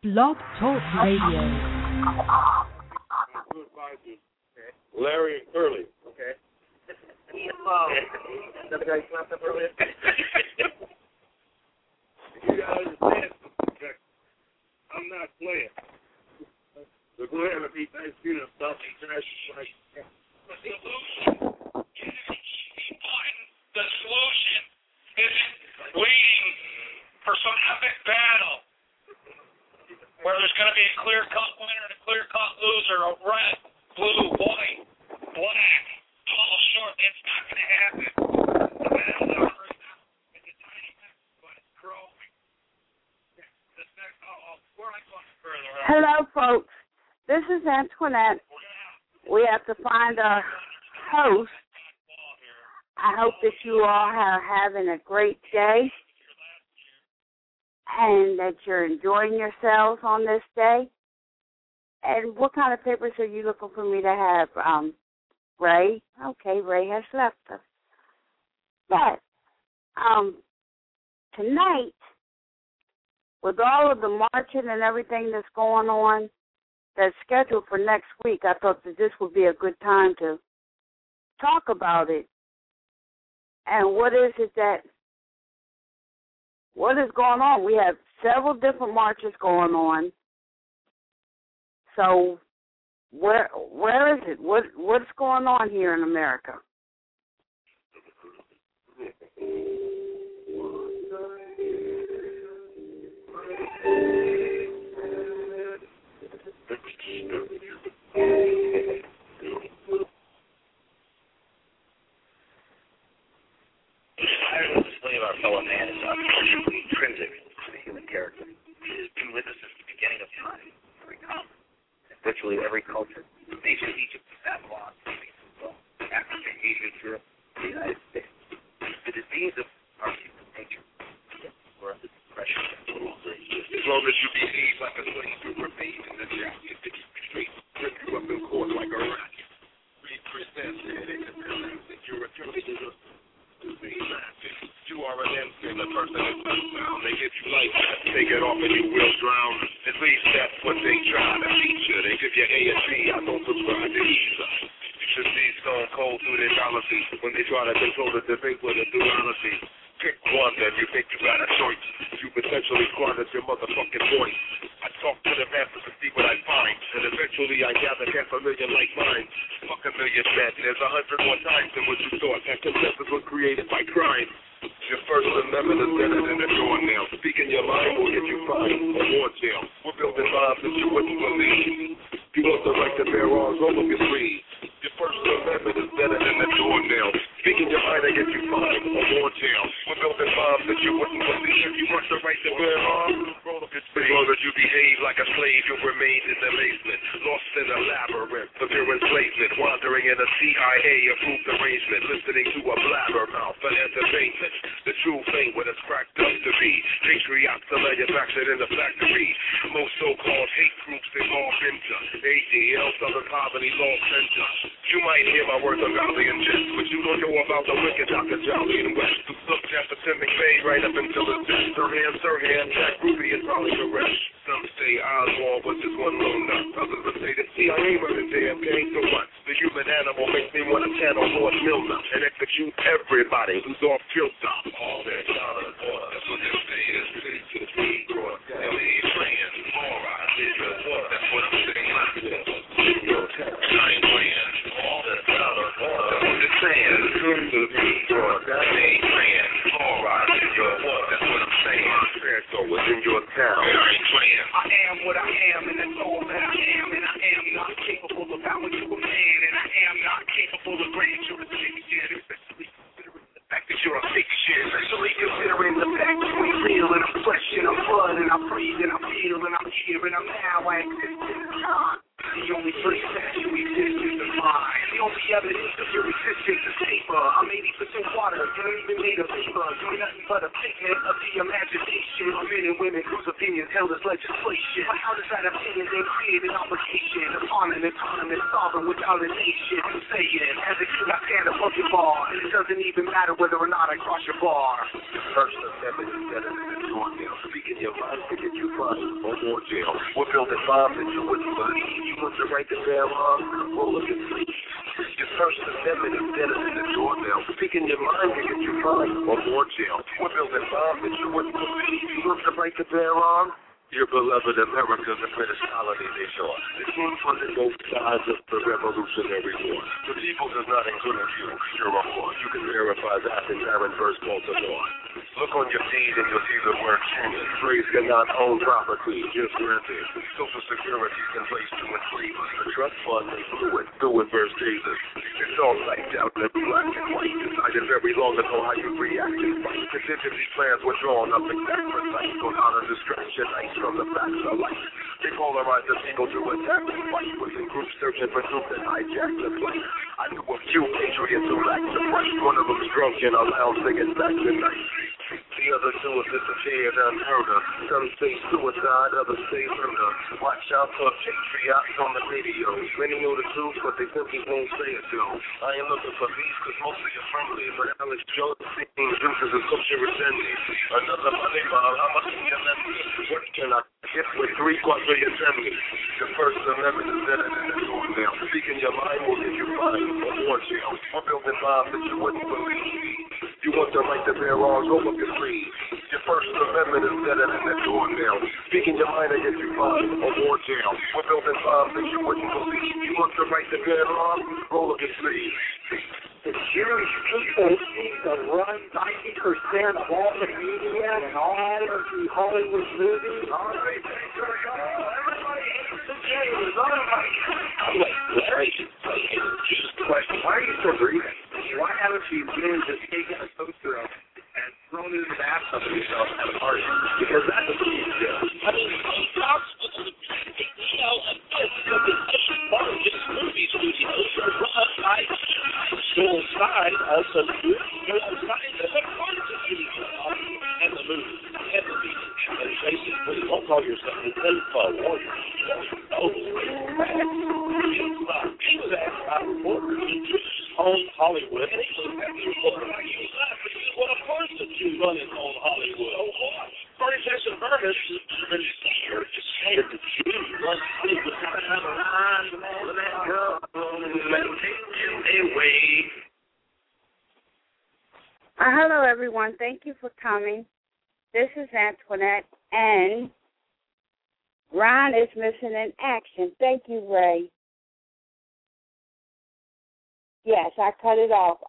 Blog Talk Radio. Larry and Curly. Okay. That guy slapped up earlier? You gotta understand, I'm not playing. So go ahead and repeat Thanksgiving stuff and trash like the solution isn't waiting for some epic battle where there's going to be a clear-cut winner and a clear-cut loser, a red, blue, white, black, tall, short. It's not going to happen. The battle's over now. It's a tiny mess, but it's growing. This next, where am I going further? Hello, folks. This is Antoinette. We have to find a host. I hope that you all are having a great day and that you're enjoying yourselves on this day. And what kind of papers are you looking for me to have, Ray? Okay, Ray has left us. But tonight, with all of the marching and everything that's going on, that's scheduled for next week, I thought that this would be a good time to talk about it. And what is going on? We have several different marches going on. So where is it? What's going on here in America? Of our fellow man is unfortunately intrinsic to the human character. It has been with us since the beginning of time. Virtually every culture, from ancient Egypt to Babylon, Africa, Asia, Europe, the United States. The disease of our human nature. We're under depression. As long as you behave like a slave, you remain in the jacket. Straight, rip you up in court like a rocket. Represent that you're a killer. You are an instinct, a person is unbound. They give you life, take it off and you will drown. At least that's what they try to teach you. They give you A and B, I don't subscribe to either. You should see Stone Cold through their fallacy when they try to control the debate with a duality. Pick one that you think you got a choice. You potentially squandered your motherfucking voice. I talk to the masses to see what I find, and eventually I gather half a million like mine. Fuck a million men, there's 100 more times than what you thought. That consensus was created by crime. Your First Amendment is better than a doornail. Speaking your mind will get you fined or more jail. We're building lives that you wouldn't believe. You want the right to bear arms, roll up your sleeves. Your First Amendment is better than a doornail. Speaking your mind will get you fined or more jail. We're building lives that you wouldn't believe. You want the right to bear arms, roll up your sleeves. As long as you behave like a slave, you'll remain in the basement. Lost in a labyrinth of your enslavement. Wandering in a CIA-approved arrangement. Listening to a blabbermouth for entertainment. The true thing what it's cracked up to be. Patriots are manufactured in the factory. Most so-called hate groups evolve into ADL, Southern Poverty Law Center. You might hear my words of valley and jest, but you don't know about the wicked Dr. Jolly and West. Who looked after Tim McVeigh right up until his death. Sirhan, Jack Ruby, and probably the rest. Some say Oswald was just one little nut. Others would say the CIA murdered JFK. So what? The human animal makes me want to channel Lord Milner and execute everybody who's off kilter. All that dollar, that's what they say is to the free court. LA playing, all right, that's what I'm saying. I ain't playing. All that dollar, that's what they're saying. To the free court. LA playing, all right, that's what I'm saying. So it's in your town. I ain't playing. I am what I am, and that's all that I am, and I am not capable of how you a man, and I am not capable of grandeur, especially considering the fact that you're a fiction, especially considering the fact that I'm real, and I'm fresh, and I'm blood, and I'm breathe, and I'm feel, and I'm here, and I'm now, I exist in time. The only place that you exist is the mind. The only evidence of your existence is paper. I'm 80% water, you ain't even made of paper. You're nothing but a figment of the imagination. Men and women whose opinions held as legislation. But how does that opinion then create an obligation upon an autonomous sovereign without a nation? I'm saying, as a kid, I stand above your bar, and it doesn't even matter whether or not I cross your bar. First Amendment is better than the door nail. Speaking your mind to get you fined or more jail. We're building bombs that you wouldn't believe. You want the right to bear arms? Well, look at me. Your First Amendment is better than the doornail. Speaking your mind to get you fined or more jail. We're building bombs that you wouldn't believe. You want the right to bear arms? Your beloved America, the British colony they saw. The team funded both sides of the Revolutionary War. The people does not include you. You're a whore. You can verify that in Aaron First Baltimore. Look on your deed and you'll see the word human. Phrase cannot own property, just rented. Social Security is in place to enslave us. The trust fund is do it verse Jesus. It's all typed out in black and white. Decided very long ago how you react and fight. Contingency plans were drawn up exact precise. Go out of distraction, ice from the facts of life. They polarize the people to attack and fight. Within groups searching for truth and hijack the place. I knew a few patriots who lacked the right. One of them's drunk in a lounge singing back tonight. The other two have disappeared unheard of. Some say suicide, others say murder. Watch out for patriots on the radio. Many know the truth, but they simply won't say it though. I am looking for peace, cause mostly are friendly. But Alex Jones seeing juices of social resentment. Another money bomb, how much can you lend me? What can I get with 3 quadrillion assemblies? The First Amendment is better than the doornail. Speaking your mind will get you fined or more jail. We're building bombs that you wouldn't believe. You want the right to bear arms, roll up your sleeves. Your First Amendment is better than the doornail. Speaking your mind will get you fined or more jail. We're building bombs that you wouldn't believe. You want the right to bear arms, roll up your sleeves. The Jewish people seem to run 90% of all the media and all of the Hollywood movies. All right, thanks for coming. Everybody hates the Jews. Larry, just a question. Why are you still breathing? Why haven't you been just taken a poster up and thrown it in the bathtub of yourself at a party? Because that's what you do. I mean, he talks with the, largest movie studios are run by still inside of the outside of the quantity and the movie and the meeting. And basically, don't call yourself an info warrior. He was asked about reporters who own Hollywood, and he looked at the reporter like he was laughing. He said, well, of course the Jews run and own Hollywood. Oh, what? Bernie Jackson Burgess is here to say that the Jews run Hollywood. Hello, everyone. Thank you for coming. This is Antoinette, and Ron is missing in action. Thank you, Ray. Yes, I cut it off.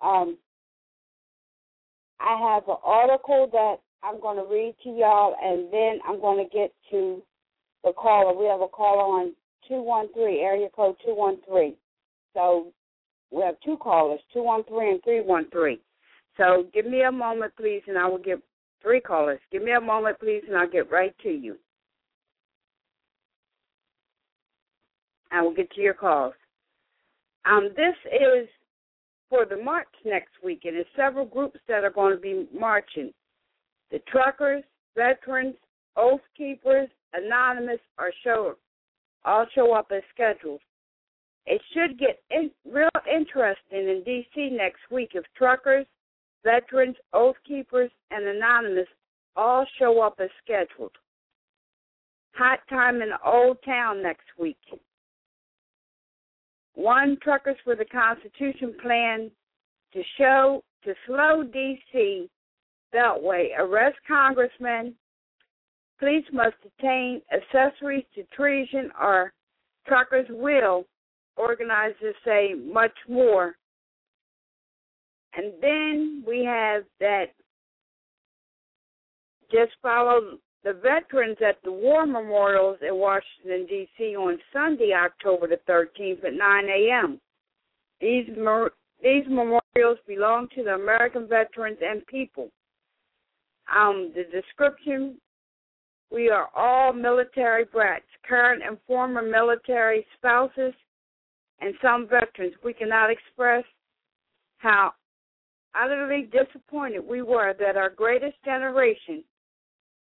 I have an article that I'm going to read to y'all, and then I'm going to get to the caller. We have a caller on 213, area code 213. So we have 2 callers, 213 and 313. So give me a moment, please, and I will get 3 callers. Give me a moment, please, and I'll get right to you. I will get to your calls. This is for the march next week, and there's several groups that are going to be marching. The truckers, veterans, Oath Keepers, Anonymous all show up as scheduled. It should get real interesting in D.C. next week if truckers, veterans, Oath Keepers, and Anonymous all show up as scheduled. Hot time in the Old Town next week. One, Truckers for the Constitution plan to slow D.C. Beltway, arrest congressmen. Police must detain accessories to treason, or truckers will, organizers say, much more. And then we have that just follow the veterans at the war memorials in Washington, D.C. on Sunday, October the 13th at 9 a.m. These memorials belong to the American veterans and people. The description, we are all military brats, current and former military spouses, and some veterans. We cannot express how utterly disappointed we were that our greatest generation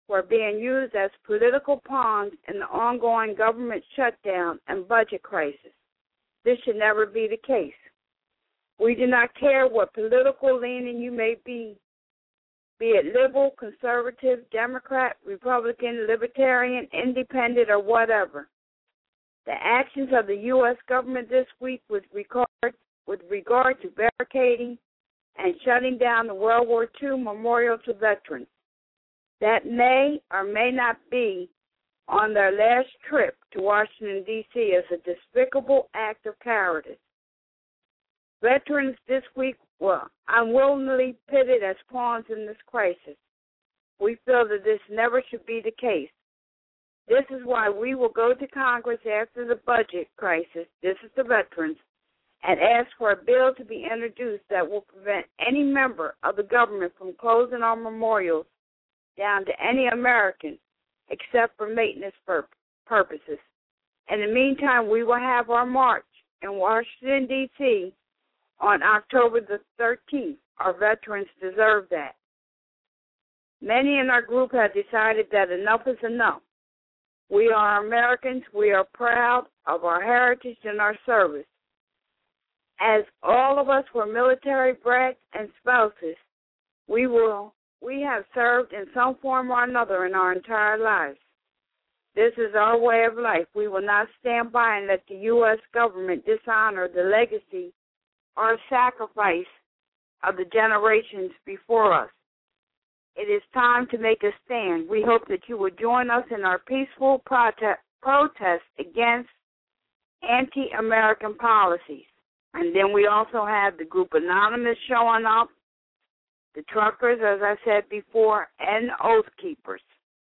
who are being used as political pawns in the ongoing government shutdown and budget crisis. This should never be the case. We do not care what political leaning you may be it liberal, conservative, Democrat, Republican, Libertarian, Independent, or whatever. The actions of the U.S. government this week with regard to barricading and shutting down the World War II Memorial to Veterans that may or may not be on their last trip to Washington, D.C. is a despicable act of cowardice. Veterans this week were unwillingly pitted as pawns in this crisis. We feel that this never should be the case. This is why we will go to Congress after the budget crisis, this is the veterans, and ask for a bill to be introduced that will prevent any member of the government from closing our memorials down to any American except for maintenance purposes. In the meantime, we will have our march in Washington, D.C. on October the 13th. Our veterans deserve that. Many in our group have decided that enough is enough. We are Americans. We are proud of our heritage and our service. As all of us were military brats and spouses, we have served in some form or another in our entire lives. This is our way of life. We will not stand by and let the U.S. government dishonor the legacy or sacrifice of the generations before us. It is time to make a stand. We hope that you will join us in our peaceful protest against anti-American policies. And then we also have the group Anonymous showing up, the truckers, as I said before, and Oath Keepers.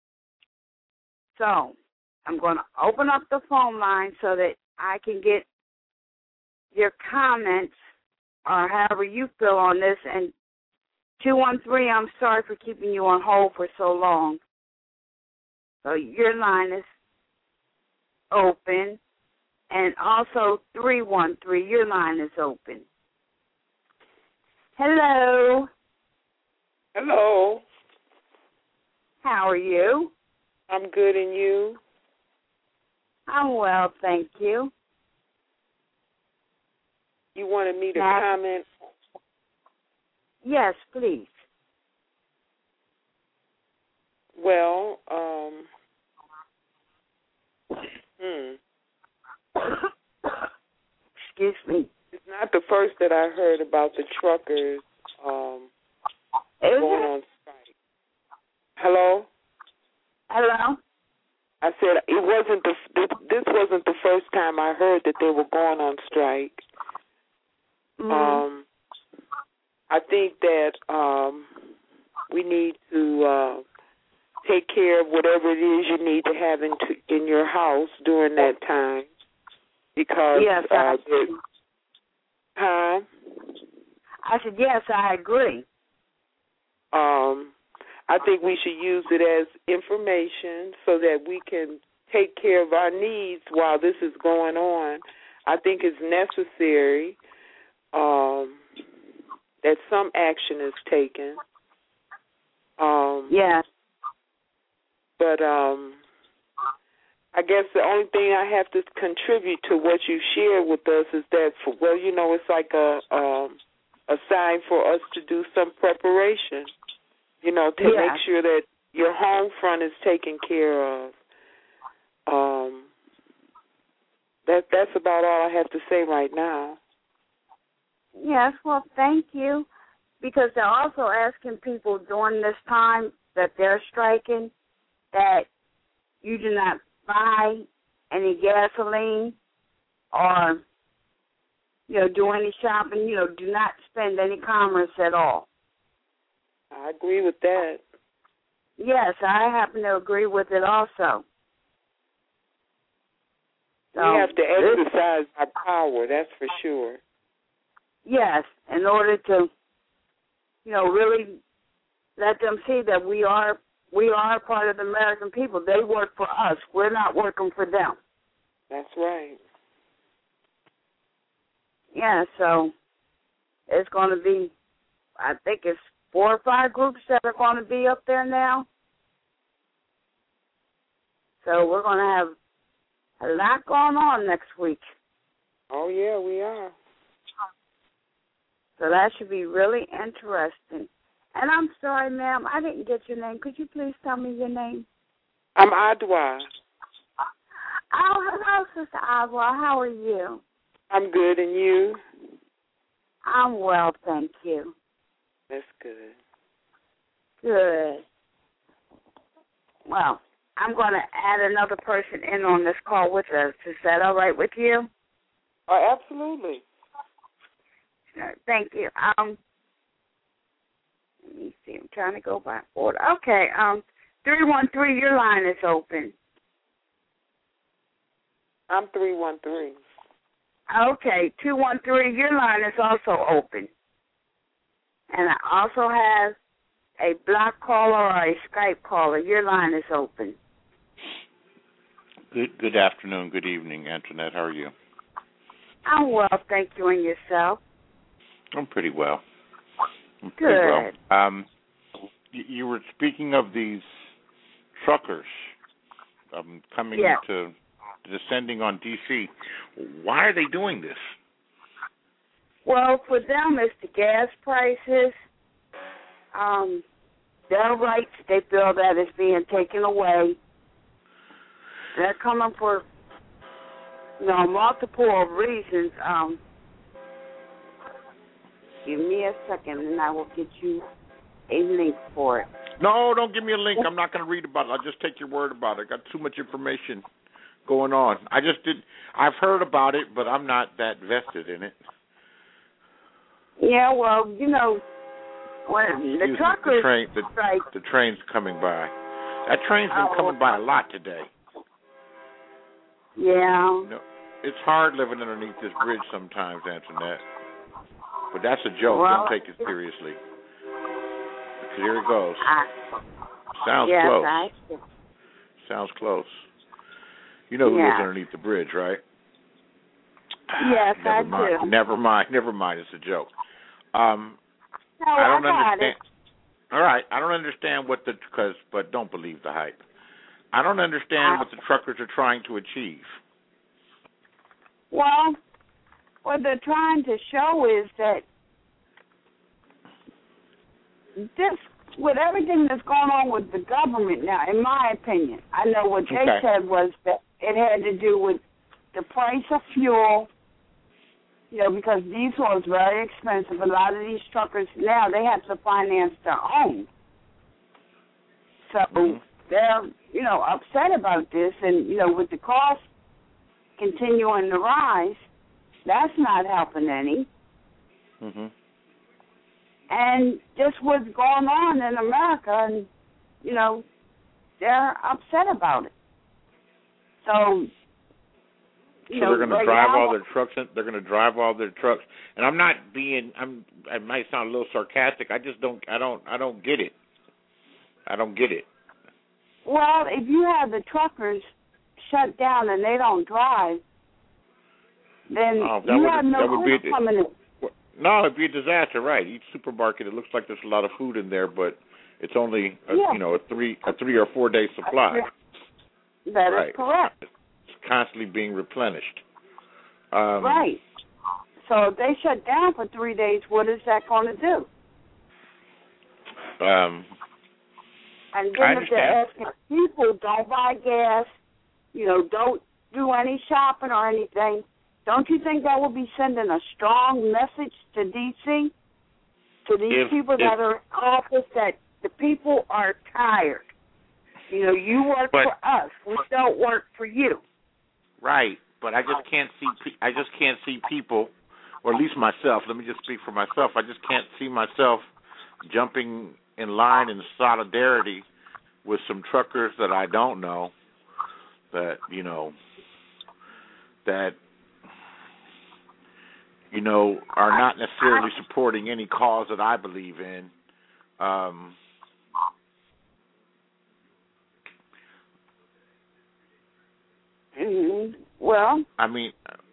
So I'm going to open up the phone line so that I can get your comments or however you feel on this. And 213, I'm sorry for keeping you on hold for so long. So your line is open. And also 313, your line is open. Hello. Hello. How are you? I'm good, and you? I'm well, thank you. You wanted me to comment? Yes, please. Well, Excuse me. It's not the first that I heard about the truckers going on strike. Hello? Hello? I said it wasn't this wasn't the first time I heard that they were going on strike. Mm-hmm. I think that we need to take care of whatever it is you need to have in your house during that time, because yes, huh? I said yes, I agree. I think we should use it as information so that we can take care of our needs while this is going on. I think it's necessary that some action is taken. Yes. But I guess the only thing I have to contribute to what you shared with us is that, it's like a sign for us to do some preparation, to make sure that your home front is taken care of. That's about all I have to say right now. Yes, well, thank you, because they're also asking people during this time that they're striking that you do not buy any gasoline or, do any shopping, do not spend any commerce at all. I agree with that. Yes, I happen to agree with it also. So we have to exercise our power, that's for sure. Yes, in order to, really let them see that we are part of the American people. They work for us. We're not working for them. That's right. Yeah, so it's going to be, I think it's 4 or 5 groups that are going to be up there now. So we're going to have a lot going on next week. Oh, yeah, we are. So that should be really interesting. And I'm sorry, ma'am, I didn't get your name. Could you please tell me your name? I'm Adwa. Oh, hello, Sister Adwa. How are you? I'm good, and you? I'm well, thank you. That's good. Good. Well, I'm going to add another person in on this call with us. Is that all right with you? Oh, absolutely. Thank you. Let me see. I'm trying to go by order. Okay. 313, your line is open. I'm 313. Okay. 213, your line is also open. And I also have a block caller or a Skype caller. Your line is open. Good afternoon, good evening, Antoinette. How are you? I'm well, thank you, and yourself? I'm pretty well. Good. You were speaking of these truckers coming to descending on D.C. Why are they doing this? Well, for them, it's the gas prices. Their rights, they feel that is being taken away. They're coming for, multiple reasons. Give me a second, and I will get you a link for it. No, don't give me a link. I'm not going to read about it. I'll just take your word about it. I got too much information going on. I've heard about it, but I'm not that vested in it. Yeah, well, when the truckers... The train's coming by. That train's been coming by a lot today. Yeah. It's hard living underneath this bridge sometimes, Antoinette. But that's a joke. Well, don't take it seriously. Here it goes. Sounds yes, close. Sounds close. You know who lives underneath the bridge, right? Yes, I do. Never mind. It's a joke. I don't understand. All right, I don't understand but don't believe the hype. I don't understand what the truckers are trying to achieve. Well, what they're trying to show is that with everything that's going on with the government now, in my opinion, I know what they said was that it had to do with the price of fuel, because diesel is very expensive. A lot of these truckers now, they have to finance their own. So they're, upset about this. And, with the cost continuing to rise, that's not helping any. Mm-hmm. And just what's going on in America, and, they're upset about it. So they're going to drive all their trucks. They're going to drive all their trucks. And I'm not being. I might sound a little sarcastic. I just don't. I don't get it. I don't get it. Well, if you have the truckers shut down and they don't drive, then you have no goods coming in. No, it'd be a disaster, right? Each supermarket, it looks like there's a lot of food in there, but it's only a 3 or 4 day supply. That is correct. It's constantly being replenished. Right. So if they shut down for 3 days, what is that going to do? And then if they're asking people, don't buy gas, don't do any shopping or anything, don't you think that will be sending a strong message to D.C., to these people that are in office, that the people are tired? You work for us. We don't work for you. Right, but I just can't see people, or at least myself. Let me just speak for myself. I just can't see myself jumping in line in solidarity with some truckers that I don't know, that are not necessarily supporting any cause that I believe in. Well, I mean,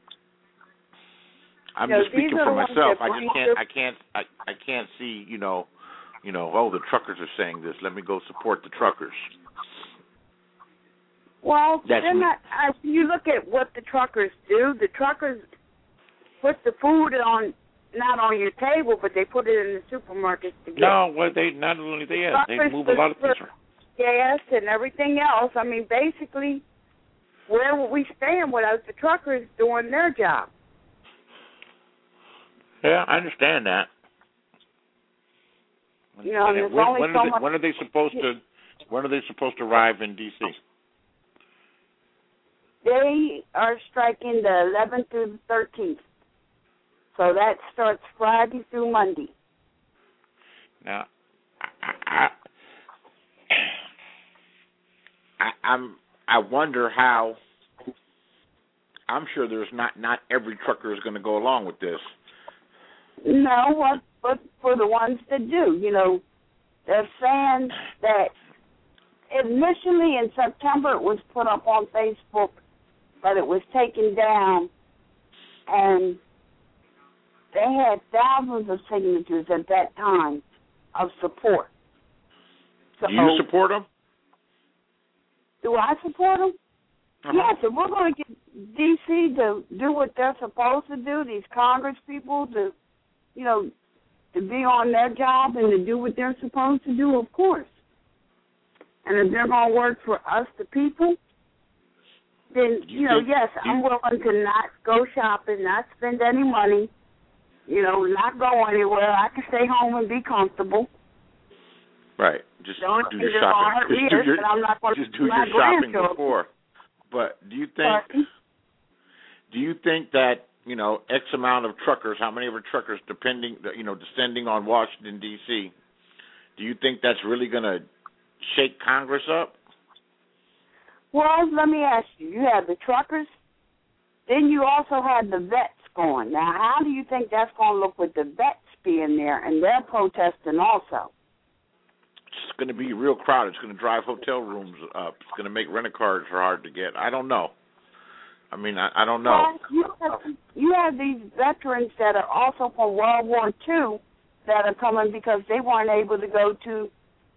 I'm just speaking for myself. I can't see, the truckers are saying this. Let me go support the truckers. Well, That's they're me. not. You look at what the truckers do. The truckers put the food not on your table, but they put it in the supermarkets to get. No, well, they not only they move a lot of things. Gas and everything else. I mean, basically, where would we stand without the truckers doing their job? Yeah, I understand that. You know, and when are they supposed to? When are they supposed to arrive in D.C.? They are striking the 11th through the 13th. So that starts Friday through Monday. Now, I wonder how. I'm sure there's not every trucker is going to go along with this. No, but for the ones that do, you know, they're saying that initially in September it was put up on Facebook, but it was taken down, and they had thousands of signatures at that time of support. So, do you support them? Do I support them? Uh-huh. Yes, if we're going to get D.C. to do what they're supposed to do, these Congress people to, you know, to be on their job and to do what they're supposed to do, of course. And if they're going to work for us, the people, then, I'm willing to not go shopping, not spend any money, you know, not go anywhere. I can stay home and be comfortable. Right. Just do your shopping. Just do your shopping before. But do you think that, you know, X amount of truckers, how many of our truckers descending on Washington, D.C., do you think that's really going to shake Congress up? Well, let me ask you. You had the truckers, then you also had the vets going. Now, how do you think that's going to look with the vets being there and they're protesting also? It's going to be real crowded. It's going to drive hotel rooms up. It's going to make rent-a-cars hard to get. I don't know. I mean, I don't know. Well, you have these veterans that are also from World War II that are coming because they weren't able to go to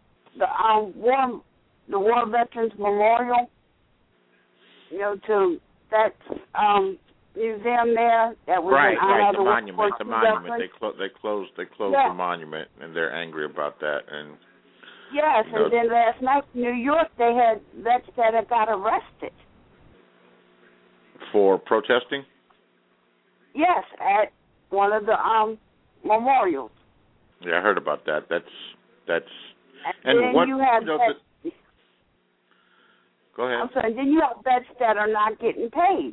the War Veterans Memorial, you know, to that museum there that was right, in honor of the monument. The monument. They closed the monument, and they're angry about that. And yes, and then last night in New York they had vets that had got arrested for protesting. Yes, at one of the memorials. Yeah, I heard about that. That's. And then what? You have go ahead. I'm sorry. Then you have vets that are not getting paid.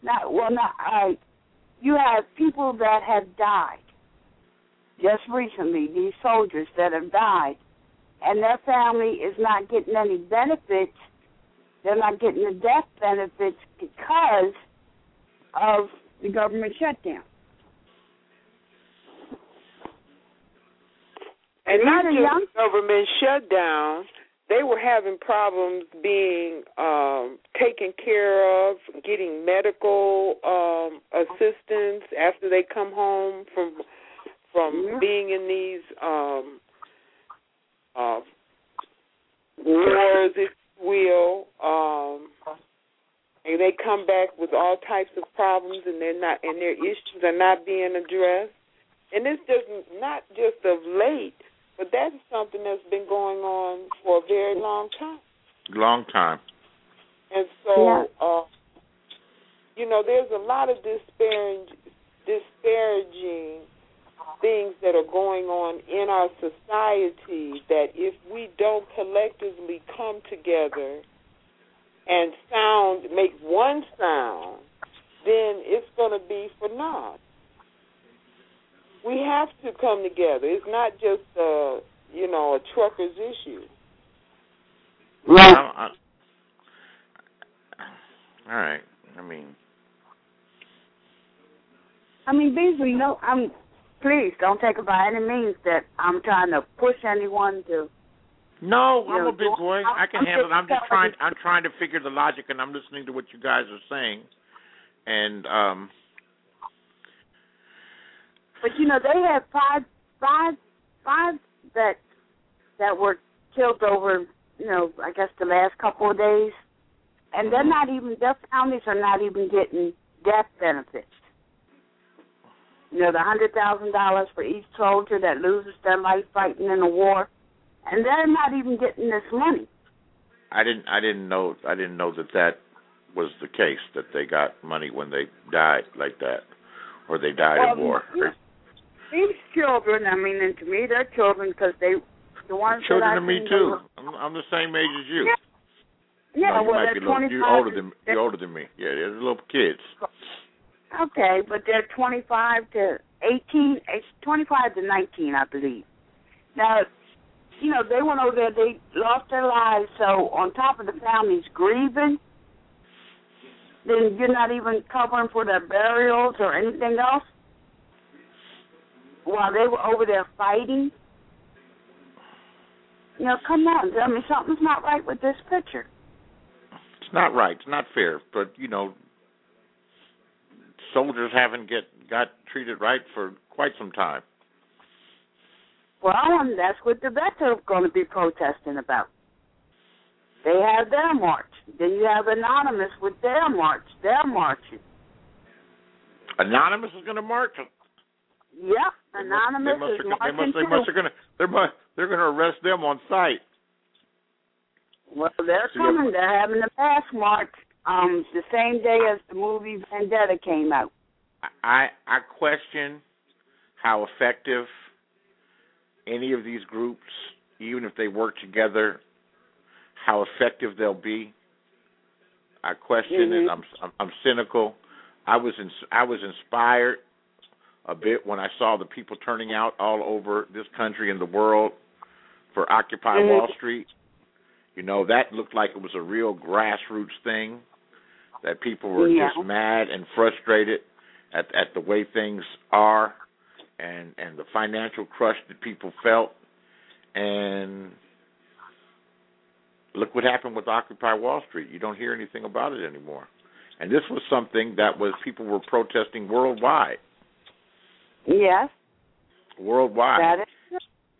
You have people that have died just recently. These soldiers that have died, and their family is not getting any benefits. They're not getting the death benefits because of the government shutdown. And not just government shutdown, they were having problems being taken care of, getting medical assistance after they come home from being in these wars, if you will, and they come back with all types of problems, and their issues are not being addressed. And it's just not just of late, but that's something that's been going on for a very long time. Long time. And so, there's a lot of disparaging things that are going on in our society that if we don't collectively come together and make one sound, then it's going to be for naught. We have to come together. It's not just a trucker's issue. Well, all right. Beasley, please don't take it by any means that I'm trying to push anyone to. No, I'm a big boy. I can handle it. I'm trying to figure the logic, and I'm listening to what you guys are saying, and But they had five that were killed over, I guess the last couple of days. And they're not even, their families are not even getting death benefits. You know, the $100,000 for each soldier that loses their life fighting in a war, and they're not even getting this money. I didn't know that was the case, that they got money when they died like that, or they died in war. These children, I mean, and to me, they're children because the ones children that I to me too. I'm the same age as you. Yeah, no, you well, might they're be 25. You're older than me. Yeah, they're little kids. Okay, but they're 25 to 18, 25 to 19, I believe. Now, you know, they went over there, they lost their lives, so on top of the families grieving, then you're not even covering for their burials or anything else while they were over there fighting. You know, come on. I mean, something's not right with this picture. It's not right. It's not fair. But, you know, soldiers haven't got treated right for quite some time. Well, and that's what the vets are going to be protesting about. They have their march. Then you have Anonymous with their march. They're marching. Anonymous is going to march? Yep, Anonymous is marching too. They're going to arrest them on sight. Well, they're coming. They're having a mass march the same day as the movie Vendetta came out. I question how effective any of these groups, even if they work together, how effective they'll be. I question it. I'm cynical. I was inspired a bit when I saw the people turning out all over this country and the world for Occupy Wall Street. You know, that looked like it was a real grassroots thing, that people were just mad and frustrated at the way things are and the financial crush that people felt. And look what happened with Occupy Wall Street. You don't hear anything about it anymore. And this was something that people were protesting worldwide. Yes. Worldwide. That is.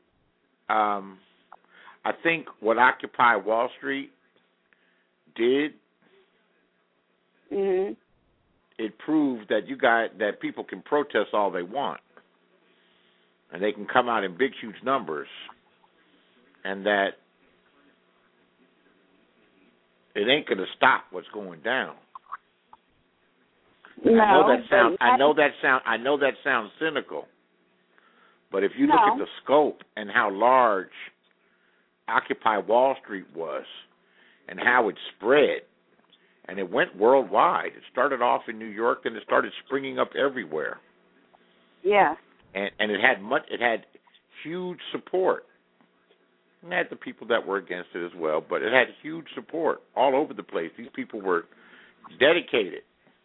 I think what Occupy Wall Street did, it proved that people can protest all they want, and they can come out in big, huge numbers, and that it ain't going to stop what's going down. No, I know that sounds cynical, but if you look at the scope and how large Occupy Wall Street was and how it spread, and it went worldwide. It started off in New York, then it started springing up everywhere. Yeah. And it had huge support. And it had the people that were against it as well, but it had huge support all over the place. These people were dedicated.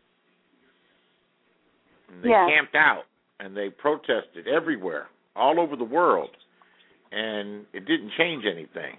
And they camped out, and they protested everywhere, all over the world, and it didn't change anything.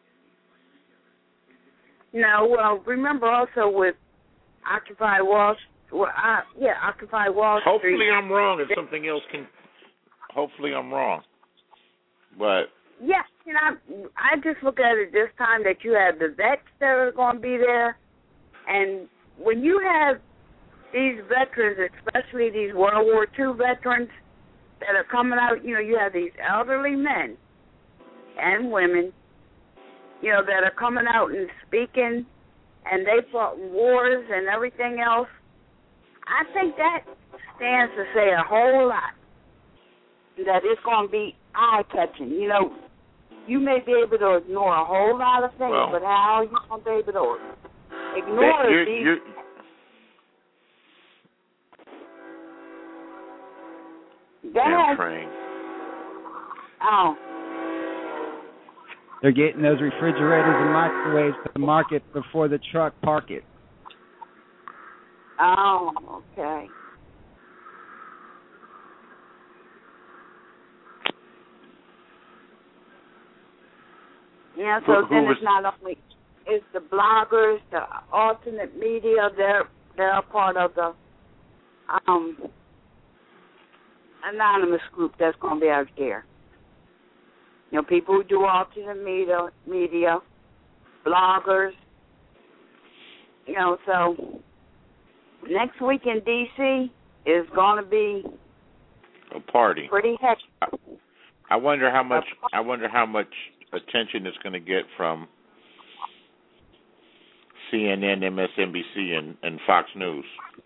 No, well, remember also with Occupy Wall Street. Occupy Wall Street. Hopefully I'm wrong, and something else can. Hopefully I'm wrong, but. Yeah, you know, I just look at it this time that you have the vets that are going to be there, and when you have these veterans, especially these World War II veterans that are coming out, you know, you have these elderly men and women, you know, that are coming out and speaking, and they fought in wars and everything else. I think that stands to say a whole lot, that it's going to be eye-catching. You know, you may be able to ignore a whole lot of things, but how are you going to be able to ignore these? Damn train. Oh. They're getting those refrigerators and microwaves to the market before the truck park it. Oh, okay. Yeah, so then it's not only it's the bloggers, the alternate media. They're a part of the anonymous group that's going to be out there. You know, people who do alternate media, bloggers. So next week in D.C. is going to be a party. Pretty hectic. I wonder how much attention it's going to get from CNN, MSNBC, and Fox News.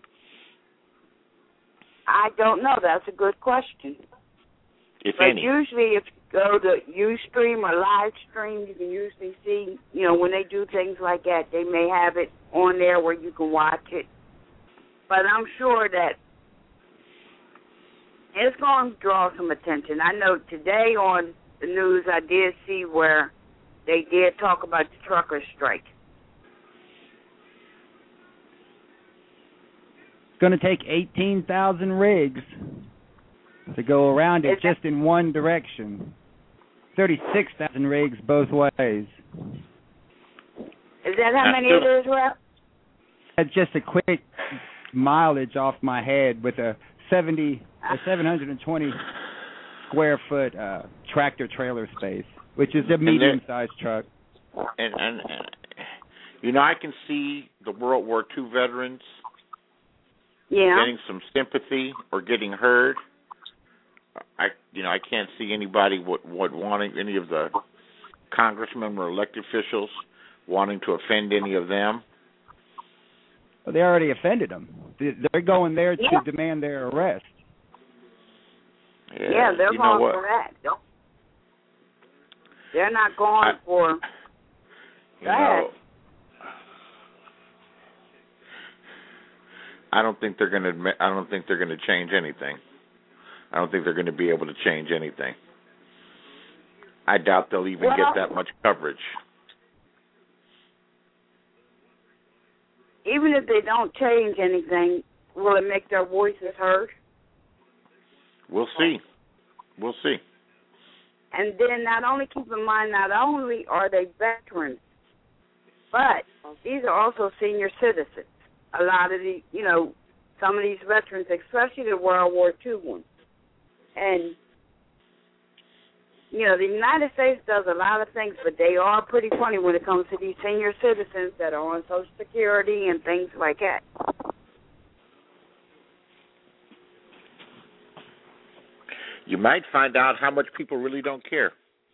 I don't know. That's a good question. If but any. Usually if you go to Ustream or Livestream, you can usually see, when they do things like that, they may have it on there where you can watch it. But I'm sure that it's going to draw some attention. I know today on the news I did see where they did talk about the trucker strike. It's going to take 18,000 rigs to go around it just in one direction. 36,000 rigs both ways. Is that how many it is, Rep? That's just a quick mileage off my head with a 720 square foot tractor trailer space, which is a medium-sized truck. And I can see the World War II veterans getting some sympathy or getting heard. I can't see anybody wanting any of the congressmen or elected officials wanting to offend any of them. Well, they already offended them. They're going there to demand their arrest. Yeah, they're going for that. They're not going for that. I don't think they're going to change anything. I don't think they're going to be able to change anything. I doubt they'll even get that much coverage. Even if they don't change anything, will it make their voices heard? We'll see. We'll see. And then keep in mind, not only are they veterans, but these are also senior citizens. A lot of some of these veterans, especially the World War II ones. And, the United States does a lot of things, but they are pretty funny when it comes to these senior citizens that are on Social Security and things like that. You might find out how much people really don't care.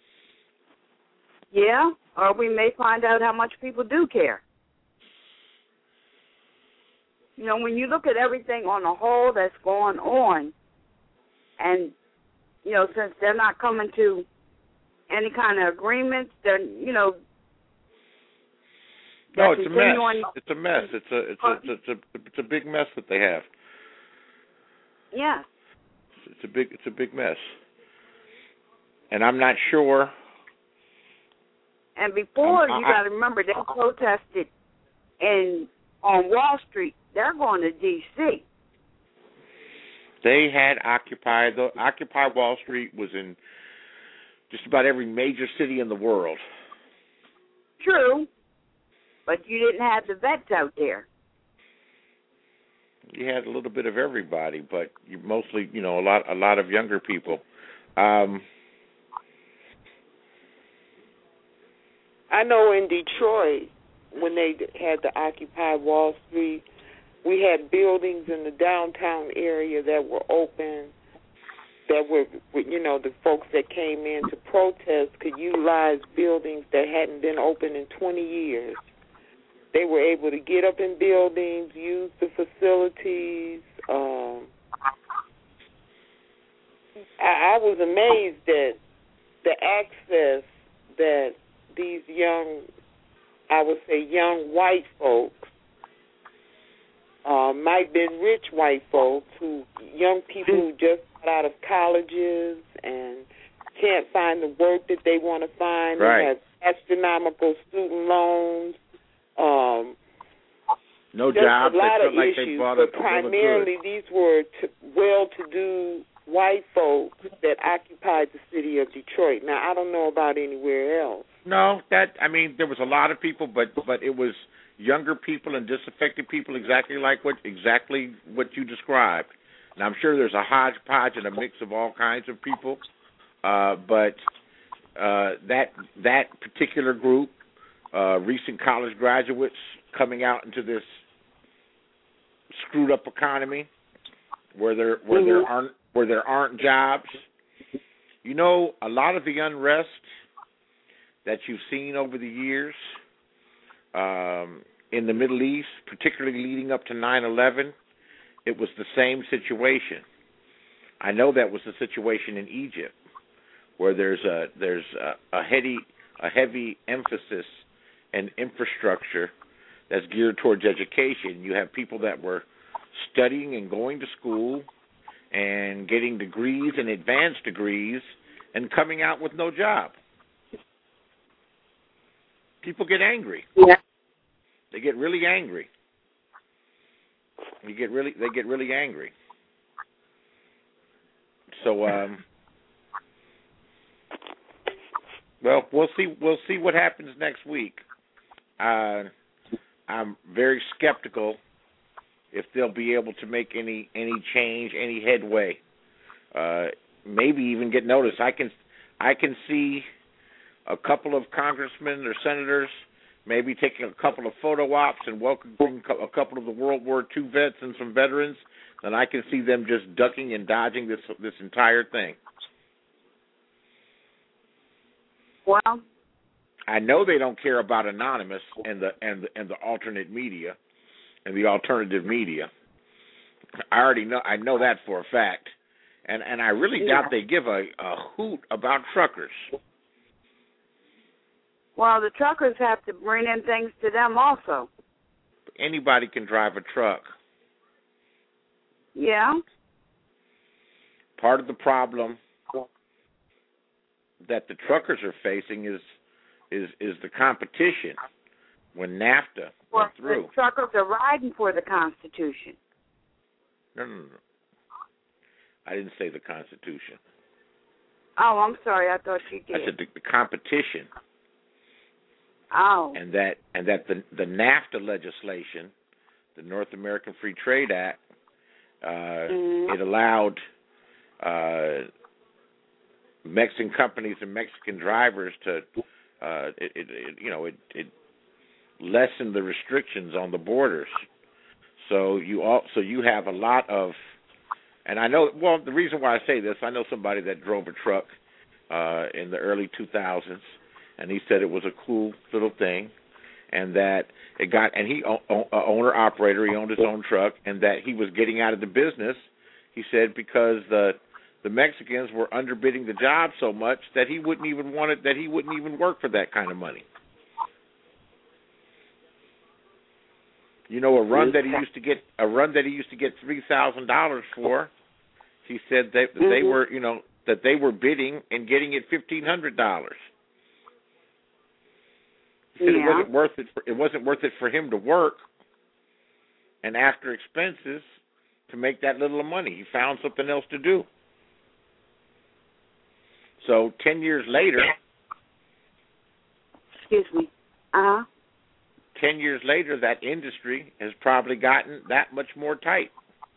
Yeah, or we may find out how much people do care. When you look at everything on the whole that's going on, and, since they're not coming to any kind of agreements, they're, No, it's a mess. It's a mess. It's a big mess that they have. Yeah. It's a big mess. And I'm not sure. And before, you got to remember, they protested on Wall Street. They're going to D.C. They had Occupy Wall Street was in just about every major city in the world. True, but you didn't have the vets out there. You had a little bit of everybody, but you mostly, a lot of younger people. I know in Detroit, when they had the Occupy Wall Street, we had buildings in the downtown area that were open, that were, the folks that came in to protest could utilize buildings that hadn't been open in 20 years. They were able to get up in buildings, use the facilities. I was amazed at the access that these young white folks, might have been rich white folks, young people who just got out of colleges and can't find the work that they want to find. Right. They have astronomical student loans. No jobs. A lot of like issues, they bought but primarily these were well-to-do white folks that occupied the city of Detroit. Now, I don't know about anywhere else. No, there was a lot of people, but it was younger people and disaffected people, exactly what you described. And I'm sure there's a hodgepodge and a mix of all kinds of people, but that particular group, recent college graduates, coming out into this screwed up economy where there aren't jobs. You know, a lot of the unrest that you've seen over the years in the Middle East, particularly leading up to 9/11, it was the same situation. I know that was the situation in Egypt, where there's a heavy emphasis and infrastructure that's geared towards education. You have people that were studying and going to school and getting degrees and advanced degrees and coming out with no job. People get angry. Yeah. They get really angry. They get really angry. So, well, we'll see what happens next week. I'm very skeptical if they'll be able to make any change, any headway. Maybe even get noticed. I can see a couple of congressmen or senators maybe taking a couple of photo ops and welcoming a couple of the World War II vets and some veterans, and I can see them just ducking and dodging this entire thing. Well, I know they don't care about Anonymous and the alternate media and the alternative media. I know that for a fact. And I really doubt they give a hoot about truckers. Well, the truckers have to bring in things to them also. Anybody can drive a truck. Yeah. Part of the problem that the truckers are facing is the competition when NAFTA went through. The truckers are riding for the Constitution. No. I didn't say the Constitution. Oh, I'm sorry. I thought you did. I said the competition. Oh. And that the NAFTA legislation, the North American Free Trade Act, it allowed Mexican companies and Mexican drivers to it lessened the restrictions on the borders. So you have a lot of, and I know, well, the reason why I say this, I know somebody that drove a truck in the early 2000s, and he said it was a cool little thing, and that it got, and he owner operator, he owned his own truck, and that he was getting out of the business. He said because the Mexicans were underbidding the job so much that he wouldn't even work for that kind of money. You know, a run that he used to get $3,000 for, he said that they were, that they were bidding and getting it $1,500. He said it wasn't worth it for him to work, and after expenses, to make that little money. He found something else to do. So 10 years later, 10 years later, that industry has probably gotten that much more tight.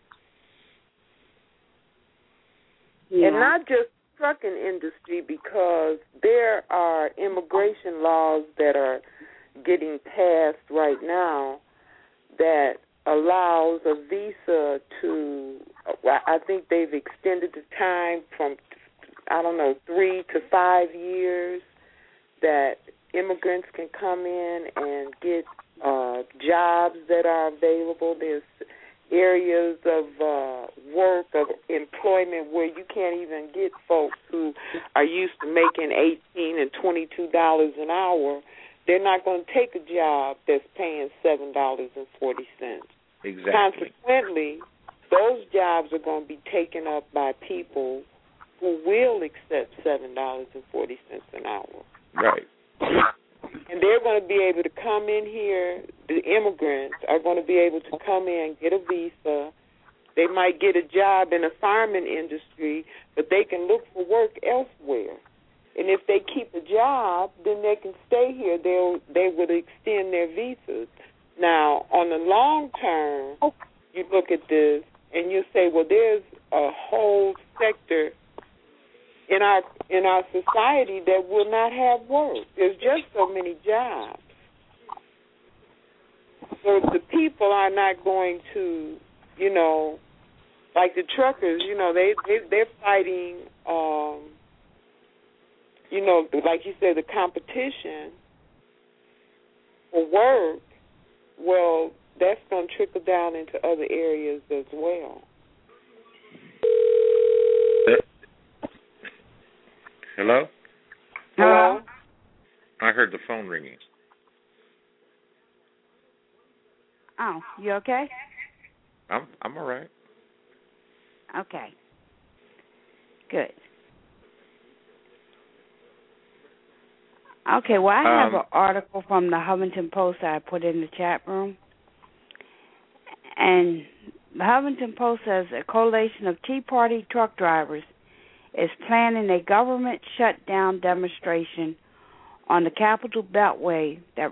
Yeah. And not just trucking industry, because there are immigration laws that are getting passed right now that allows a visa to, I think they've extended the time from, 3 to 5 years that immigrants can come in and get jobs that are available. There's areas of work, of employment, where you can't even get folks who are used to making $18 and $22 an hour. They're not going to take a job that's paying $7.40. Exactly. Consequently, those jobs are going to be taken up by people who will accept $7.40 an hour. Right. And they're going to be able to come in here, the immigrants are going to be able to come in, get a visa. They might get a job in the farming industry, but they can look for work elsewhere. And if they keep a job, then they can stay here. They would extend their visas. Now, on the long term, you look at this and you say, well, there's a whole sector in our society that will not have work. There's just so many jobs. So the people are not going to, like the truckers, they're fighting, like you said, the competition for work. Well, that's going to trickle down into other areas as well. Hello? Hello? I heard the phone ringing. Oh, you okay? I'm all right. Okay. Good. Okay, well, I have an article from the Huffington Post that I put in the chat room. And the Huffington Post says a coalition of Tea Party truck drivers is planning a government shutdown demonstration on the Capitol Beltway that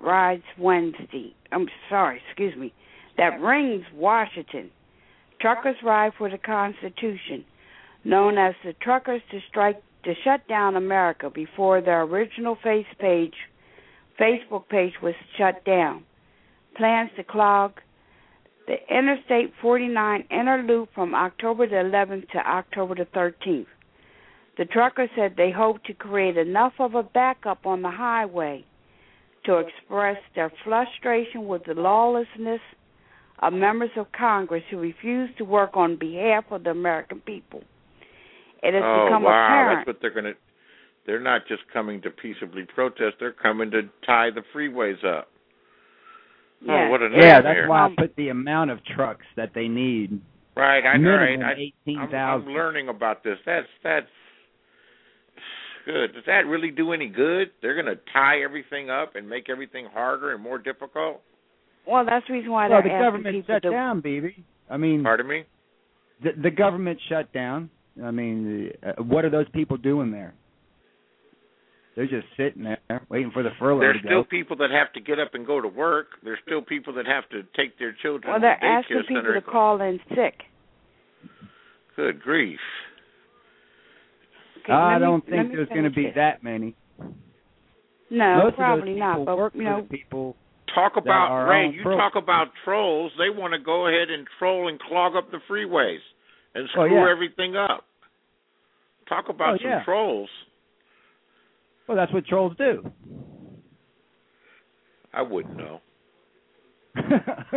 rings Washington. Truckers Ride for the Constitution, known as the Truckers to Shut Down America before their original Facebook page was shut down. Plans to clog the Interstate 49 inner loop from October the 11th to October the 13th. The truckers said they hope to create enough of a backup on the highway to express their frustration with the lawlessness of members of Congress who refuse to work on behalf of the American people. It has become apparent. That's what they're not just coming to peaceably protest, they're coming to tie the freeways up. Yeah, what a nightmare. That's why I put the amount of trucks that they need. Right, I know. Minimum 18,000. I'm learning about this. That's good. Does that really do any good? They're going to tie everything up and make everything harder and more difficult? Well, that's the reason why the they're government shut down, baby. I mean, pardon me? The government shut down. I mean, what are those people doing there? They're just sitting there waiting for the furlough to go. There's still people that have to get up and go to work. There's still people that have to take their children to they're daycare asking people center. to call in sick. Good grief. Okay, I don't think there's going to be that many. No, most probably of those not. But work for the people. Talk about, Ray, you trolls. talk about trolls. They want to go ahead and troll and clog up the freeways and screw everything up. Talk about some trolls. Well, that's what trolls do. I wouldn't know. Okay,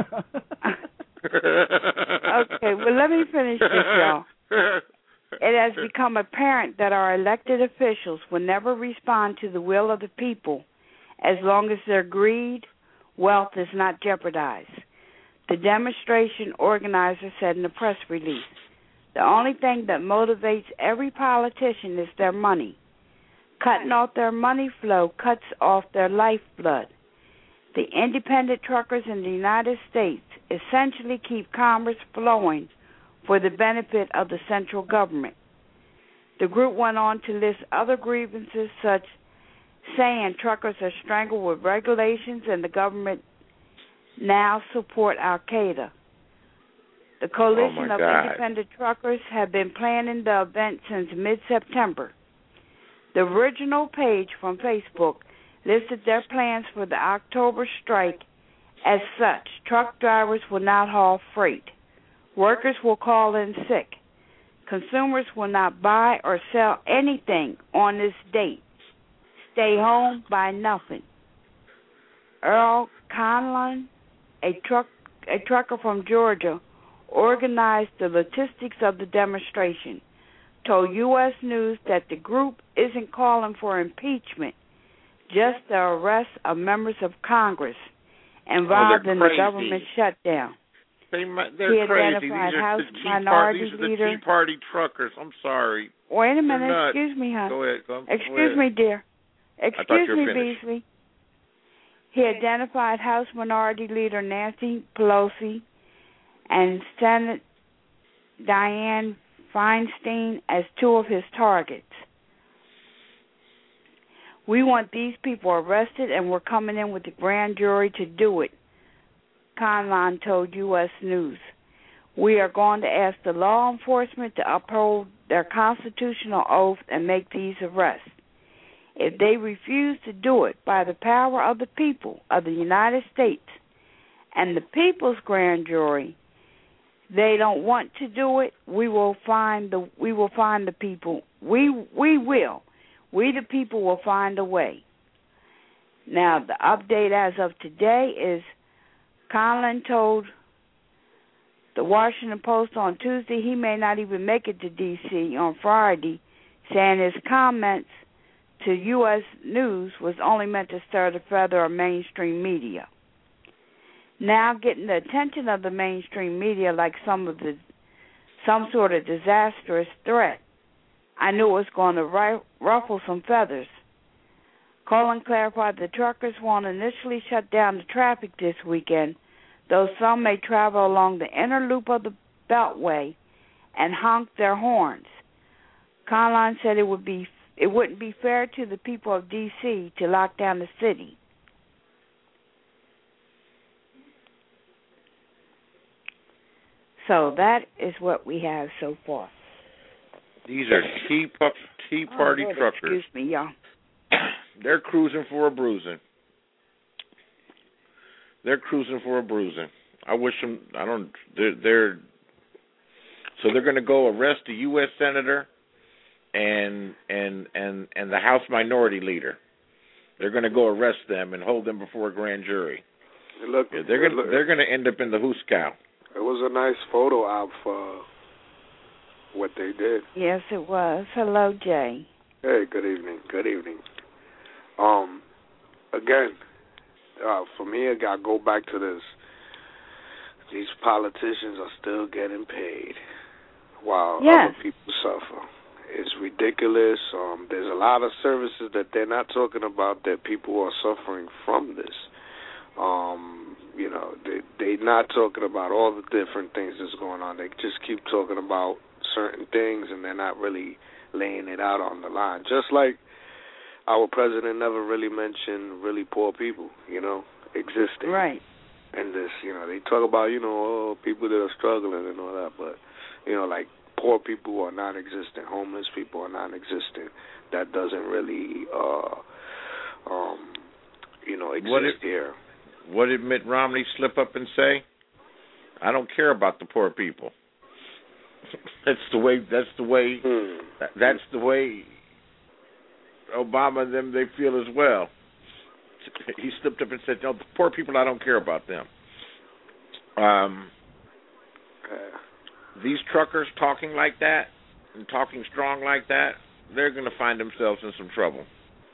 well, let me finish this, y'all. It has become apparent that our elected officials will never respond to the will of the people as long as their greed, wealth is not jeopardized. The demonstration organizer said in a press release, the only thing that motivates every politician is their money. Cutting off their money flow cuts off their lifeblood. The independent truckers in the United States essentially keep commerce flowing for the benefit of the central government. The group went on to list other grievances, such saying truckers are strangled with regulations and the government now support Al-Qaeda. The coalition of independent truckers have been planning the event since mid-September. The original page from Facebook listed their plans for the October strike as such. Truck drivers will not haul freight. Workers will call in sick. Consumers will not buy or sell anything on this date. Stay home, buy nothing. Earl Conlon, a trucker from Georgia, organized the logistics of the demonstration, told U.S. News that the group isn't calling for impeachment, just the arrest of members of Congress involved in the government shutdown. They're crazy. These are the Tea Party truckers. I'm sorry. Wait a minute. Excuse me, hon. Go ahead. Excuse me, dear. Excuse me, Beasley. He identified House Minority Leader Nancy Pelosi and Senate Dianne Feinstein as two of his targets. We want these people arrested, and we're coming in with the grand jury to do it, Conlon told U.S. News. We are going to ask the law enforcement to uphold their constitutional oath and make these arrests. If they refuse to do it by the power of the people of the United States, and the people's grand jury, they don't want to do it, we will find the people. We the people will find a way. Now, the update as of today is Conlon told the Washington Post on Tuesday he may not even make it to D.C. on Friday, saying his comments to U.S. News was only meant to stir the feather of mainstream media. Now getting the attention of the mainstream media like some sort of disastrous threat, I knew it was going to ruffle some feathers. Colin clarified the truckers won't initially shut down the traffic this weekend, though some may travel along the inner loop of the Beltway and honk their horns. Conlon said it wouldn't be fair to the people of D.C. to lock down the city. So that is what we have so far. These are Tea Party truckers. Excuse me, y'all. They're cruising for a bruising. I wish them. I don't. They're. So they're going to go arrest a U.S. senator and the House Minority Leader. They're going to go arrest them and hold them before a grand jury. Look, they're going to end up in the Hooskow. It was a nice photo op for what they did. Yes, it was. Hello, Jay. Hey, good evening. Again, for me, I got to go back to this. These politicians are still getting paid while other people suffer. It's ridiculous. There's a lot of services that they're not talking about that people are suffering from this. You know, they're not talking about all the different things that's going on. They just keep talking about certain things, and they're not really laying it out on the line. Just like our president never really mentioned really poor people, you know, existing. Right. And this, you know, they talk about, you know, people that are struggling and all that, but, you know, like poor people are non-existent, homeless people are non-existent. That doesn't really, you know, exist here. What did Mitt Romney slip up and say? I don't care about the poor people. That's the way Obama and them, they feel as well. He slipped up and said, no, the poor people, I don't care about them. These truckers talking like that and talking strong like that, they're going to find themselves in some trouble.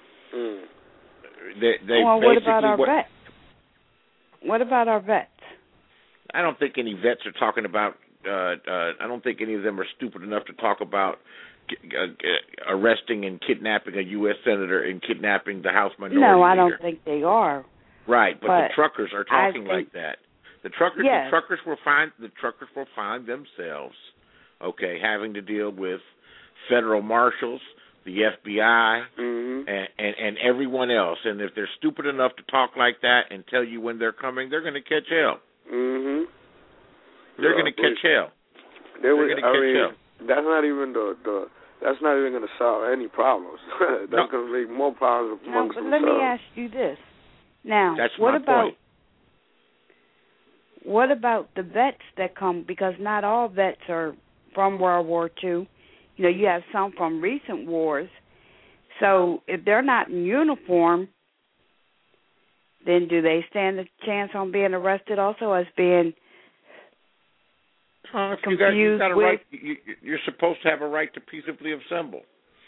What about our vets? What about our vets? I don't think any vets are talking about, I don't think any of them are stupid enough to talk about arresting and kidnapping a U.S. senator and kidnapping the House Minority Leader. No, I don't think they are. Right, but the truckers are talking like that. The truckers will find themselves, okay, having to deal with federal marshals, the FBI, and everyone else. And if they're stupid enough to talk like that and tell you when they're coming, they're going to catch hell. They're going to catch hell. They're going to catch hell. That's not even that's not even going to solve any problems. That's going to make more problems amongst themselves. But let me ask you this. Now, that's what about point. What about the vets that come? Because not all vets are from World War II. You know, you have some from recent wars. So if they're not in uniform, then do they stand a chance on being arrested also as being confused with? Right, you're supposed to have a right to peaceably assemble.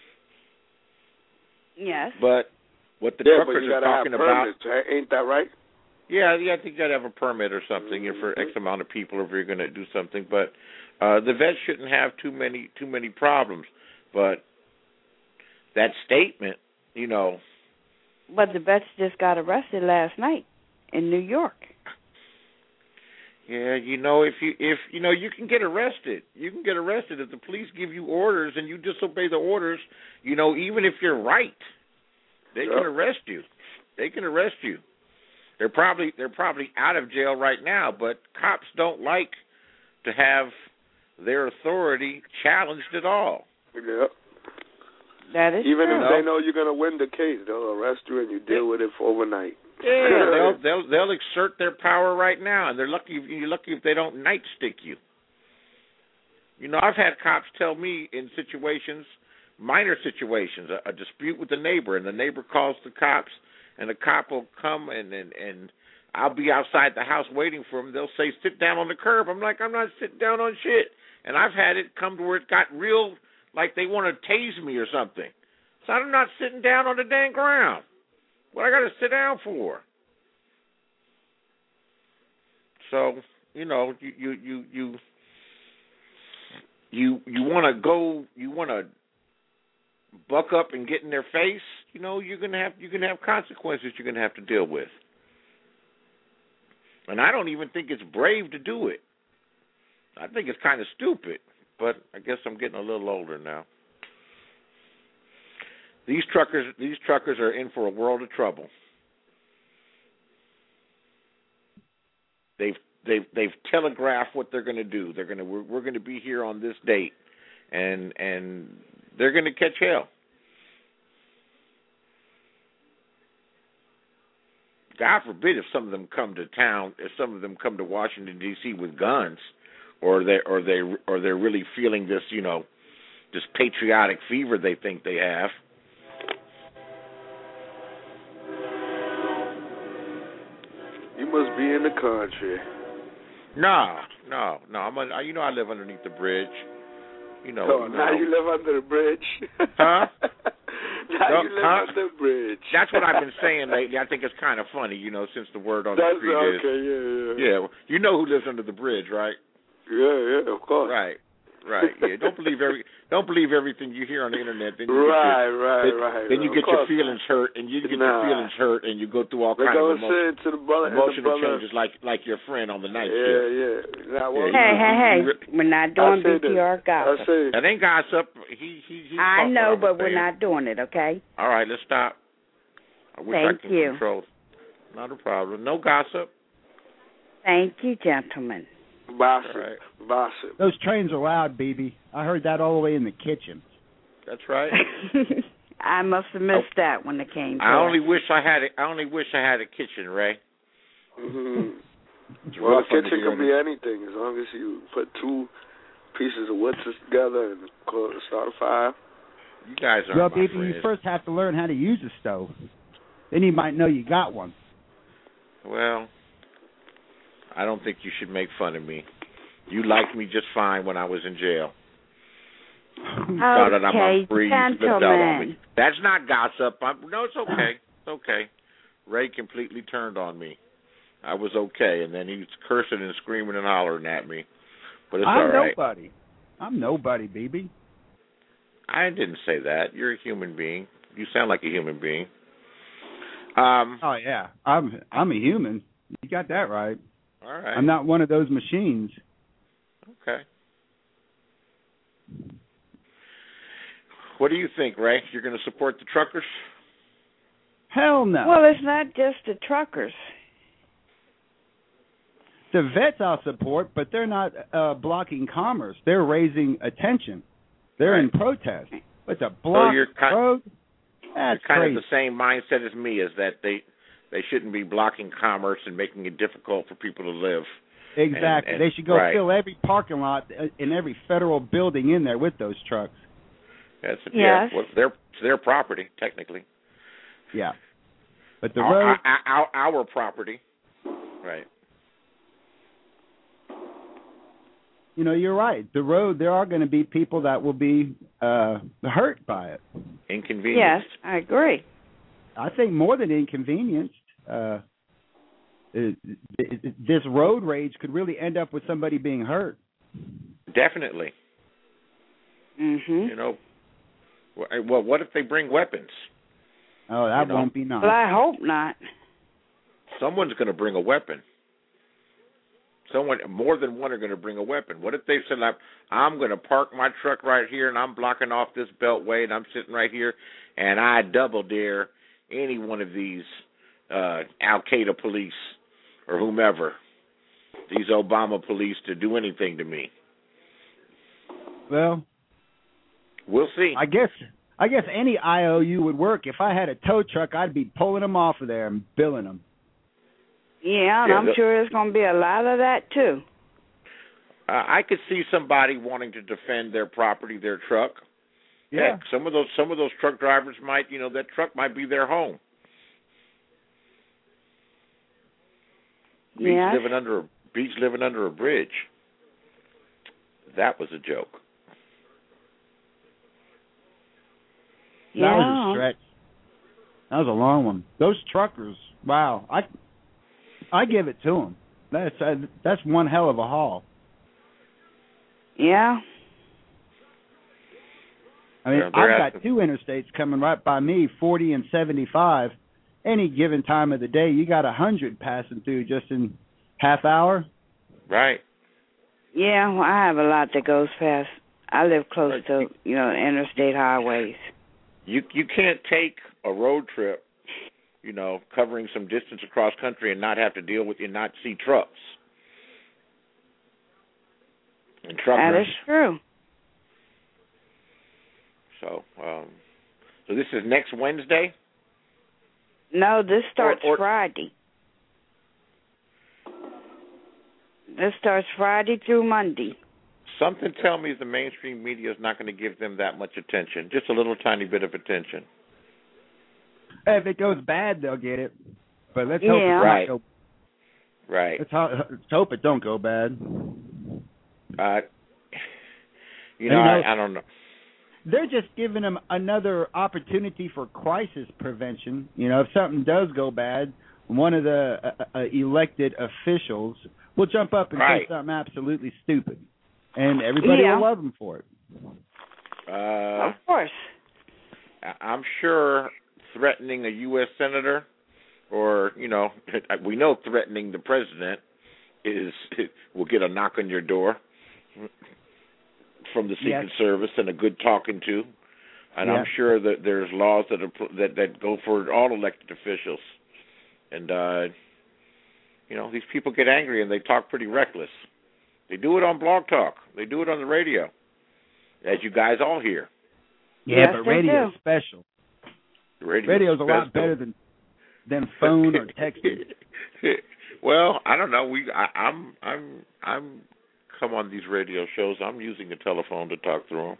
Yes. But what the truckers are talking about, ain't that right? Yeah, I think you got to have a permit or something for X amount of people if you're going to do something. But the vets shouldn't have too many problems. But that statement, you know. But the vets just got arrested last night in New York. Yeah, you know, if you know, you can get arrested. You can get arrested if the police give you orders and you disobey the orders. You know, even if you're right, they can arrest you. They can arrest you. They're probably out of jail right now, but cops don't like to have their authority challenged at all. Yeah. That is even true. If they know you're going to win the case, they'll arrest you and you deal with it for overnight. Yeah, they'll exert their power right now, and you're lucky if they don't nightstick you. You know, I've had cops tell me in situations, minor situations, a dispute with the neighbor, and the neighbor calls the cops, and the cop will come, and I'll be outside the house waiting for him. They'll say, sit down on the curb. I'm like, I'm not sitting down on shit. And I've had it come to where it got real, like they want to tase me or something. So I'm not sitting down on the dang ground. What I got to sit down for? So, you know, you want to go, you want to buck up and get in their face, you know, you're gonna have consequences you're gonna have to deal with. And I don't even think it's brave to do it. I think it's kind of stupid, but I guess I'm getting a little older now. These truckers are in for a world of trouble. They've telegraphed what they're going to do. We're going to be here on this date, and they're going to catch hell. God forbid if some of them come to town, if some of them come to Washington D.C. with guns, or they're really feeling this, you know, this patriotic fever they think they have. You must be in the country. No. You know, I live underneath the bridge. You know. Oh, now you live under the bridge. Huh? Now you live under the bridge. That's what I've been saying lately. I think it's kind of funny, you know, since the word on the street is. Okay, yeah. Yeah, you know who lives under the bridge, right? Yeah, of course. Right. Yeah. Don't believe everything you hear on the internet. Then you Then you get your feelings hurt, and you go through all kinds of emotional changes, like your friend on the night shift. Yeah. Hey, we're not doing BTR gossip. That ain't gossip. I know, but we're not doing it. Okay. All right, let's stop. I wish I could control. Not a problem. No gossip. Thank you, gentlemen. Gossip. Those trains are loud, BB. I heard that all the way in the kitchen. That's right. I must have missed that when it came. I only wish I had a kitchen, Ray. Mm-hmm. Well, the kitchen can be anything as long as you put two pieces of wood together and start a fire. You guys are. Well, BB, you first have to learn how to use a stove. Then you might know you got one. Well, I don't think you should make fun of me. You liked me just fine when I was in jail. Gentlemen. That's not gossip. No, it's okay. It's okay. Ray completely turned on me. I was okay, and then he's cursing and screaming and hollering at me. But it's all right. I'm nobody, BB. I didn't say that. You're a human being. You sound like a human being. Oh yeah, I'm a human. You got that right. All right. I'm not one of those machines. Okay. What do you think, Ray? You're going to support the truckers? Hell no. Well, it's not just the truckers. The vets I'll support, but they're not blocking commerce. They're raising attention. They're in protest. But to block road, that's you're kind crazy. of the same mindset as me, is that they shouldn't be blocking commerce and making it difficult for people to live. Exactly. They should go fill every parking lot in every federal building in there with those trucks. Yes. Yeah, well, it's their property, technically. Yeah. But the road... Our property. Right. You know, you're right. The road, there are going to be people that will be hurt by it. Inconvenienced. Yes, I agree. I think more than inconvenienced. This road rage could really end up with somebody being hurt. Definitely. Mm-hmm. You know, well, what if they bring weapons? Oh, that won't be nice. Well, I hope not. Someone's going to bring a weapon. More than one are going to bring a weapon. What if they said, I'm going to park my truck right here and I'm blocking off this beltway and I'm sitting right here and I double dare any one of these Al-Qaeda police or whomever, these Obama police, to do anything to me? Well, we'll see. I guess any IOU would work. If I had a tow truck, I'd be pulling them off of there and billing them. Yeah, and I'm sure there's going to be a lot of that too. I could see somebody wanting to defend their property, their truck. Yeah. Heck, some of those truck drivers might, that truck might be their home. Yeah. Beach living under a bridge. That was a joke. Yeah. That was a stretch. That was a long one. Those truckers, wow. I give it to them. That's one hell of a haul. Yeah. I mean, I've got two interstates coming right by me, 40 and 75. Any given time of the day, you got 100 passing through just in half hour. Right. Yeah, well, I have a lot that goes fast. I live close to, interstate highways. You can't take a road trip, covering some distance across country and not have to deal with not see trucks. And truckers. That is true. So this is next Wednesday? No, this starts Friday. This starts Friday through Monday. Something tell me the mainstream media is not going to give them that much attention, just a little tiny bit of attention. If it goes bad, they'll get it. But let's hope it don't go. Right. Let's hope it don't go bad. I don't know. They're just giving them another opportunity for crisis prevention. If something does go bad, one of the elected officials will jump up and say something absolutely stupid, and everybody will love them for it. Of course. I'm sure threatening a U.S. senator, or we know threatening the president will get a knock on your door from the Secret Service and a good talking to, and I'm sure that there's laws that go for all elected officials, and these people get angry and they talk pretty reckless. They do it on Blog Talk. They do it on the radio, as you guys all hear. Yeah, but radio is special. Radio's a lot better than phone or texting. Well, I don't know. I'm come on these radio shows. I'm using a telephone to talk through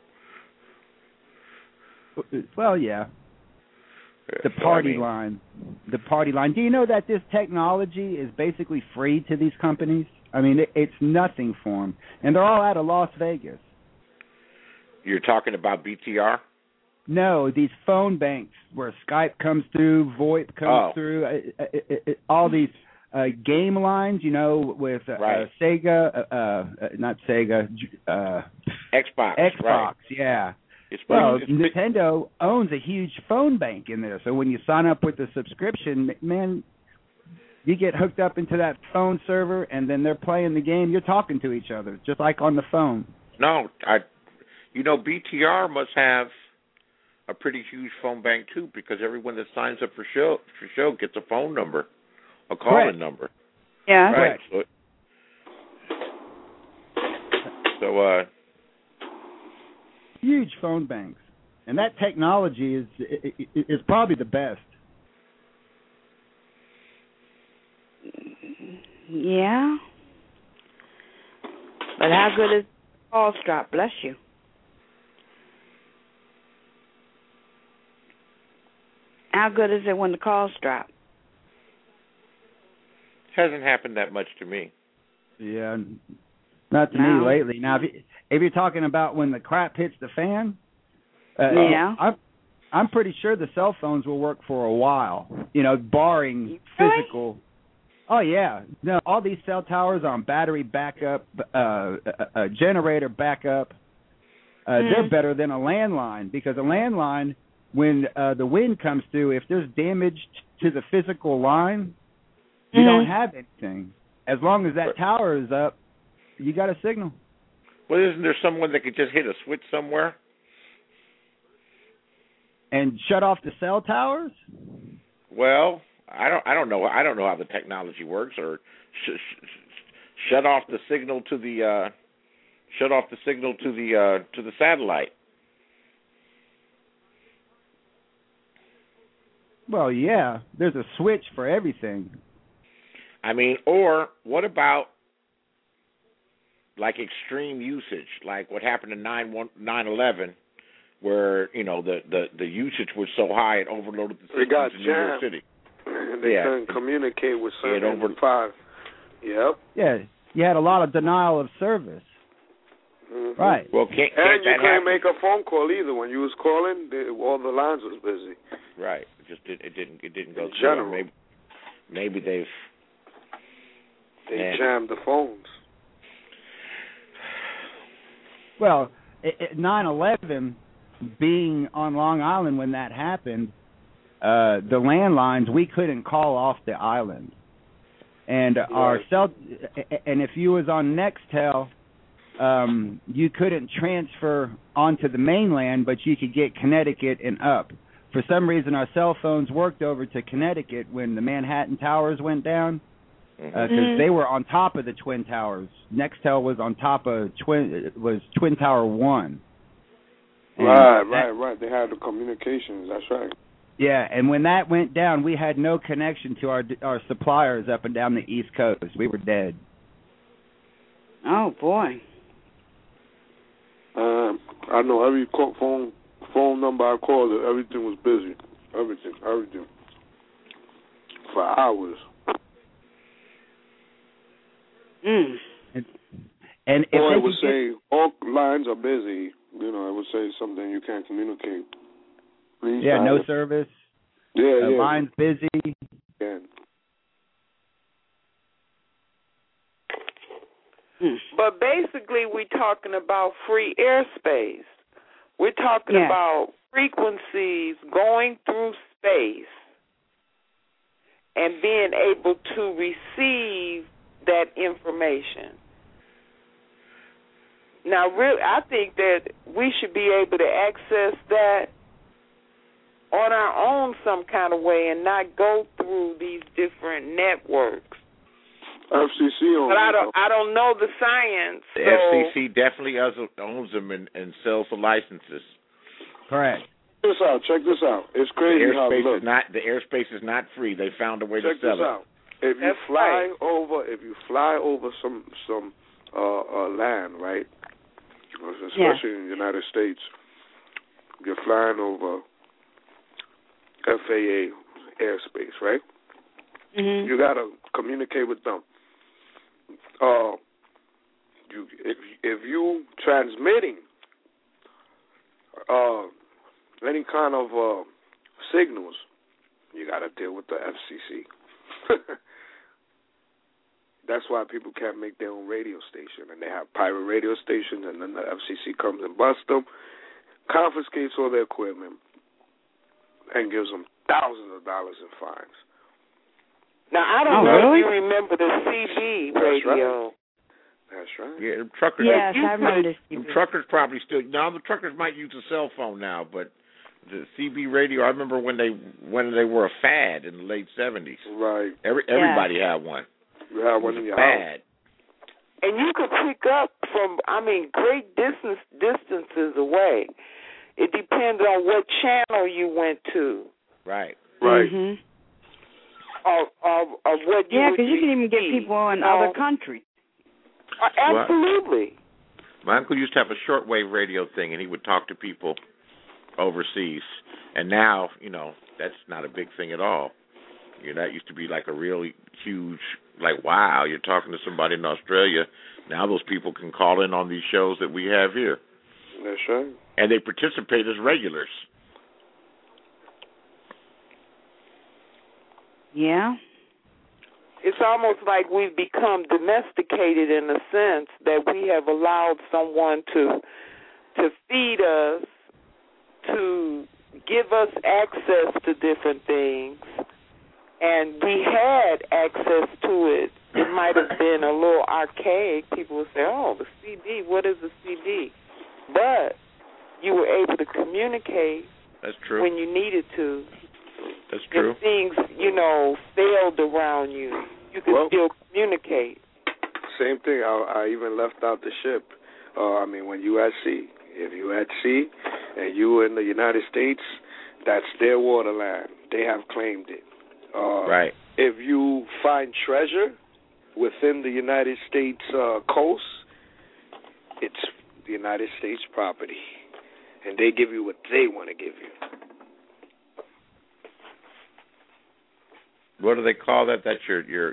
them. Well, yeah. The party line. The party line. Do you know that this technology is basically free to these companies? I mean, it's nothing for them. And they're all out of Las Vegas. You're talking about BTR? No, these phone banks where Skype comes through, VoIP comes through, all these game lines, with Sega, not Sega, Xbox. Xbox, yeah. Well, Nintendo owns a huge phone bank in there, so when you sign up with the subscription, man, you get hooked up into that phone server, and then they're playing the game. You're talking to each other, just like on the phone. No, BTR must have a pretty huge phone bank too, because everyone that signs up for show gets a phone number, a call-in number. Yeah. Right. So huge phone banks, and that technology is probably the best. Yeah. But how good is calls drop? Bless you. How good is it when the calls drop? Hasn't happened that much to me. Yeah, not to me lately. Now, if you're talking about when the crap hits the fan, I'm pretty sure the cell phones will work for a while. Barring physical. Oh yeah, no, all these cell towers on battery backup, generator backup. They're better than a landline, because a landline, when the wind comes through, if there's damage to the physical line, you don't have anything. As long as that tower is up, you got a signal. Well, isn't there someone that could just hit a switch somewhere and shut off the cell towers? Well, I don't know. I don't know how the technology works, or shut off the signal to the satellite. Well, yeah, there's a switch for everything. I mean, or what about like extreme usage, like what happened in 9/11, where the usage was so high it overloaded the systems in New York City. They couldn't communicate with certain five. Yep. Yeah, you had a lot of denial of service. Mm-hmm. Right. Well, can't and you that couldn't happen? make a phone call either. When you was calling, all the lines was busy. Right. It didn't go in through. General. Maybe they jammed the phones. Well, 9/11 being on Long Island when that happened, the landlines, we couldn't call off the island, and and if you was on Nextel, you couldn't transfer onto the mainland, but you could get Connecticut and up. For some reason, our cell phones worked over to Connecticut when the Manhattan Towers went down, because they were on top of the Twin Towers. Nextel was on top of Twin Tower 1. And right. They had the communications. That's right. Yeah, and when that went down, we had no connection to our suppliers up and down the East Coast. We were dead. Oh boy. I know every phone number I called, everything was busy. Everything. For hours. And if it would say all lines are busy, it would say something you can't communicate. Please no service. Yeah. Line's busy. Yeah. But basically, we're talking about free airspace. We're talking about frequencies going through space and being able to receive that information. Now, really, I think that we should be able to access that on our own some kind of way and not go through these different networks. FCC owns them. But I don't know the science. The FCC definitely owns them and sells the licenses. Correct. Check this out. It's crazy how it looks. The airspace is not free. They found a way to sell it. Check this out. If you fly over some land, right? Especially in the United States, you're flying over FAA airspace, right? Mm-hmm. You gotta communicate with them. If you transmitting any kind of signals, you gotta deal with the FCC. That's why people can't make their own radio station, and they have pirate radio stations, and then the FCC comes and busts them, confiscates all their equipment, and gives them thousands of dollars in fines. Now, I don't know if you remember the CB radio. That's right. Yeah, truckers. Yes, I remember the CB. Truckers probably still. Now the truckers might use a cell phone now, but the CB radio. I remember when they were a fad in the late '70s. Right. Everybody had one. You had one in your house. And you could pick up from, great distances away. It depends on what channel you went to. Right. Right. Mm-hmm. Of what you because you can even get people in other countries. Absolutely. My uncle used to have a shortwave radio thing, and he would talk to people overseas. And now, that's not a big thing at all. That used to be like a really huge, wow, you're talking to somebody in Australia. Now those people can call in on these shows that we have here. That's right. And they participate as regulars. Yeah. It's almost like we've become domesticated in the sense that we have allowed someone to feed us, to give us access to different things, and we had access to it. It might have been a little archaic. People would say, oh, the CD, what is a CD? But you were able to communicate. That's true. When you needed to. That's true. If things, failed around you, you could still communicate. Same thing. I even left out the ship. When you at sea. If you at sea and you in the United States, that's their waterland. They have claimed it. Right. If you find treasure within the United States coast, it's the United States property, and they give you what they want to give you. What do they call that? That's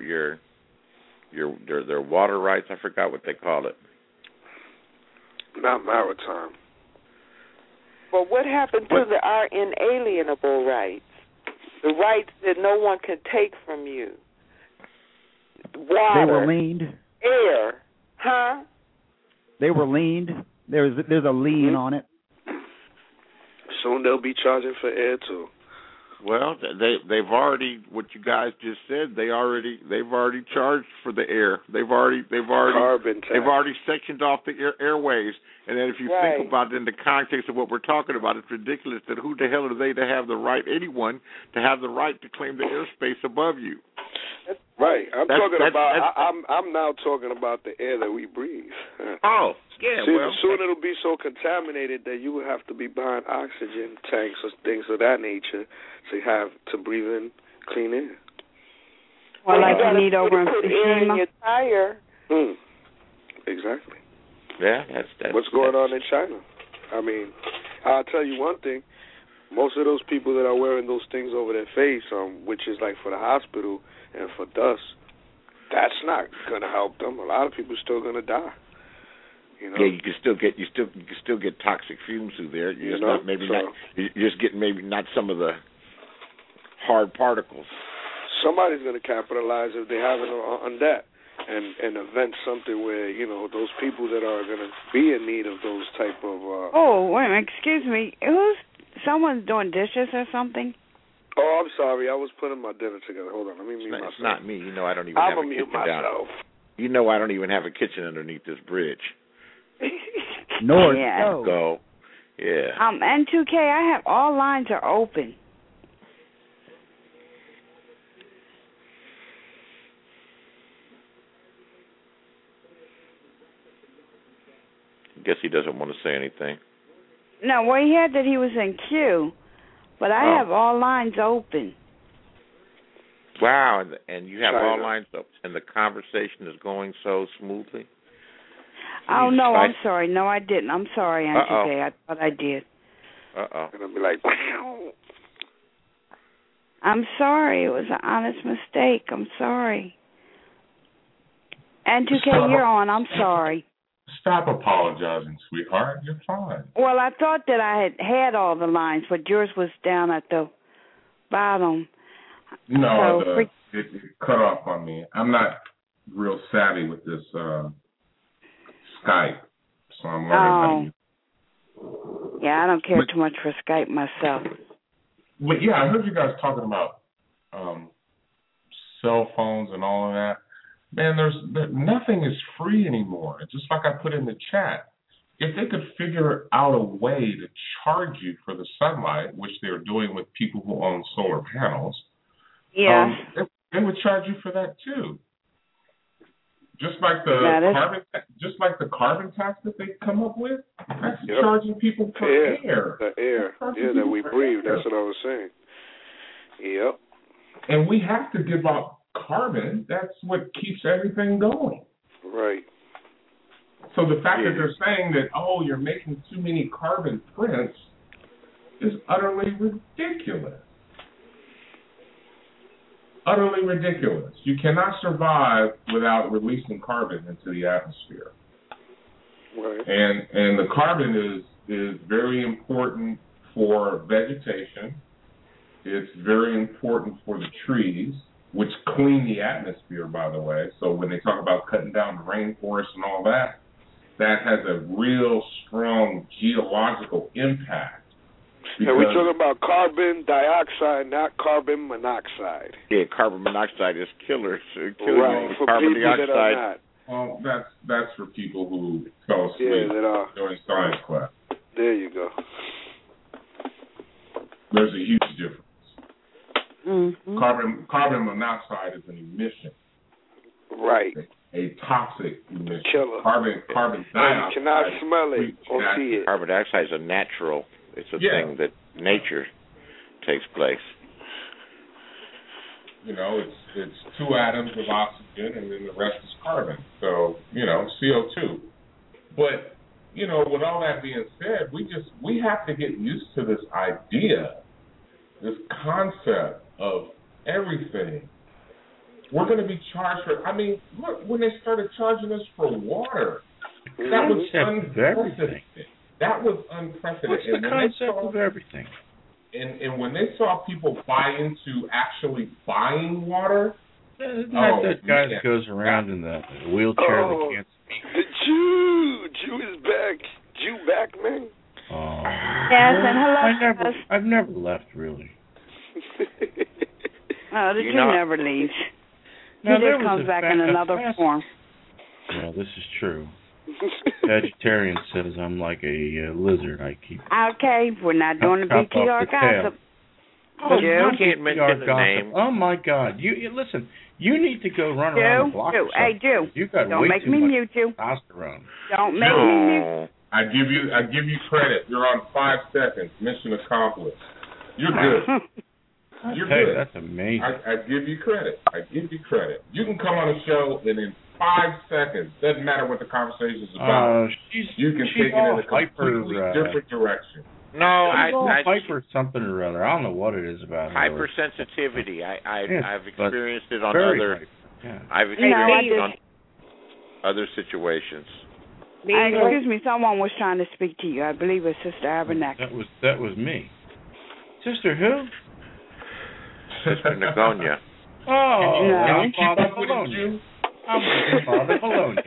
their water rights. I forgot what they call it. Not maritime. But what happened to our inalienable rights? The rights that no one can take from you. Water. They were leaned. Air. Huh? They were leaned. There's a lien on it. Soon they'll be charging for air too. Well, they've already, what you guys just said, they've already charged for the air. They've already sectioned off the airways. And then if you think about it in the context of what we're talking about, it's ridiculous that who the hell are they to have the right, anyone, to have the right to claim the airspace above you? Right. I'm now talking about the air that we breathe. Oh, yeah. See, soon it'll be so contaminated that you will have to be buying oxygen tanks or things of that nature to breathe in clean air. Well, like you need over in air in your tire. Exactly. Yeah, that's what's going on in China. I mean, I'll tell you one thing. Most of those people that are wearing those things over their face, which is like for the hospital and for dust, that's not going to help them. A lot of people are still going to die. You know? Yeah, you can still get toxic fumes through there. You're just getting maybe not some of the hard particles. Somebody's going to capitalize if they have it on that and invent something where, those people that are going to be in need of those type of... Oh, wait a minute, excuse me. Someone's doing dishes or something? Oh, I'm sorry. I was putting my dinner together. Hold on. Let me mute myself. It's not me. I don't even have a kitchen myself. down. I don't even have a kitchen underneath this bridge. North. Go. Yeah. N2K, I have all lines are open. I guess he doesn't want to say anything. No, well, he had that he was in queue, but I have all lines open. Wow, and you have all lines up, and the conversation is going so smoothly? Oh, no, I'm sorry. No, I didn't. I'm sorry, N2K. I thought I did. Uh-oh. And I'll be like, wow. I'm sorry. It was an honest mistake. I'm sorry. N2K, you're on. I'm sorry. Stop apologizing, sweetheart. You're fine. Well, I thought that I had all the lines, but yours was down at the bottom. No, it cut off on me. I'm not real savvy with this Skype, so I'm learning how to use it. Yeah, I don't care too much for Skype myself. But yeah, I heard you guys talking about cell phones and all of that. Man, nothing is free anymore. Just like I put in the chat, if they could figure out a way to charge you for the sunlight, which they're doing with people who own solar panels, they would charge you for that too. Just like the carbon tax that they come up with, that's charging people for air. The air that we breathe. That's what I was saying. Yep. And we have to give up carbon. That's what keeps everything going. Right. So the fact that they're saying that, you're making too many carbon prints is utterly ridiculous. Utterly ridiculous. You cannot survive without releasing carbon into the atmosphere. Right. And the carbon is very important for vegetation. It's very important for the trees, which clean the atmosphere, by the way. So when they talk about cutting down the rainforest and all that, that has a real strong geological impact. And we're talking about carbon dioxide, not carbon monoxide. Yeah, carbon monoxide is killers. Right, for carbon people dioxide. that are not. Well, that's for people who fell asleep during science class. There you go. There's a huge difference. Mm-hmm. Carbon monoxide is an emission. Right. A toxic emission. Killer. Carbon dioxide. You cannot smell it or see it. Carbon dioxide is a natural. It's a thing that nature takes place. it's two atoms of oxygen, and then the rest is carbon. So, CO2. But, with all that being said, we have to get used to this idea, this concept of everything. We're going to be charged for. I mean, look, when they started charging us for water, that was unprecedented. That was unprecedented. What's the concept of everything? And when they saw people buy into actually buying water, not that guy that goes around in the wheelchair that can't speak. The Jew is back. Jew back, man. Oh. Yes, and hello. I've never left, really. Oh, the Jew never leaves. He just comes back in another form. Well, this is true. Vegetarian says I'm like a lizard. I keep. Okay, we're not doing the BTR gossip. You can't mention the name. Oh my God! You listen. You need to go run around the block. Hey, Jew. You got Don't way make too me much mute you. testosterone. Don't make me mute. I give you credit. You're on 5 seconds. Mission accomplished. You're good. You're good. That's amazing. I give you credit. You can come on a show and in 5 seconds, doesn't matter what the conversation is about, you can take it in a completely different direction. No, hyper something or other. I don't know what it is about hypersensitivity. I've experienced it on other. I've experienced it on other situations. Excuse me, someone was trying to speak to you. I believe it's Sister Abernathy. That was me. Sister who? Sister Nagonia. Oh, no. I'm Father Bologna. I'm Father Bologna.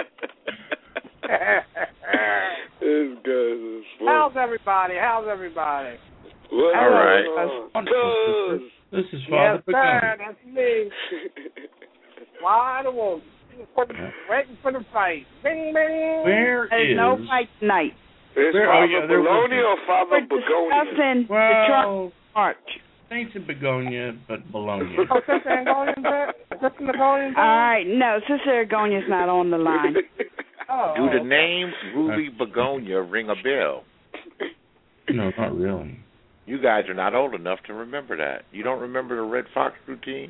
This guy is funny. How's everybody? Well, all right. This is Father Bologna. Yes, sir, that's me. Wide awake. Waiting for the fight. Bing, bing. There's no fight tonight. Is Father Bologna or Father Begonia? Discussing the Trump march. Saints of Begonia, but Bologna. Oh, Sister Angonian? Sister Angonian? All right, no, Sister Agonia's not on the line. Do the name Ruby Begonia ring a bell? No, not really. You guys are not old enough to remember that. You don't remember the Red Fox routine?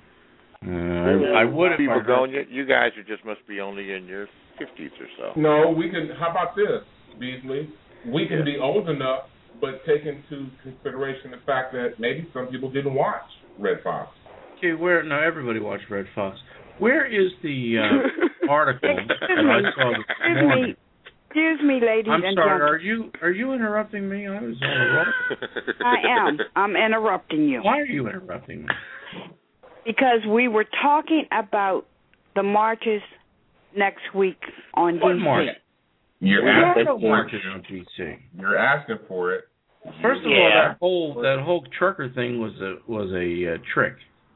I would if I Begonia. You guys just must be only in your 50s or so. No, we can. How about this, Beasley? We can be old enough, but take into consideration the fact that maybe some people didn't watch Red Fox. Okay, no, everybody watched Red Fox. Where is the article that I saw this morning? Excuse me, ladies I'm and sorry. gentlemen. Are you interrupting me? I was on a roll. I am. I'm interrupting you. Why are you interrupting me? Because we were talking about the marches next week on What DC. march? You're asking for marches on DC. You're asking for it. First of all, that whole trucker thing was a trick.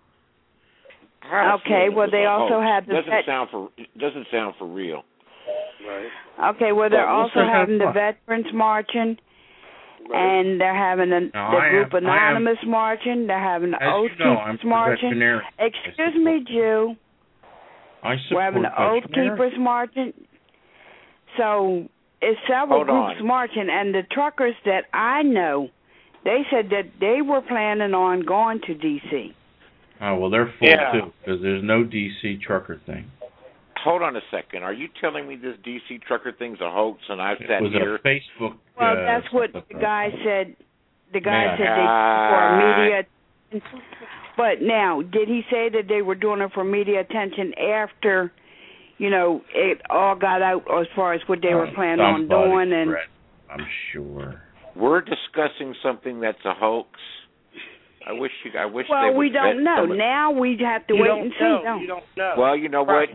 Okay, well they also had the doesn't sound for real. Right. Okay, well they're also having the veterans marching, and they're having the group Anonymous marching. They're having the Oath Keepers marching. Excuse me, Jew. We're having the Oath Keepers marching. So it's several groups marching, and the truckers that I know, they said that they were planning on going to D.C. Oh, well, they're full, too, because there's no D.C. trucker thing. Hold on a second. Are you telling me this D.C. trucker thing's a hoax and I've sat It here? was a Facebook. Well, that's what the guy said. The guy said they for media. But now, did he say that they were doing it for media attention after, it all got out as far as what they were planning on doing? And I'm sure. We're discussing something that's a hoax. I wish. Well, we don't know. Now we have to wait and see. You don't know. Well, you know what?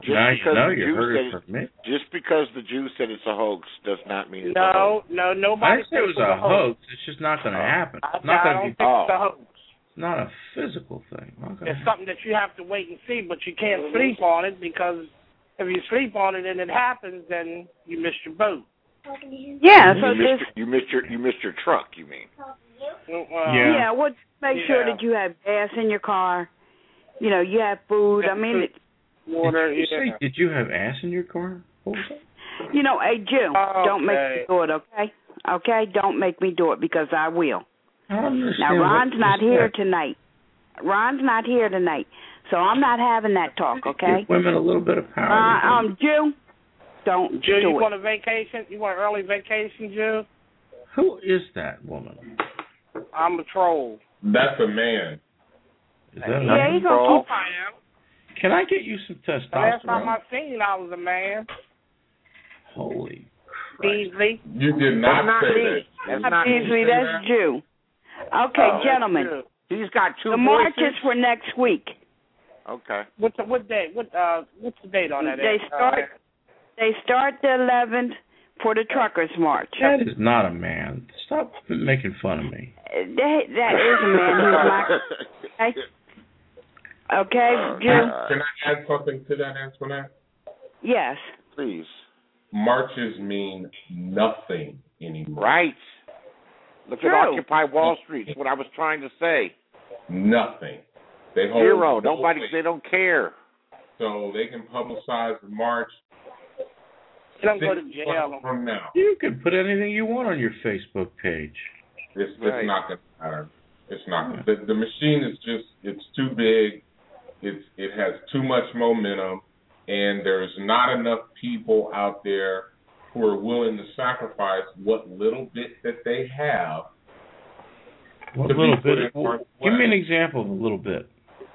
Just because the Jew said it's a hoax does not mean it's a hoax. No, nobody said it was a hoax. It's just not going to happen. It's not going to be. It's a hoax. It's not a physical thing. It's something that you have to wait and see, but you can't sleep on it because if you sleep on it and it happens, then you missed your boat. Yeah, you missed your truck. You mean? Yeah. Well, make sure that you have gas in your car. You have food. I mean, water. Did you have ass in your car? What was that? Hey, Jew, don't make me do it, okay? Okay, don't make me do it because I will. I don't understand. Now, Ron's not here tonight. Ron's not here tonight, so I'm not having that talk, okay? Give women a little bit of power. Jew, don't Jew, do you it. want a vacation? You want an early vacation, Jew? Who is that woman? I'm a troll. That's a man. Is that a Yeah, man? he's gonna keep. I am. Can I get you some The last time testosterone? I seen I was a man. Holy Christ. Beasley. You did not say that. That's Not not Beasley, that's Jew. Okay, gentlemen. He's got two The march voices. is for next week. Okay. What date? What's the date on that? They start the 11th for the truckers' march. That is not a man. Stop making fun of me. That is a man who's my. Okay, Jew. Can I add something to that, Antoinette? Yes. Please. Marches mean nothing anymore. Right. Look True. at Occupy Wall Street. That's what I was trying to say. Nothing. They hold Zero. no Nobody. weight. They don't care. So they can publicize the march. Don't go to jail. From now. You can put anything you want on your Facebook page. It's Right. not going to matter. It's not. The machine is just, it's too big. It has too much momentum, and there's not enough people out there who are willing to sacrifice what little bit that they have. What to little be put bit? in harm's Give me way. an example of a little bit.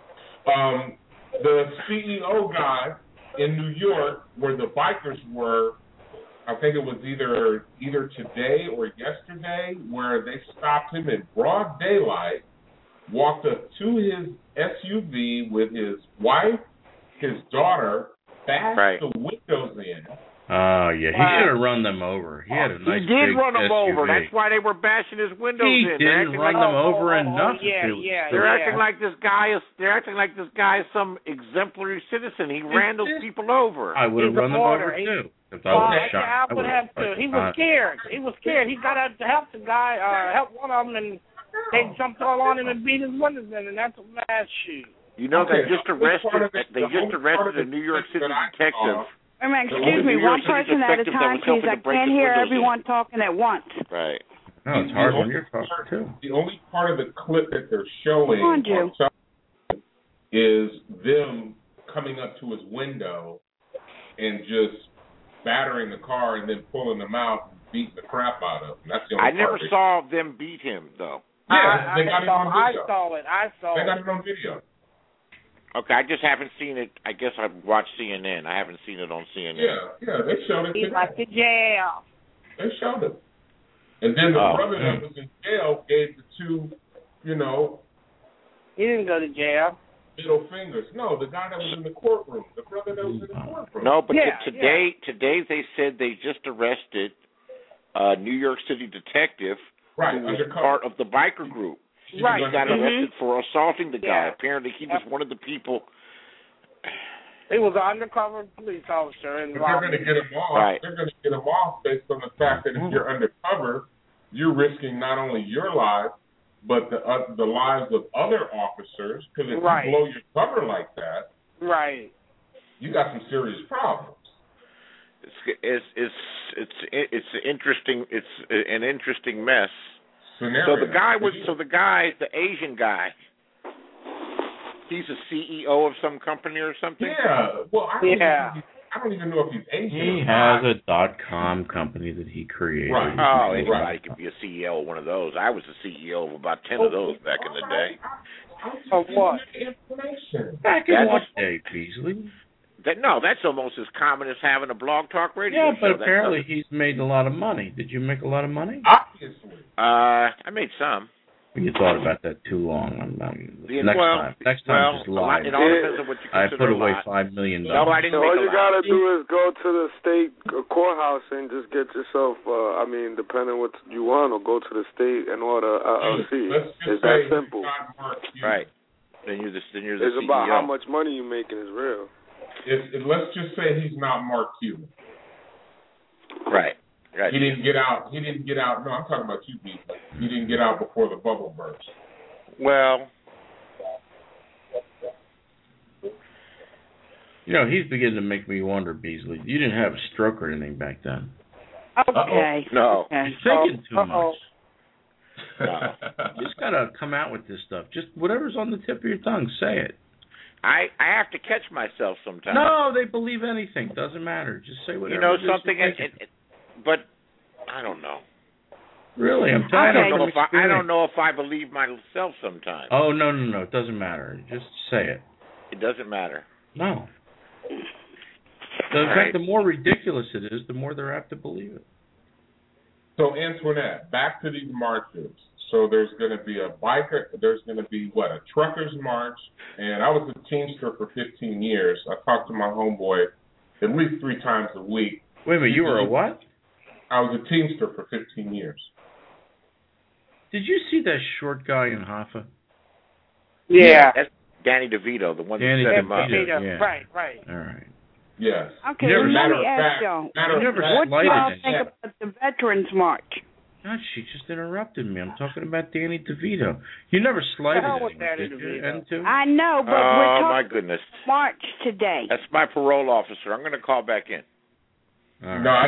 The CEO guy in New York, where the bikers were, I think it was either today or yesterday, where they stopped him in broad daylight, walked up to his SUV with his wife, his daughter, bashed the windows in. Oh, yeah. He should have run them over. He had a nice He did big run them SUV. over. That's why they were bashing his windows He in. They're didn't acting run like them over enough. They're acting like this guy is. They're acting like this guy is some exemplary citizen. He ran those people over. I would have run them over too. If I was shot, I would have to. He was scared. He was scared. He got out to help the guy, help one of them, and they jumped all on him and beat his windows in, and that's a mad shoot. You know, they just arrested a New York City detective. Wait a minute, excuse me, one person at a time, please. I can't hear everyone talking at once. Right. No, it's hard when you're talking too. The only part of the clip that they're showing Come on, Jew. is them coming up to his window and just battering the car and then pulling them out and beating the crap out of him. That's the only I never part saw them beat him, though. Yeah, they got it on video. I saw They it. got it on video. Okay, I just haven't seen it. I guess I've watched CNN. I haven't seen it on CNN. Yeah, they showed it. He's like to jail. They showed it. And then the brother that was in jail gave the two, He didn't go to jail. middle fingers. No, the guy that was in the courtroom. The brother that was in the courtroom. No, but today they said they just arrested a New York City detective who was part of the biker group. He got arrested for assaulting the guy. Apparently, he was one of the people. He was an undercover police officer. And but they're going to get him off. Right. They're going to get him off based on the fact that if you're undercover, you're risking not only your life, but the lives of other officers. Because if you blow your cover like that, you got some serious problems. It's interesting. It's an interesting mess. Scenario. So the Asian guy, he's a CEO of some company or something? Yeah. Well, I don't even know if he's Asian. He has a .com company that he created. Right. Oh, anybody could be a CEO of one of those. I was a CEO of about 10 of those back in the day. Of what? Back in what day, Beasley? That's almost as common as having a blog talk radio show. Yeah, but apparently he's made a lot of money. Did you make a lot of money? Obviously. I made some. You thought about that too long. Next time, just lie. It all depends on what you consider. I put away $5 million. No, I didn't all make a you lot. gotta do is go to the state courthouse and just get yourself. Depending what you want, or go to the state and order LLC. It's that simple. Right. Then you're the CEO. It's about how much money you're making is real. Let's just say he's not Mark Cuban. Right. He didn't get out. No, I'm talking about you, people. He didn't get out before the bubble burst. Well, he's beginning to make me wonder, Beasley. You didn't have a stroke or anything back then. Okay. No. You're thinking too much. You just got to come out with this stuff. Just whatever's on the tip of your tongue, say it. I have to catch myself sometimes. No, they believe anything. Doesn't matter. Just say whatever. You know something, but I don't know. Really, I'm telling you. I don't know if I believe myself sometimes. Oh, no. It doesn't matter. Just say it. It doesn't matter. No. In fact, the more ridiculous it is, the more they're apt to believe it. So, Antoinette, back to these marches. So there's going to be a biker, there's going to be, a truckers march, and I was a Teamster for 15 years. I talked to my homeboy at least 3 times a week. Wait a minute, you were a what? I was a Teamster for 15 years. Did you see that short guy in Hoffa? Yeah. That's Danny DeVito, the one Danny that set him up. Yeah. Right. All right. Yes. Okay, let me ask y'all. What do y'all think about the Veterans March? God, she just interrupted me. I'm talking about Danny DeVito. You never slighted anyone, did you? I know, but we're talking my goodness. March today. That's my parole officer. I'm going to call back in. Right. No,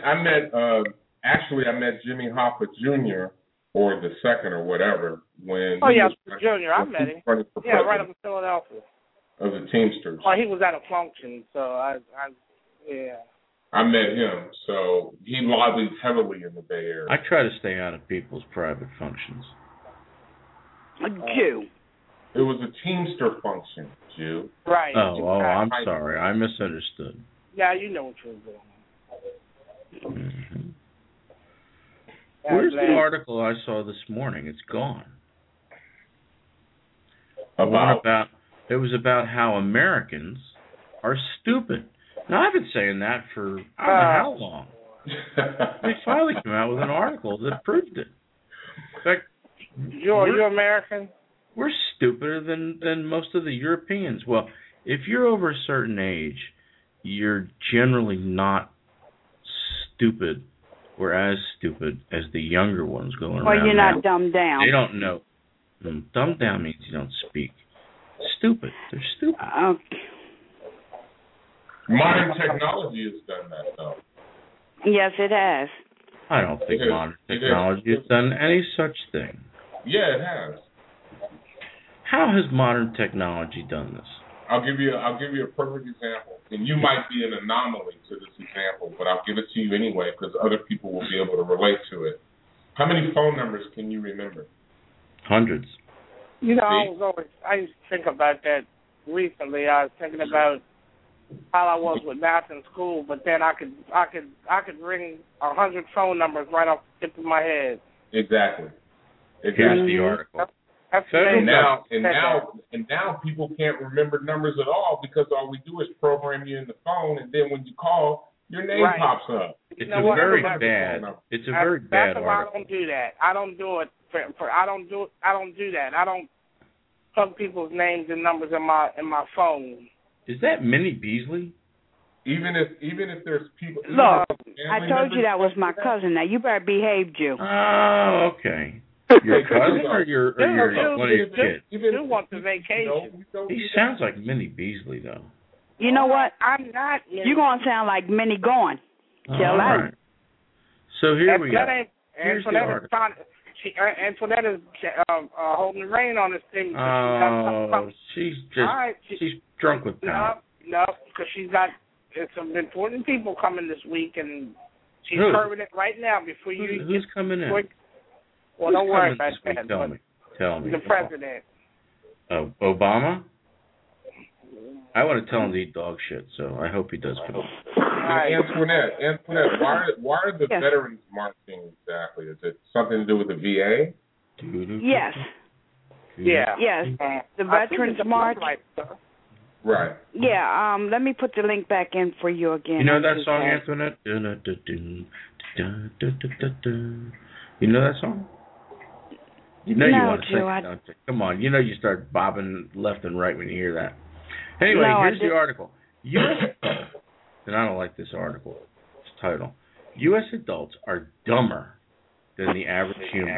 I met Jimmy Hoffa Jr. or the second or whatever when. Oh yeah, Junior. I met him. Yeah, right up in Philadelphia. Of the Teamsters. Oh, he was at a function, so yeah. I met him, so he lobbies heavily in the Bay Area. I try to stay out of people's private functions. Jew. It was a Teamster function, Jew. Right. Oh, I'm sorry. I misunderstood. Yeah, you know what you're doing. Mm-hmm. Where's the article I saw this morning? It's gone. It was about how Americans are stupid. Now, I've been saying that for I don't know how long. They finally came out with an article that proved it. In fact, you're American? We're stupider than most of the Europeans. Well, if you're over a certain age, you're generally not stupid or as stupid as the younger ones going around. Well, you're now. not dumbed down. They don't know. Dumbed down means you don't speak. Stupid. They're stupid. Modern technology has done that, though. Yes, it has. I don't think modern technology has done any such thing. Yeah, it has. How has modern technology done this? I'll give you a perfect example, and you might be an anomaly to this example, but I'll give it to you anyway because other people will be able to relate to it. How many phone numbers can you remember? Hundreds. You know, I used to think about that recently. I was thinking about how I was with math in school, but then I could ring 100 phone numbers right off the tip of my head. Exactly. Here's the article. And now people can't remember numbers at all because all we do is program you in the phone, and then when you call, your name pops up. It's a very bad article. That's why I don't do that. I don't do it. I don't do that. I don't plug people's names and numbers in my phone. Is that Minnie Beasley? Even if there's people. Look, I told you that was my cousin. Now you better behave, Jew. Oh, okay. Your cousin or one of your kids? You want the vacation? He sounds like Minnie Beasley, though. You know what? I'm not. You're gonna sound like Minnie Gone. All right. So here we go. Here's the article. Antoinette is holding the rein on this thing. She's drunk with power. No, because she's got some important people coming this week, and she's curving it right now before you. Who's coming in? Well, don't worry about that. Tell me. The president. Obama? I want to tell him to eat dog shit, so I hope he does come in. Antoinette, why are the veterans marching exactly? Is it something to do with the VA? Yes. Yeah. Yes. The Veterans March. Right. Yeah. Let me put the link back in for you again. You know that song, Antoinette? You know that song? You know you want to sing it, don't you? Come on. You know you start bobbing left and right when you hear that. Anyway, here's the article. And I don't like this article. It's title. U.S. adults are dumber than the average human.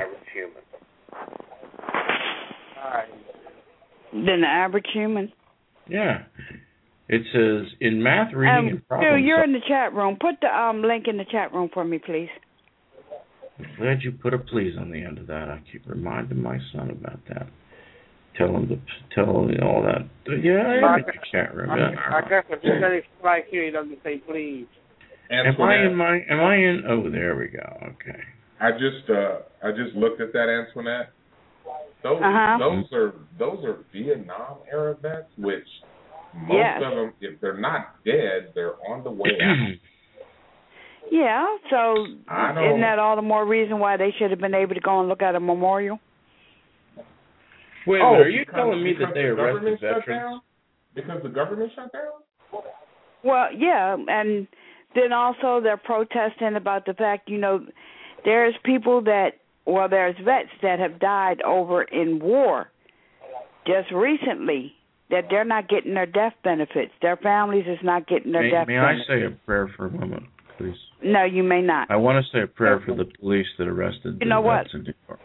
Than the average human? Yeah. It says, in math, reading, and problem Dude, you're in the chat room. Put the link in the chat room for me, please. I'm glad you put a please on the end of that. I keep reminding my son about that. Tell him all that. Yeah, I can't remember. I guess if he says like here, he doesn't say please. Am I in? Oh, there we go. Okay. I just looked at that, Antoinette. Those are Vietnam era vets, which most of them, if they're not dead, they're on the way out. Yeah, so isn't that all the more reason why they should have been able to go and look at a memorial? Wait, are you telling me that they arrested veterans? Because the government shut down? Well, yeah, and then also they're protesting about the fact, there's there's vets that have died over in war just recently that they're not getting their death benefits. Their families is not getting their death benefits. May I say a prayer for a moment, please? No, you may not. I want to say a prayer for the police that arrested the vets in New York.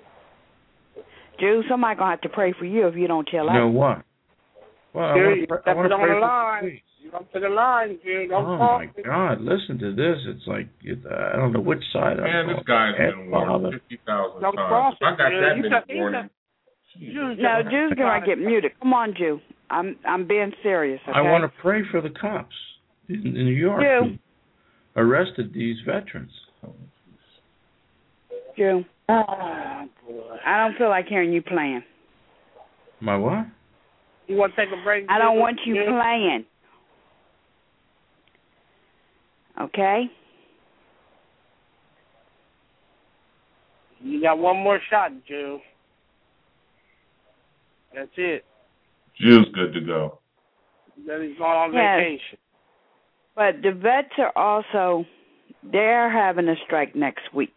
Drew, somebody going to have to pray for you if you don't chill out. You know what? Well, I want to pray for the police. You come to the line, Drew. Oh, my God. Listen to this. It's like, I don't know which side I'm on. This guy's been warned 50,000 times. I got that many warnings. No, Drew's going to get muted. Come on, Drew. I'm being serious, okay? I want to pray for the cops in New York who arrested these veterans. Drew. I don't feel like hearing you playing. My what? You want to take a break? I don't want you playing. Okay? You got one more shot, Drew. That's it. Drew's good to go. Then he's going on vacation. But the vets are also, they're having a strike next week.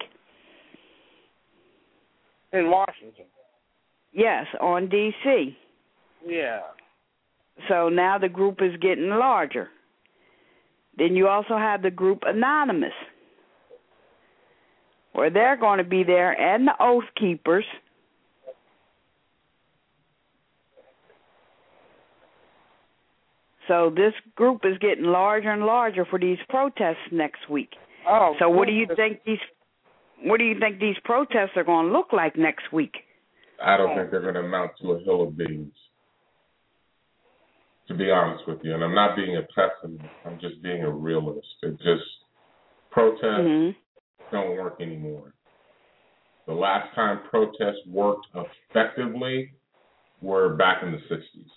In Washington. Yes, on D.C. Yeah. So now the group is getting larger. Then you also have the group Anonymous, where they're going to be there, and the Oath Keepers. So this group is getting larger and larger for these protests next week. Oh. So what do you think these protests are going to look like next week? I don't think they're going to amount to a hill of beans, to be honest with you. And I'm not being a pessimist. I'm just being a realist. Protests don't work anymore. The last time protests worked effectively were back in the 60s.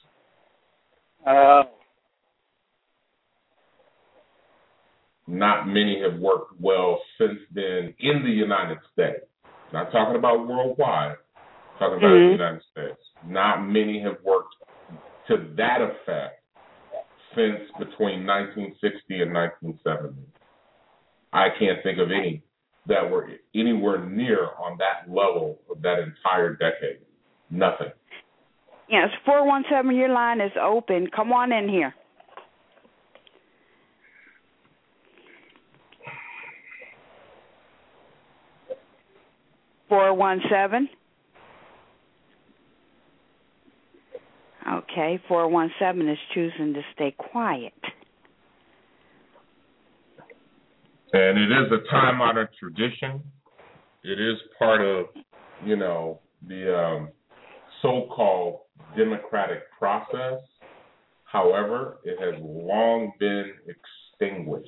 Not many have worked well since then in the United States. Not talking about worldwide, talking about the United States. Not many have worked to that effect since between 1960 and 1970. I can't think of any that were anywhere near on that level of that entire decade. Nothing. Yes, 417, your line is open. Come on in here. 417. Okay, 417 is choosing to stay quiet. And it is a time-honored tradition. It is part of, the so-called democratic process. However, it has long been extinguished.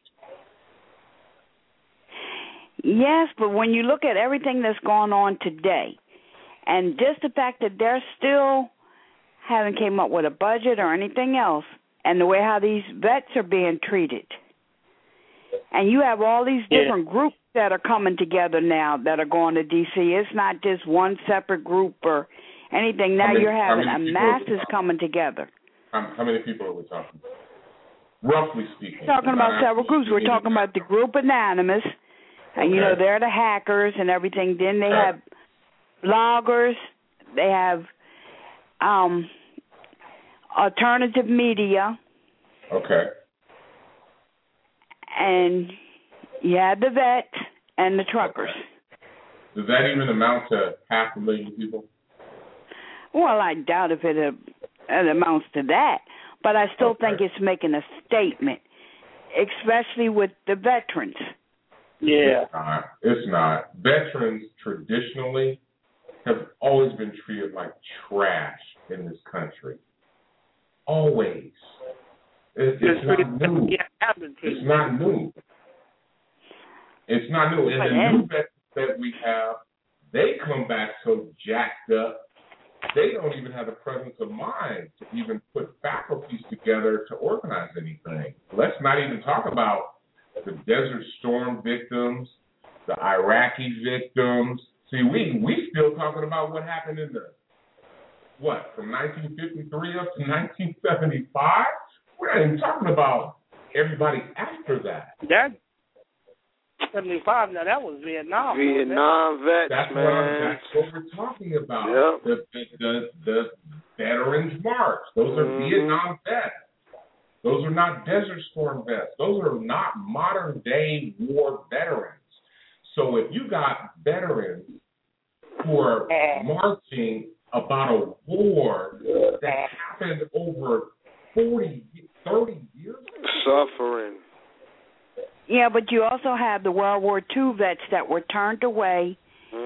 Yes, but when you look at everything that's going on today, and just the fact that they're still haven't came up with a budget or anything else, and the way how these vets are being treated, and you have all these different groups that are coming together now that are going to D.C. It's not just one separate group or anything. Now you're having a masses coming together. How many people are we talking about? Roughly speaking. We're talking about several groups. We're talking about the group Anonymous, and they're the hackers and everything. Then they have bloggers. They have alternative media. Okay. And you have the vets and the truckers. Okay. Does that even amount to 500,000 people? Well, I doubt if it amounts to that, but I still think it's making a statement, especially with the veterans. Yeah. It's not. Veterans traditionally have always been treated like trash in this country. Always. It's not new. It's not new. It's not new. And the new veterans that we have, they come back so jacked up, they don't even have the presence of mind to even put faculties together to organize anything. Let's not even talk about the Desert Storm victims, the Iraqi victims. See, we still talking about what happened in from 1953 up to 1975? We're not even talking about everybody after that. That 75, now that was Vietnam. Vietnam vets, that's man. That's what we're talking about. Yep. The Veterans March. Those are Vietnam vets. Those are not Desert Storm vets. Those are not modern day war veterans. So if you got veterans who are marching about a war that happened over 40, 30 years ago. Suffering. Yeah, but you also have the World War II vets that were turned away.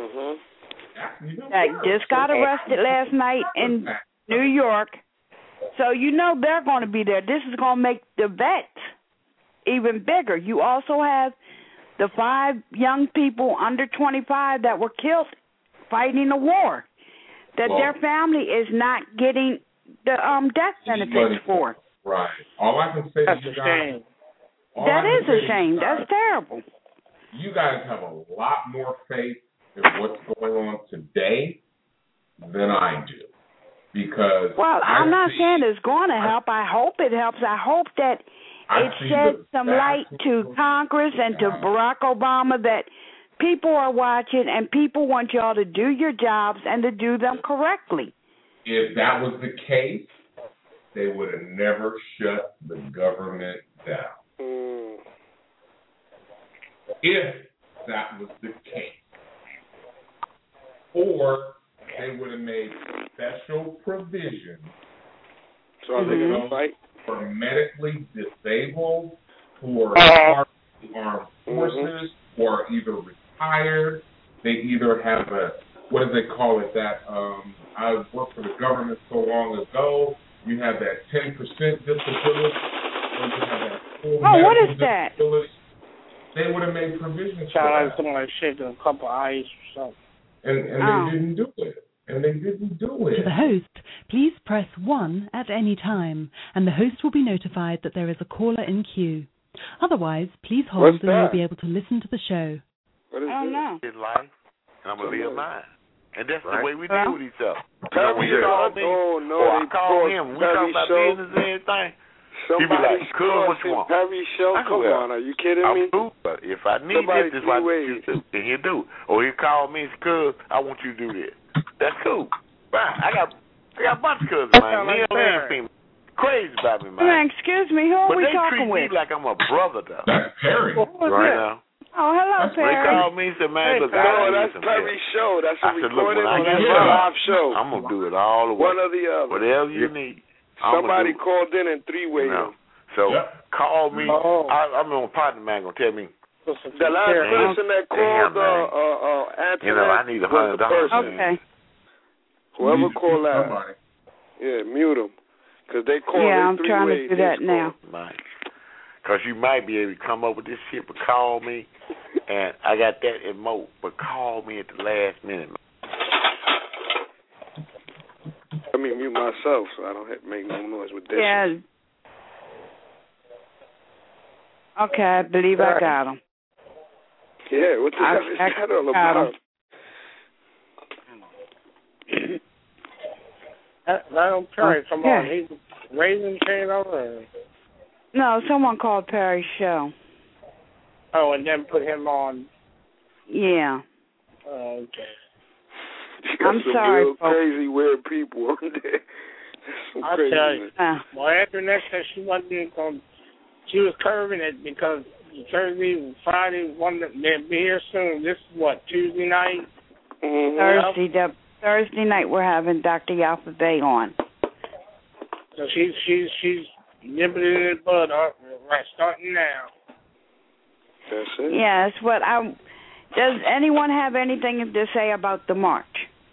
That just got arrested last night in New York. So they're going to be there. This is going to make the vets even bigger. You also have the 5 young people under 25 that were killed fighting the war that their family is not getting the death benefits for. Right. All I can say is shame. That is a shame. That's terrible. You guys have a lot more faith in what's going on today than I do. Because I'm not saying it's going to help. I hope it helps. I hope that it sheds some light to Congress and to Barack Obama that people are watching and people want y'all to do your jobs and to do them correctly. If that was the case, they would have never shut the government down. If that was the case. Or they would have made special provisions so they're going to fight for medically disabled who are part of the armed forces or either retired. They either have what do they call it? That I worked for the government so long ago. You have that 10% disability. Or you have that full what is that? They would have made provisions for that. Like someone shaking a cup of ice or something. And they didn't do it. To the host, please press 1 at any time, and the host will be notified that there is a caller in queue. Otherwise, please hold and you'll be able to listen to the show. I don't know. His life, and I'm going to live mine. And that's the way we deal with each other. When you call me, I call him. We talk about business and everything. He be like, "Cuz, what you want?" Perry Show, come on, are you kidding me? Cool, but if I need this is what you do, then he'll do. Or he'll call me and say, "Cuz, I want you to do this." That's cool. Fine. I got a bunch of cousins, man. Male and female. Crazy about me, man. Excuse me, who are we talking with? But they treat me like I'm a brother, though. That's Perry. Right now. Oh, hello, Perry. They called me and said, "Man, look, that's Perry's show. That's a recording on that live show. I'm going to do it all the way. One or the other. Whatever you need. Somebody called in and three-way him. So call me. I'm on partner man going to tell me. The last person that called Anthony. I need $100. Okay. Whoever called out. Yeah, mute them. Because they call I'm trying to do that now. Because you might be able to come up with this shit, but call me. And I got that and more. But call me at the last minute. Let me mute myself so I don't have to make no noise with this. Yeah. Okay, I believe I got him. Yeah, what the hell is that all about? Let Perry come on. He's raising Shane over. No, someone called Perry's show. Oh, and then put him on. Yeah. Okay. I'm sorry, real crazy, weird people on there. I'll tell you. Well, after next time, she wasn't going to. She was curving it because Thursday, Friday, they'll be here soon. This is what, Tuesday night? Mm-hmm. Thursday night we're having Dr. Yalfa Bay on. So she's nibbling in the bud right starting now. That's it. Yes, but does anyone have anything to say about the march?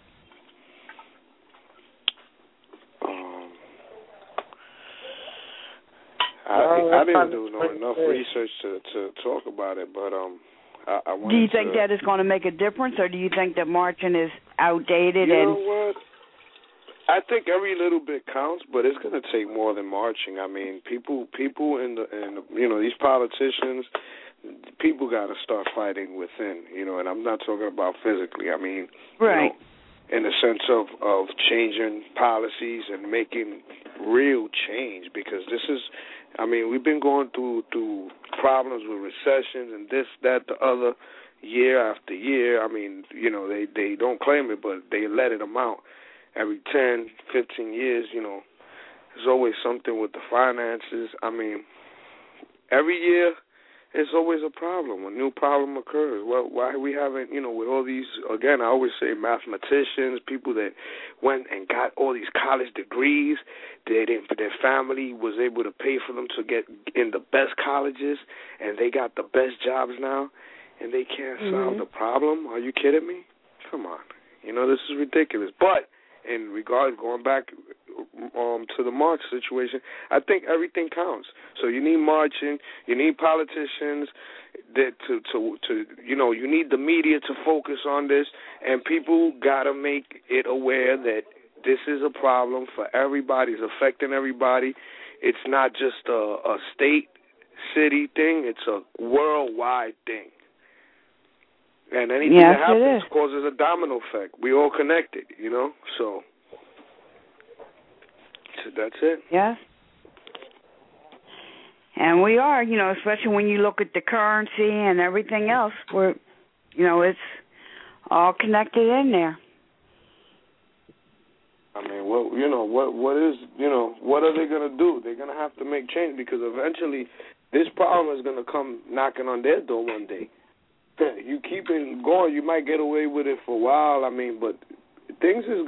I didn't do enough research to talk about it, but I wanted. Do you think that is going to make a difference, or do you think that marching is outdated? You know what? I think every little bit counts, but it's going to take more than marching. I mean, people in the these politicians, people got to start fighting within, and I'm not talking about physically. I mean, right. In the sense of changing policies and making real change, because this is, I mean, we've been going through problems with recessions and this, that, the other, year after year. I mean, they don't claim it, but they let it amount. Every 10, 15 years, there's always something with the finances. I mean, every year it's always a problem. A new problem occurs. Well, why we haven't, with all these, again, I always say mathematicians, people that went and got all these college degrees, their family was able to pay for them to get in the best colleges, and they got the best jobs now, and they can't solve the problem? Are you kidding me? Come on. This is ridiculous. But in regards, going back to the march situation, I think everything counts. So you need marching, you need politicians that you need the media to focus on this, and people gotta make it aware that this is a problem for everybody. It's affecting everybody. It's not just a state, city thing. It's a worldwide thing. And anything that happens causes a domino effect. We all connected, so that's it. Yeah. And we are, especially when you look at the currency and everything else, it's all connected in there. I mean, what are they going to do? They're going to have to make change, because eventually this problem is going to come knocking on their door one day. You keep it going, you might get away with it for a while. I mean, but things is,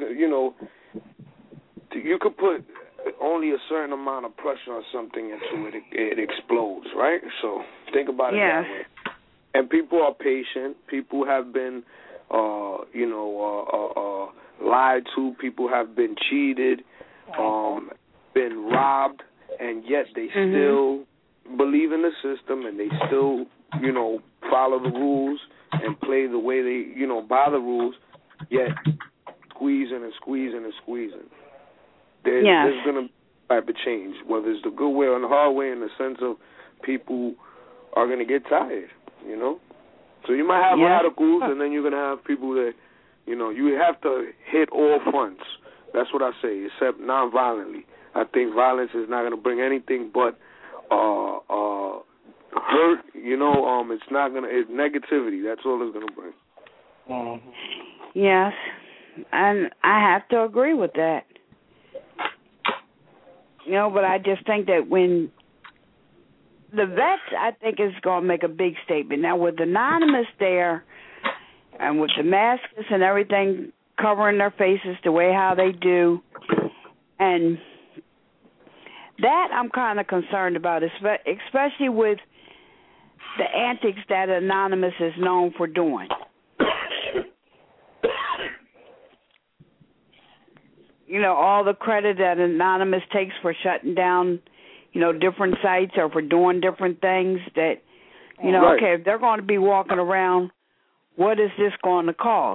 you could put only a certain amount of pressure on something until it explodes, right? So think about it that way. And people are patient. People have been, lied to. People have been cheated, been robbed, and yet they still believe in the system, and they still, follow the rules and play the way they, by the rules, yet squeezing and squeezing and squeezing. There's going to be a type of change, whether it's the good way or the hard way, in the sense of people are going to get tired, So you might have radicals, and then you're going to have people that, you have to hit all fronts. That's what I say, except non-violently. I think violence is not going to bring anything but hurt, it's not going to, it's negativity. That's all it's going to bring. Yes, and I have to agree with that. But I just think that when the vets, I think, is going to make a big statement. Now, with Anonymous there, and with the masks and everything covering their faces the way how they do, and that I'm kind of concerned about, especially with the antics that Anonymous is known for doing. All the credit that Anonymous takes for shutting down, different sites or for doing different things that, okay, if they're going to be walking around, what is this going to cause?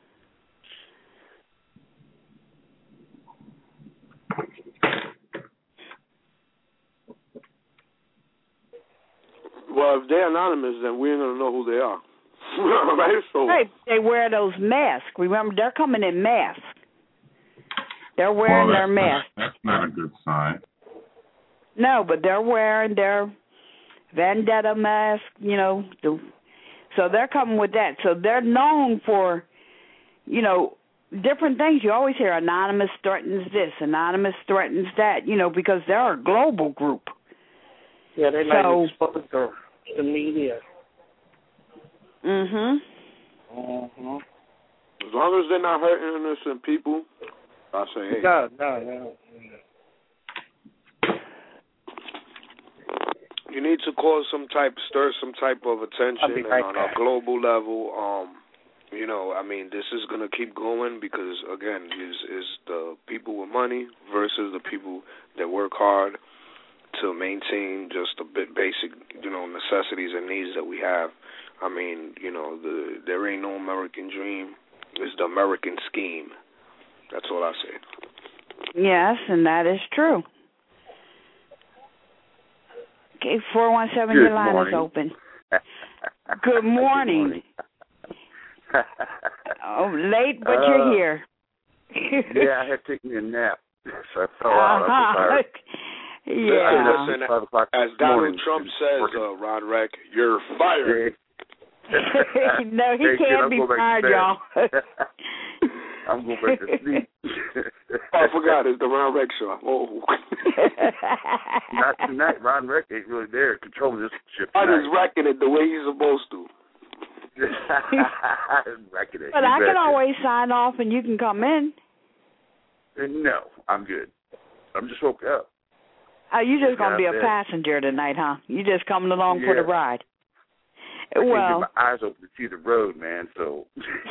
Well, if they're anonymous, then we ain't going to know who they are. Right? So, they wear those masks. Remember, they're coming in masks. They're wearing their masks. That's not a good sign. No, but they're wearing their vendetta mask, so they're coming with that. So they're known for, different things. You always hear Anonymous threatens this, Anonymous threatens that, because they're a global group. Yeah, they like expose the media. As long as they're not hurting innocent people, I say, hey. No. You need to stir some type of attention, and on a global level, you know, I mean, this is going to keep going because, again, is the people with money versus the people that work hard to maintain just the basic, you know, necessities and needs that we have. I mean, you know, there ain't no American dream. It's the American scheme. That's all I say. Yes, and that is true. Okay, 417, your line is open. Good morning. Oh, late, but you're here. Yeah, I had to take me a nap, so I fell out. I'm tired. Yeah. Listen, as Donald Trump says, Roderick, you're fired. No, he can't be fired, y'all. I'm going back to sleep. I forgot, it's the Ron Rex show. Oh. Not tonight. Ron Rex ain't really there controlling this ship. I just wrecking it the way he's supposed to. But I can always sign off and you can come in. No, I'm good. I'm just woke up. Oh, you just going to be a passenger tonight, huh? You just coming along for the ride. I can't get my eyes open to see the road, man, so.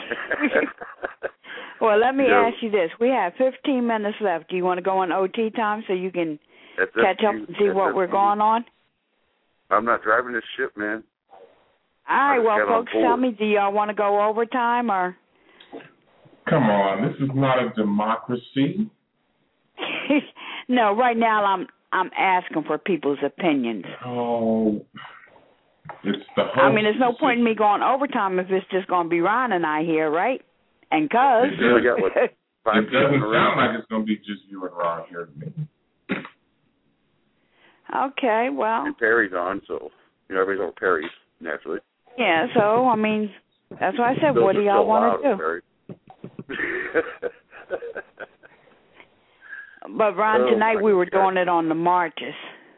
Well, let me ask you this. We have 15 minutes left. Do you want to go on OT time so you can catch up and see what we're going on? I'm not driving this ship, man. All right, well, folks, tell me, do y'all want to go overtime or? Come on, this is not a democracy. No, right now I'm asking for people's opinions. Oh, it's the host. I mean, there's no point in me going overtime if it's just going to be Ron and I here, right? And Cuz. It doesn't sound like it's going to be just you and Ron here to me. Okay, well. And Perry's on, so everybody's on Perry's, naturally. Yeah, so, I mean, that's why I said, what do y'all want to do? But, Ron, tonight we were doing it on the marches.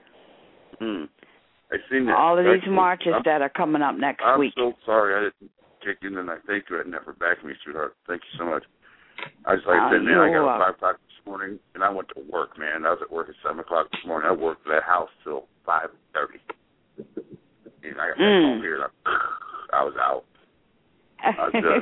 I seen that. All of these marches that are coming up next week. I'm so sorry I didn't kick in, and I thank you. I never back me, sweetheart. Thank you so much. I was like, man, I got up 5 o'clock this morning, and I went to work, man. I was at work at 7 o'clock this morning. I worked at that house till 5:30. And I got back home here, and I was out. I was done.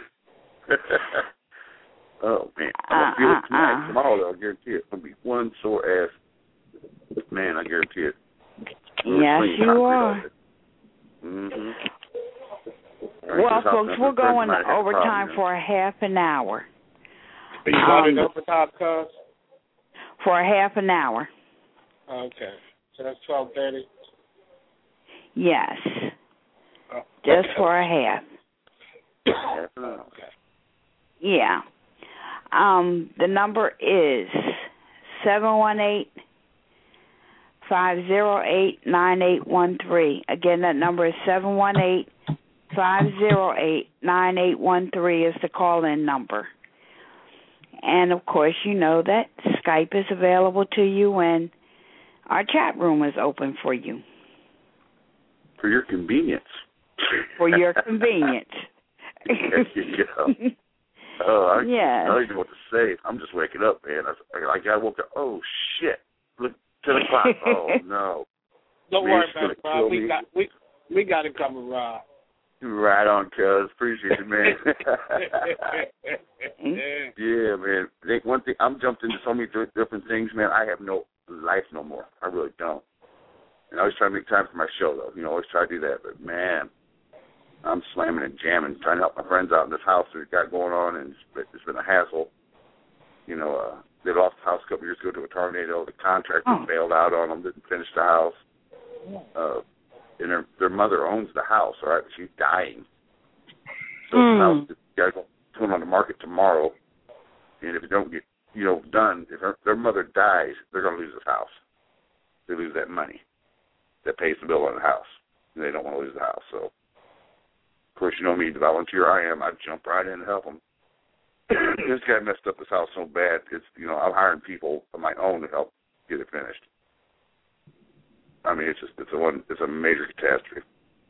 Oh, man. I'm going to feel it tonight. Tomorrow, though, I guarantee it. It's going to be one sore ass. Man, I guarantee it. Yes, you are. Mm-hmm. Well, folks, we're going overtime for a half an hour. Are you going overtime, Cuz? For a half an hour. Okay. So that's 12:30? Yes. Just for a half. Okay. Yeah. The number is 718-508-9813. Again, that number is 718-508-9813 is the call-in number. And, of course, you know that Skype is available to you and our chat room is open for you. For your convenience. For your convenience. There you go. Oh, yes. I don't even know what to say. I'm just waking up, man. I woke up. Oh, shit. Look, 10 o'clock. Oh, no. Don't worry about it, Rob. We got it covered, Rob. Right on, Cuz. Appreciate it, man. Yeah, man. One thing, I'm jumped into so many different things, man. I have no life no more. I really don't. And I always try to make time for my show, though. Always try to do that. But, man, I'm slamming and jamming, trying to help my friends out in this house that we've got going on, and it's been a hassle. They lost the house a couple years ago to a tornado. The contractor bailed out on them, didn't finish the house. And their mother owns the house, all right, but she's dying. So the house is got to go on the market tomorrow. And if it don't get, done, if their mother dies, they're going to lose this house. They lose that money that pays the bill on the house. And they don't want to lose the house. So, of course, you know me, the volunteer I am, I'd jump right in and help them. This guy messed up his house so bad, I'm hiring people of my own to help get it finished. I mean, it's a major catastrophe.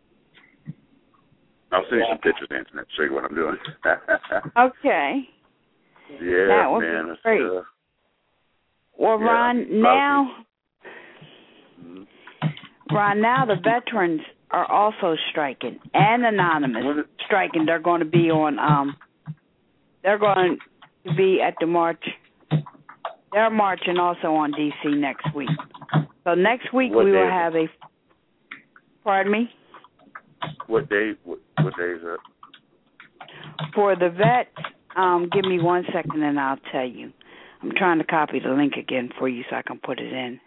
I'll send you some pictures, Antoinette, to show you what I'm doing. Okay. Yeah, that would man. Be great. Well, Ron, now Ron, now the veterans are also striking, and Anonymous striking. They're going to be on. They're going to be at the march. They're marching also on D.C. next week. So next week we will have a. Pardon me. What day? What day is that? For the vets, give me 1 second and I'll tell you. I'm trying to copy the link again for you so I can put it in.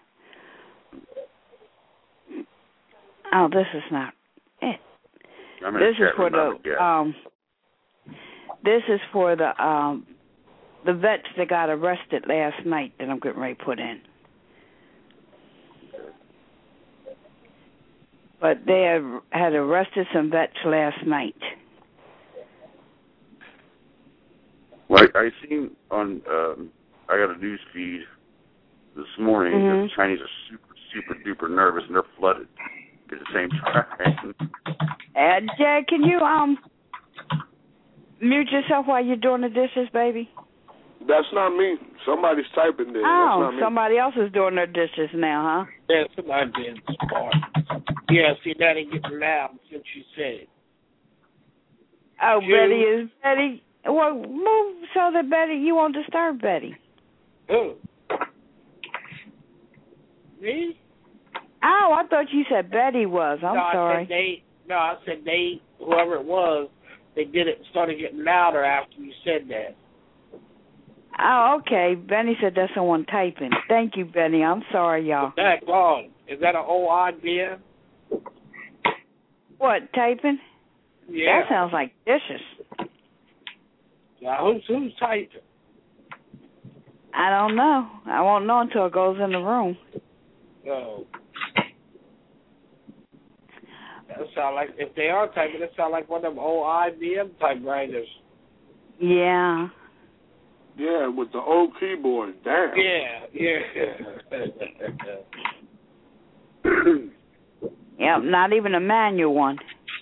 Oh, this is not it. This is for the this is for the vets that got arrested last night that I'm getting ready to put in. But they had arrested some vets last night. Well, I seen on I got a news feed this morning that the Chinese are super duper nervous and they're flooded at the same time. Jay, can you mute yourself while you're doing the dishes, baby? That's not me. Somebody's typing there. Oh, that's not me. Somebody else is doing their dishes now, huh? Yeah, somebody did. Yeah, see, that ain't getting loud since you said it. Oh, Betty. Well, move so that Betty, you won't disturb Betty. Who? Me? Oh, I thought you said Betty was. I'm sorry. I said they, whoever it was, they did it, started getting louder after you said that. Oh, okay. Benny said that's someone typing. Thank you, Benny. I'm sorry, y'all. That's wrong. Is that an old idea? What, typing? Yeah. That sounds like dishes. Now, who's typing? I don't know. I won't know until it goes in the room. No. That sound like, if they are typing, it sound like one of them old IBM typewriters. Yeah. Yeah, with the old keyboard. Damn. Yeah. Yep, not even a manual one.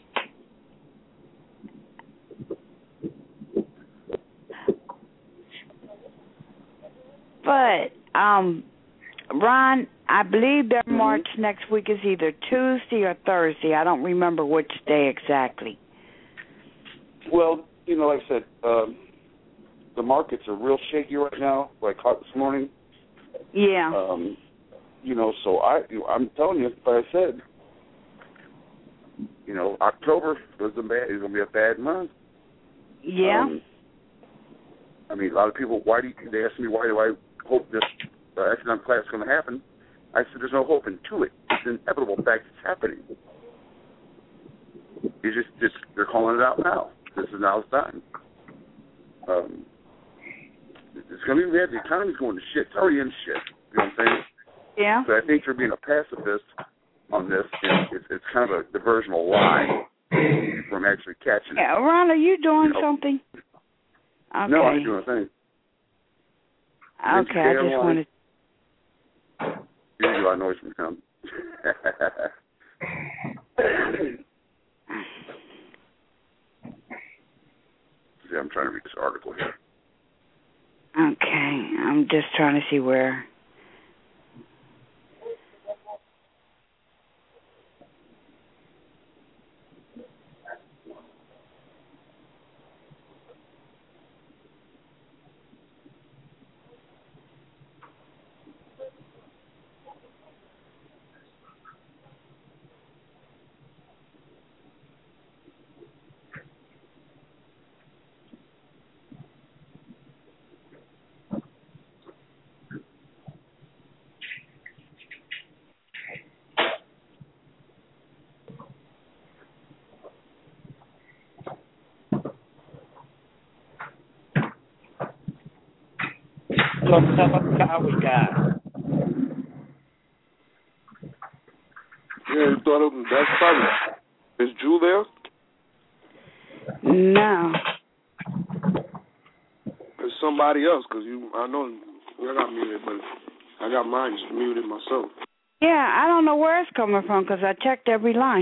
But, Ron, I believe their march next week is either Tuesday or Thursday. I don't remember which day exactly. Well, like I said, the markets are real shaky right now, like I caught this morning. Yeah. So I'm telling you, like I said, October is going to be a bad month. Yeah. A lot of people, they ask me why do I hope this economic collapse is going to happen. I said there's no hope into it. It's an inevitable fact it's happening. They're calling it out now. This is now the time. It's going to be bad. The economy's going to shit. It's already in shit. You know what I'm saying? Yeah. But I think you're being a pacifist on this. It's kind of a diversional lie from actually catching it. Yeah, Ron, are you doing something? Okay. No, I ain't doing a thing. Okay, I just wanted. Usually I noise from him. See, I'm trying to read this article here. Okay, I'm just trying to see where. How we got? Yeah, you thought that's funny. Is Drew there? No. It's somebody else, because I know I got muted, but I got mine just muted myself. Yeah, I don't know where it's coming from, because I checked every line.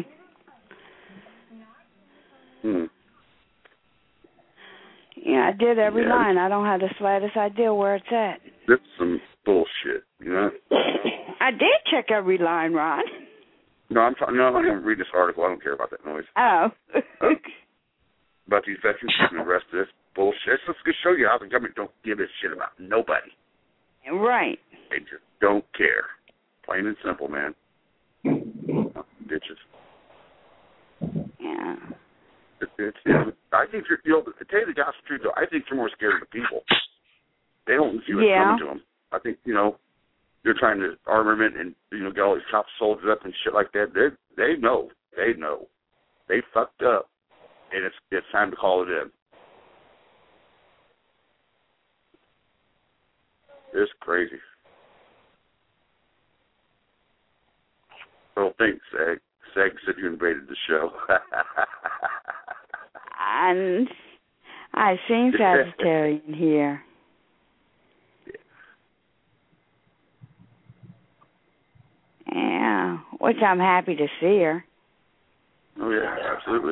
Yeah, I did every line. I don't have the slightest idea where it's at. That's some bullshit, you know? I did check every line, Ron. No, I'm going to read this article. I don't care about that noise. Oh. About these veterans and the rest of this bullshit. Let's just show you how the government don't give a shit about nobody. Right. They just don't care. Plain and simple, man. Bitches. Yeah. I think to tell you the gospel truth, though, I think they're more scared of the people. They don't see what's coming to them. I think, they're trying to armament and, get all these top soldiers up and shit like that. They know. They know. They fucked up, and it's time to call it in. It's crazy. Well, thanks, Sag. Sag said you invaded the show. And I've seen Sagittarian here. Yeah, which I'm happy to see her. Oh, yeah, absolutely.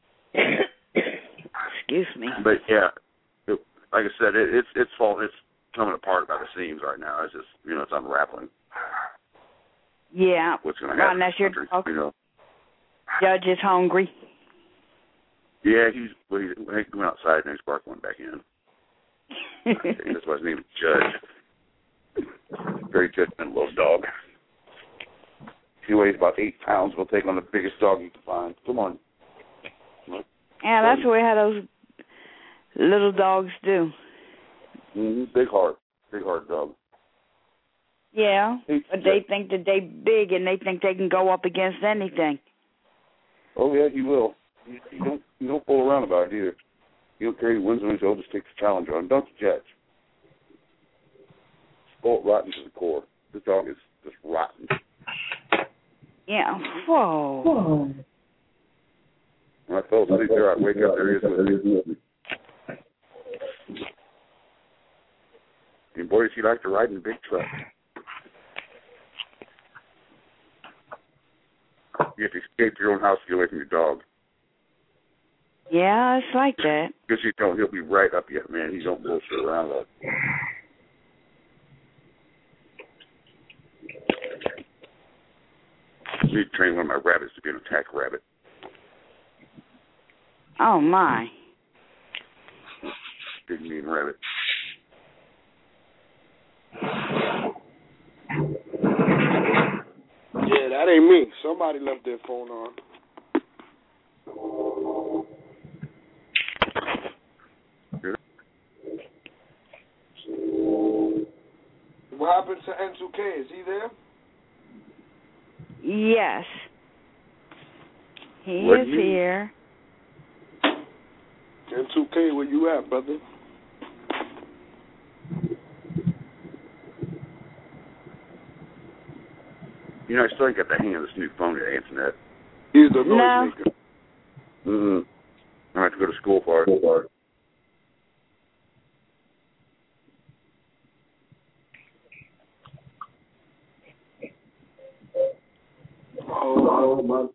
Excuse me. But, yeah, like I said, it's coming apart by the seams right now. It's just, it's unraveling. Yeah. What's going to happen? Unless your Judge is hungry. Yeah, he went outside and his bark went back in. That's why his name is Judge. Very judgmental little dog. He weighs about 8 pounds. We'll take on the biggest dog you can find. Come on. Yeah, that's the way how those little dogs do. Big heart dog. Yeah, but they think that they big and they think they can go up against anything. Oh yeah, he will. You don't fool around about it either. He'll carry the wins on his own, just take the challenge on him. Don't you, Judge? Spoiled rotten to the core. This dog is just rotten. Yeah. Whoa. When I fell asleep there, I'd wake up, there he is with me. And boy, does he like to ride in a big truck. You have to escape your own house to get away from your dog. Yeah, it's like that. Because you don't, he'll be right up you, man. He don't bullshit around that. I need to train one of my rabbits to be an attack rabbit. Oh, my. Big mean rabbit. Yeah, that ain't me. Somebody left their phone on. What happened to N2K? Is he there? Yes. He is here. N2K, where you at, brother? I still ain't got the hang of this new phone to answer that. He's the noise maker. I have to go to school for it. Oh, my.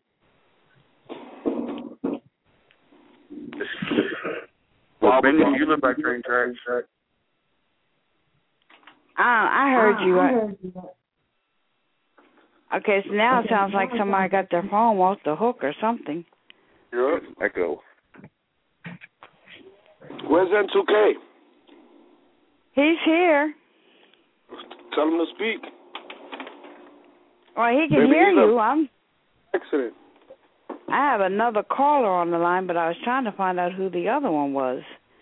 Well, Benny, you live by train tracks? I heard you. Okay, so now it sounds like somebody got their phone off the hook or something. Yeah, echo. Where's N2K? He's here. Tell him to speak. Well, he can hear you. Excellent. I have another caller on the line, but I was trying to find out who the other one was.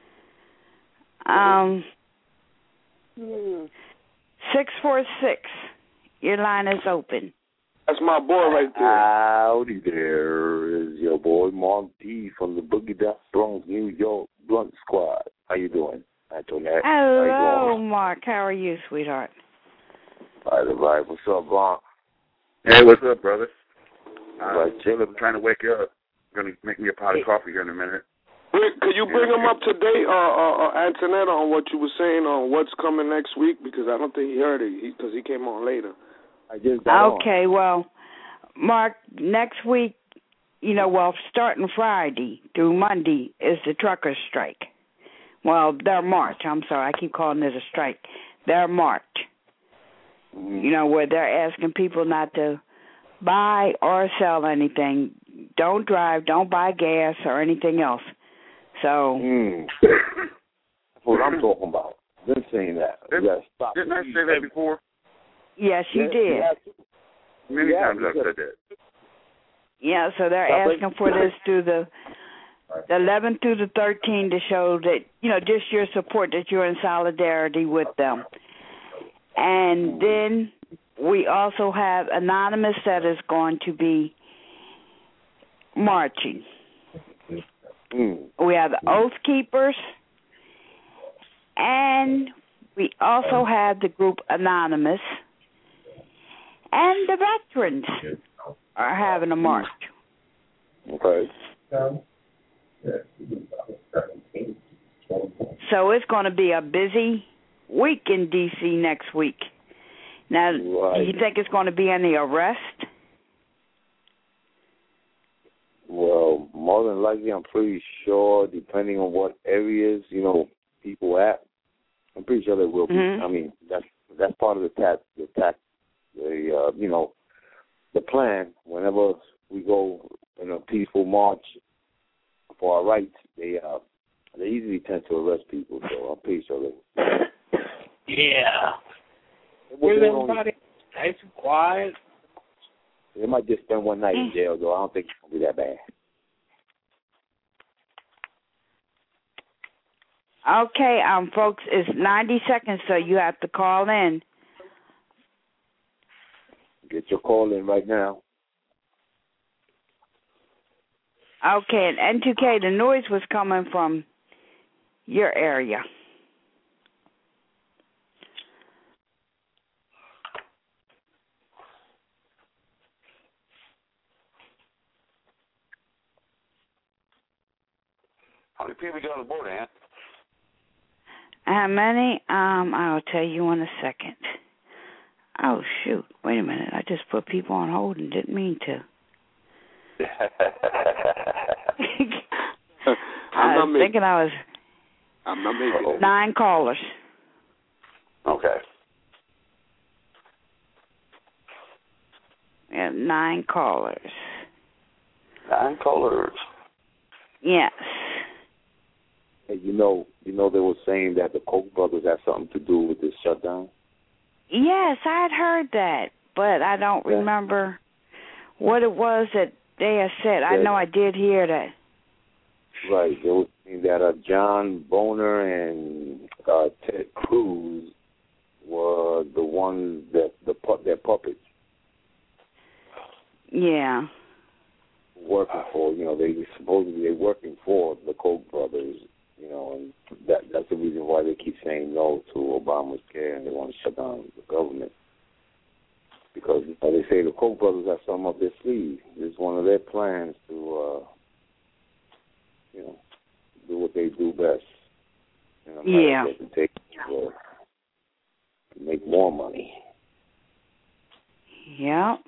646. Your line is open. That's my boy right there. Howdy there. Is your boy Mark D from the Boogie Down Bronx, New York Blunt Squad. How you doing, Antoinette? Hello, Mark. How are you, sweetheart? All right. What's up, Bronx? Hey, what's up, brother? Right, I'm trying to wake up. Going to make me a pot of coffee here in a minute. Rick, could you bring him up to date, Antoinette, on what you were saying on what's coming next week? Because I don't think he heard it because he came on later. I just got on. Well, Mark, next week, starting Friday through Monday is the truckers' strike. Well, their march. I'm sorry, I keep calling it a strike. Their march. Where they're asking people not to buy or sell anything. Don't drive, don't buy gas or anything else. So that's what I'm talking about. Been saying that. Didn't I say that before? Yes, you did. Many times I've said that. Yeah, so they're asking for this through the 11th through the 13th to show that, just your support, that you're in solidarity with them. And then we also have Anonymous that is going to be marching. We have the Oath Keepers, and we also have the group Anonymous, and the veterans are having a march. Okay. So it's going to be a busy week in D.C. next week. Now, do you think it's going to be any arrest? Well, more than likely, I'm pretty sure, depending on what areas, people at, I'm pretty sure there will be. I mean, that's part of the plan. Whenever we go in a peaceful march for our rights, they easily tend to arrest people. So I'm pretty sure they. Yeah. Where's everybody? Nice and quiet. They might just spend one night in jail, though. I don't think it's going to be that bad. Okay, folks, it's 90 seconds, so you have to call in. Get your call in right now. Okay, and N2K, the noise was coming from your area. How many people got on the board, Aunt? How many? I'll tell you in a second. Oh, shoot. Wait a minute. I just put people on hold and didn't mean to. I'm not making it. 9 callers. Okay. We have 9 callers. 9 callers. Yes. Hey, they were saying that the Koch brothers have something to do with this shutdown? Yes, I had heard that, but I don't remember what it was that they had said. I know I did hear that. Right. They were saying that John Boner and Ted Cruz were the ones their puppets. Yeah. Working for, they supposedly they're working for the Koch brothers, and that's the reason why they keep saying no to Obama's care and they want to shut down the government. Because they say the Koch brothers have something up their sleeve. It's one of their plans to, do what they do best. To take to make more money. Yeah.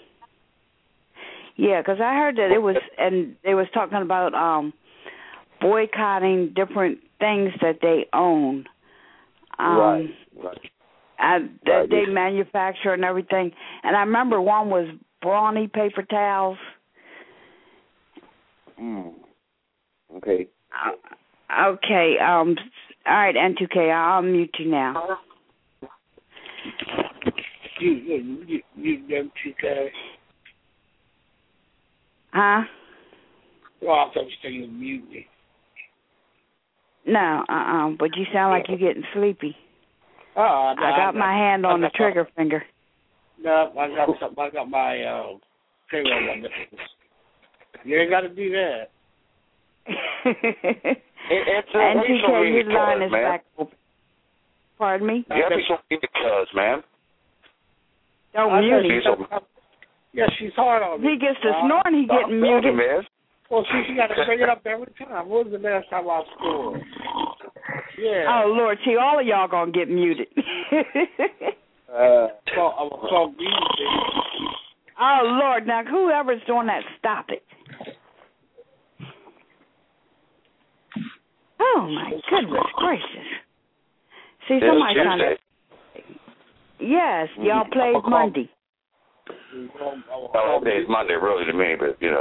Yeah, because I heard that it was, and they was talking about boycotting different things that they own. Right. That they manufacture and everything. And I remember one was Brawny paper towels. Okay. Okay. All right, N2K, I'll mute you now. You N2K. Huh? Well, I thought you said you would mute me. No, but you sound like you're getting sleepy. I got my hand on the trigger finger. No, I got my finger on my nipples. You ain't got to do that. It's NTK, your line is back open. Pardon me? You have to show me because, man. Don't mute him. Yeah, she's hard on me. He gets to snoring, he getting muted. Well, she got to bring it up every time. When was the last time I scored? Yeah. Oh, Lord, see, all of y'all going to get muted. Oh, Lord, now whoever's doing that, stop it. Oh, my goodness gracious. See, somebody's trying to... Yes, y'all played Monday. All day is Monday, really, to me, but, you know.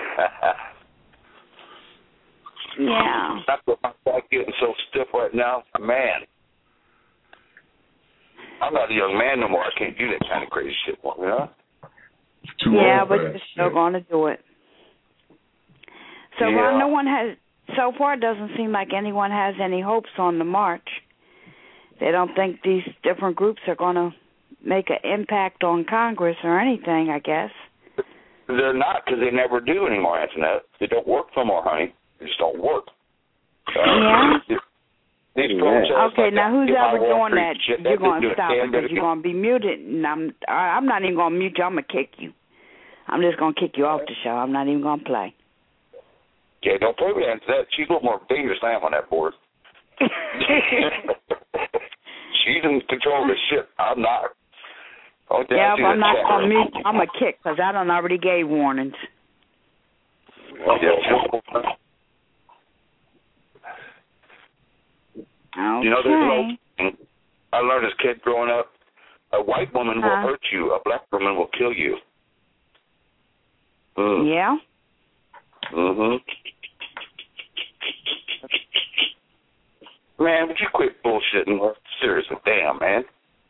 Yeah. That's what my back getting so stiff right now. Man. I'm not a young man no more. I can't do that kind of crazy shit for me, huh? Yeah, but you're still going to do it. So while no one has, so far it doesn't seem like anyone has any hopes on the march. They don't think these different groups are going to make an impact on Congress or anything, I guess. They're not, because they never do anymore, Antoinette. They don't work no more, honey. They just don't work. Yeah? These protests, okay, now who's ever doing that? Shit, you're going to stop because you're going to be muted, and I'm not even going to mute you. I'm going to kick you. I'm just going to kick you off the show. I'm not even going to play. Yeah, don't play with that. She's a little more dangerous than I am on that board. She's in control of the shit. I'm not. Yeah, but I'm not going to mute you. I'm going to kick because I done already gave warnings. Okay. You know, I learned as a kid growing up, a white woman will hurt you, a black woman will kill you. Yeah? Mm-hmm. Man, would you quit bullshitting? Seriously, damn, man.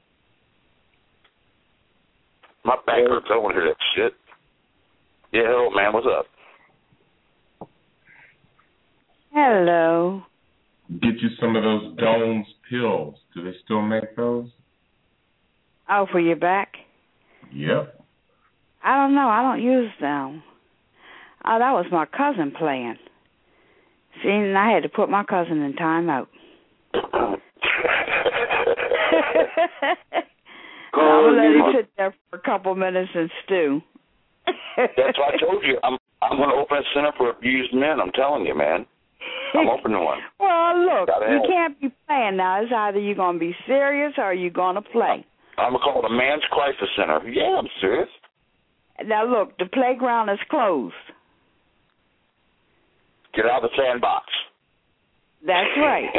My back hurts. I don't want to hear that shit. Yeah, hello, man. What's up? Hello. Get you some of those Domes pills. Do they still make those? Oh, for your back? Yep. I don't know. I don't use them. Oh, that was my cousin playing. See, and I had to put my cousin in timeout. I'm going to let him sit there for a couple minutes and stew. That's what I told you. I'm going to open a center for abused men. I'm telling you, man. I'm opening one. Well, look, you can't be playing now. It's either you're going to be serious or you're going to play. I'm going to call it a man's crisis center. Yeah, I'm serious. Now, look, the playground is closed. Get out of the sandbox. That's right.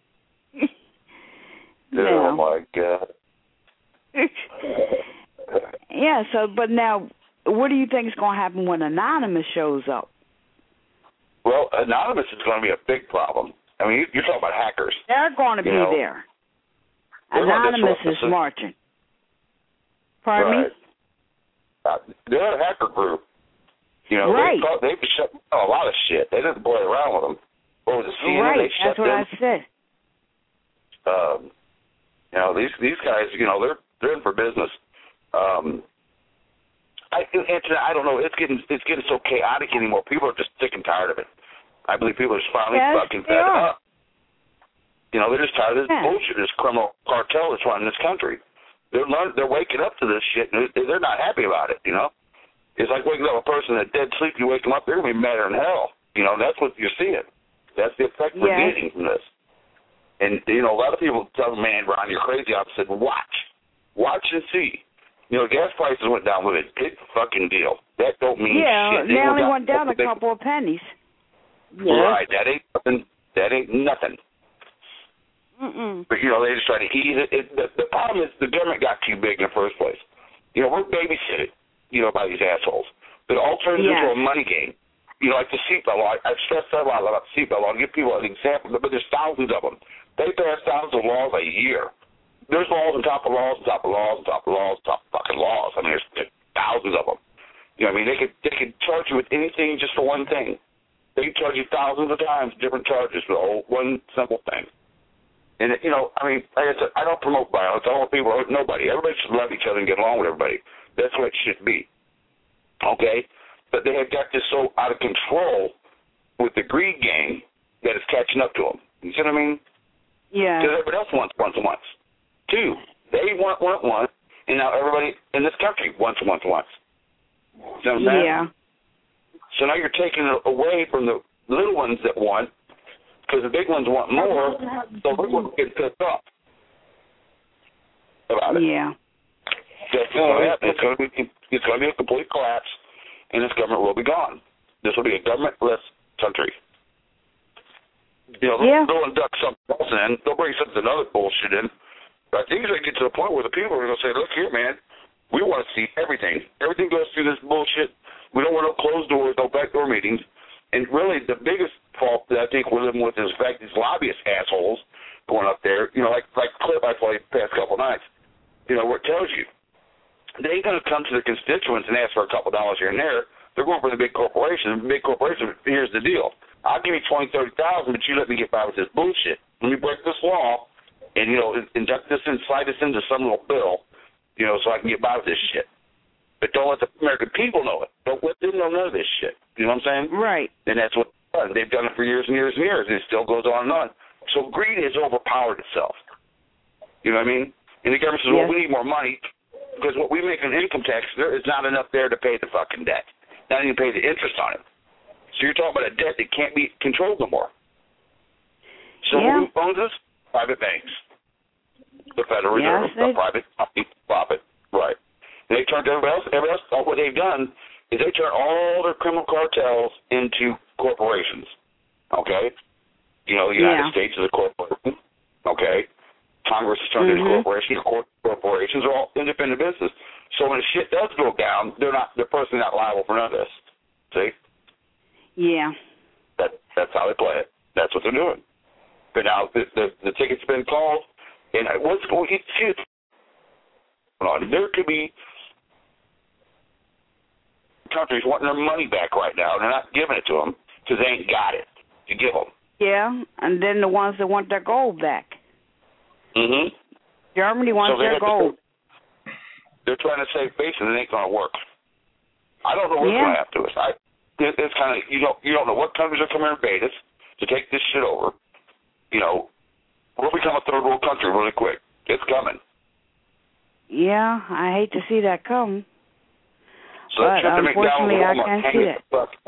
Oh, my God. Yeah, so, but now, what do you think is going to happen when Anonymous shows up? Well, Anonymous is going to be a big problem. I mean, you're talking about hackers. They're going to be there. Anonymous is marching. Pardon me? They're a hacker group. You know, they've shut down a lot of shit. They didn't play around with them. What was it, CNN? Right, they shut that's what I said. You know, these guys, you know, they're in for business. I don't know. It's getting so chaotic anymore. People are just sick and tired of it. I believe people are just finally fucking fed up. You know, they're just tired of this bullshit, this criminal cartel that's running this country. They're waking up to this shit, and they're not happy about it. You know, it's like waking up a person that's dead sleep. You wake them up, they're gonna be madder than hell. You know, that's what you're seeing. That's the effect we're getting from this. And you know, a lot of people tell me, "Man, Ron, you're crazy." I said, "Watch and see." You know, gas prices went down with a big fucking deal. That don't mean shit. They only went down a couple of pennies. Right, that ain't nothing. Mm-mm. But, you know, they just try to ease it. The problem is the government got too big in the first place. You know, we're babysitted, you know, by these assholes. But it all turns into a money game. You know, like the seatbelt law. I've stressed that a lot about the seatbelt law. I'll give people an example, but there's thousands of them. They pass thousands of laws a year. There's laws on top of laws on top of laws on top of laws on top of fucking laws. I mean, there's thousands of them. You know what I mean? They could charge you with anything just for one thing. They can charge you thousands of times different charges for one simple thing. And, you know, I mean, like I said, I don't promote violence. I don't want people to hurt nobody. Everybody should love each other and get along with everybody. That's what it should be. Okay? But they have got this so out of control with the greed game that it's catching up to them. You see what I mean? Yeah. Because everybody else wants. Two, they want, and now everybody in this country wants. You know what I'm saying? Yeah. So now you're taking it away from the little ones that want, because the big ones want more, so the big ones get pissed off about it. Yeah. That's going to happen. It's going to be a complete collapse, and this government will be gone. This will be a government-less country. You know, they'll induct something else in. They'll bring something other bullshit in. But I think they get to the point where the people are going to say, look here, man, We want to see everything. Everything goes through this bullshit. We don't want no closed doors, no backdoor meetings. And really, the biggest fault that I think we're living with is the fact these lobbyist assholes going up there, like clip I played the past couple nights, where it tells you they ain't going to come to the constituents and ask for a couple dollars here and there. They're going for the big corporation. The big corporation, here's the deal. I'll give you $20,000, $30,000, but you let me get by with this bullshit. Let me break this law and, inject this and slide this into some little bill, so I can get by with this shit. But don't let the American people know it. Don't let them know none of this shit. You know what I'm saying? Right. And that's what they've done. They've done it for years and years and years, and it still goes on and on. So greed has overpowered itself. You know what I mean? And the government says, well, we need more money because what we make in income tax, there is not enough there to pay the fucking debt. Not even pay the interest on it. So you're talking about a debt that can't be controlled no more. So who owns this? Private banks. The Federal Reserve, the private company, profit. Right. And they turned everybody else, what they've done is they turn all their criminal cartels into corporations. Okay? The United States is a corporation. Okay? Congress is turned into corporations. Corporations are all independent business. So when the shit does go down, they're personally not liable for none of this. See? Yeah. That's how they play it. That's what they're doing. But now the ticket's been called, and what's going on? There could be countries wanting their money back right now, and they're not giving it to them because they ain't got it to give them. Yeah, and then the ones that want their gold back. Mm-hmm. Germany wants their gold. They're trying to save face, and it ain't going to work. I don't know what's going to happen to us. It's kind of you don't know what countries are coming to invade us to take this shit over. We'll become a third world country really quick. It's coming. Yeah, I hate to see that come. So but unfortunately, I can't see it.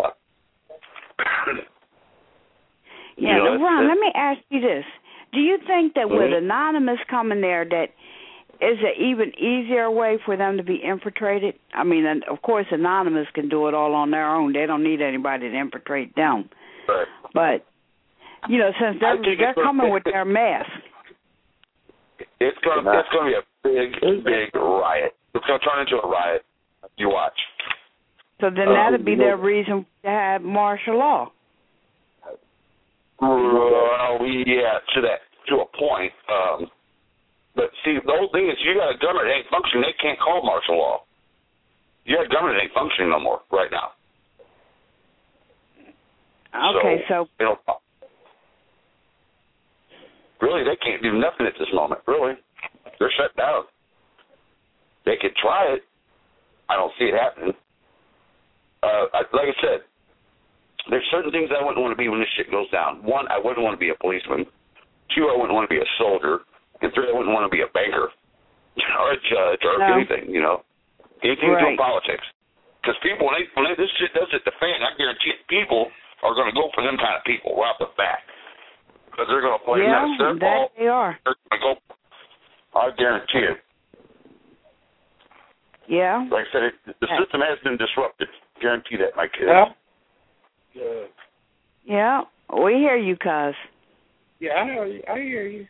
Ron, let me ask you this. Do you think that with Anonymous coming there, that is an even easier way for them to be infiltrated? I mean, of course, Anonymous can do it all on their own. They don't need anybody to infiltrate them. Right. But, since they're coming with their mask. It's going to be a big riot. It's going to turn into a riot. You watch. So then that would be their reason to have martial law. To a point. But see, the whole thing is you got a government that ain't functioning. They can't call martial law. You got a government that ain't functioning no more right now. Okay, so really, they can't do nothing at this moment. Really, they're shut down. They could try it. I don't see it happening. Like I said, there's certain things I wouldn't want to be when this shit goes down. One, I wouldn't want to be a policeman. Two, I wouldn't want to be a soldier. And three, I wouldn't want to be a banker or a judge or anything, anything to do with politics. Because people, when this shit does hit the fan, I guarantee people are going to go for them kind of people right off the bat. Because they're going to play their ball. They are. They're going to go. I guarantee it. Yeah. Like I said, the system has been disrupted. Guarantee that, my kids. Yeah. We hear you, cuz. Yeah, I hear you.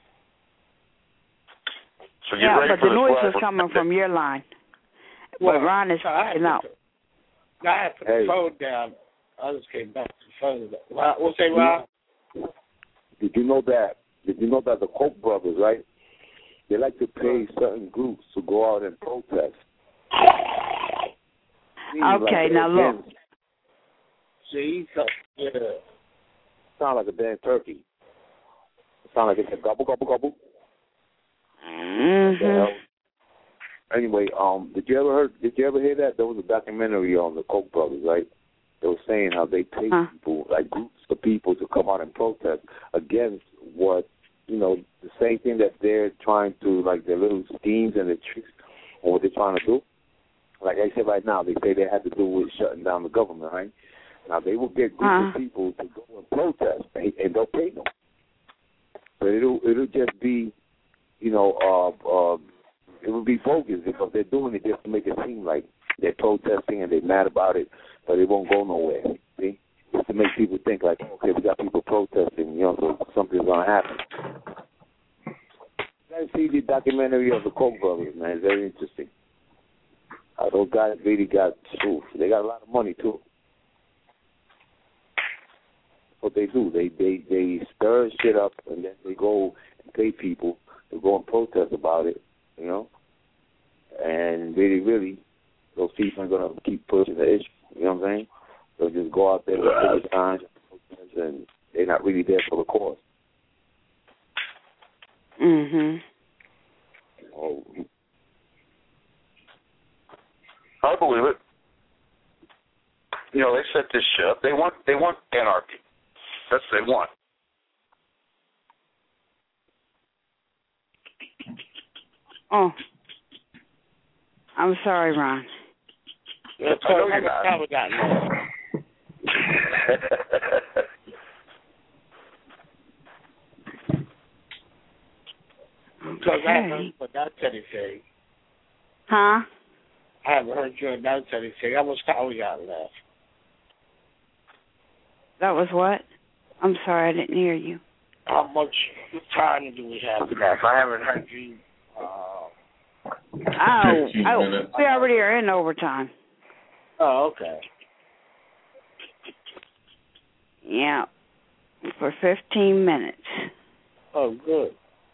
So but the noise is coming from your line. Well, but Ron is picking up. I had to put the phone down. I just came back to the phone. What's that, Ron? Did you know that the Koch brothers, right? They like to pay certain groups to go out and protest. Okay, now look. See, sound like a damn turkey. Sound like it's a gobble, gobble, gobble. Mm-hmm. Anyway, did you ever hear that? There was a documentary on the Koch brothers, right? They were saying how they pay people, like groups of people, to come out and protest against what, the same thing that they're trying to, like their little schemes and their tricks on what they're trying to do. Like I said right now, they say they had to do with shutting down the government, right? Now, they will get groups of people to go and protest, and they'll pay them. But it'll just be, it will be bogus because they're doing it just to make it seem like they're protesting and they're mad about it, but it won't go nowhere. See? Just to make people think like, okay, we got people protesting, so something's going to happen. You guys see the documentary of the Koch brothers, man. It's very interesting. Those guys really got truth. They got a lot of money too. What they do, they stir shit up, and then they go and pay people to go and protest about it, you know. And really, those people are gonna keep pushing the issue. You know what I'm saying? They'll just go out there with signs and they're not really there for the cause. Mhm. Oh. I believe it. You know, they set this shit up. They want anarchy. That's what they want. Oh, I'm sorry, Ron. I know you're not. How we got Because I haven't heard what that Teddy say. Huh? I haven't heard you and that Teddy say. How much time we got left? That was what? I'm sorry, I didn't hear you. How much time do we have left? I haven't heard you. We already are in overtime. Oh, okay. Yeah, for 15 minutes. Oh, good.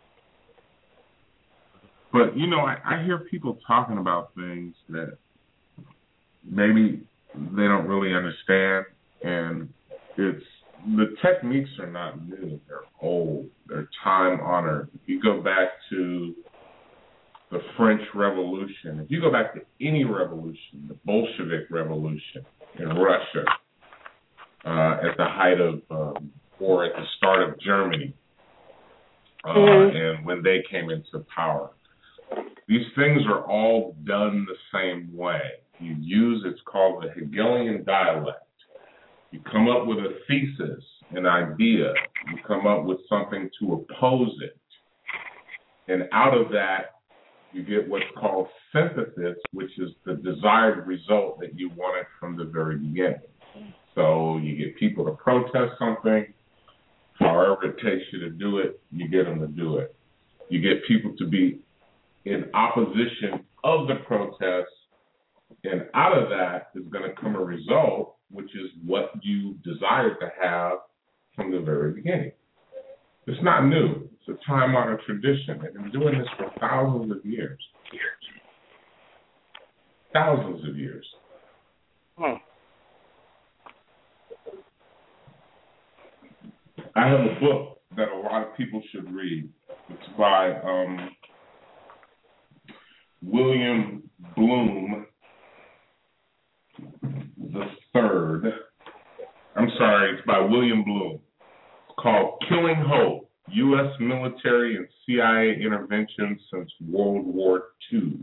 But, you know, I hear people talking about things that maybe they don't really understand, and the techniques are not new. They're old. They're time-honored. If you go back to the French Revolution, if you go back to any revolution, the Bolshevik Revolution in Russia, at the height of, or at the start of Germany, and when they came into power, these things are all done the same way. You use, it's called the Hegelian dialect. You come up with a thesis, an idea. You come up with something to oppose it. And out of that, you get what's called synthesis, which is the desired result that you wanted from the very beginning. So you get people to protest something. However it takes you to do it, you get them to do it. You get people to be in opposition of the protest, and out of that is going to come a result, which is what you desired to have from the very beginning. It's not new. It's a time-honored tradition. They've been doing this for thousands of years. Thousands of years. I have a book that a lot of people should read. It's by William Bloom the Third. I'm sorry, it's by William Bloom. It's called Killing Hope, U.S. Military and CIA Interventions Since World War II.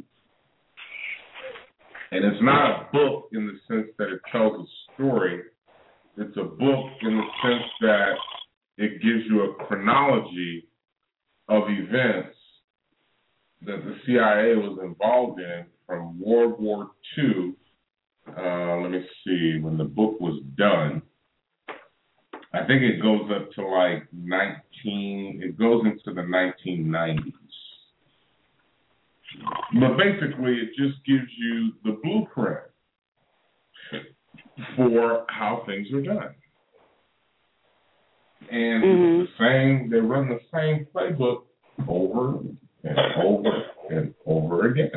And it's not a book in the sense that it tells a story. It's a book in the sense that it gives you a chronology of events that the CIA was involved in from World War II. Let me see, when the book was done, I think it goes up to like it goes into the 1990s. But basically, it just gives you the blueprint for how things are done. And they run the same playbook over and over and over again.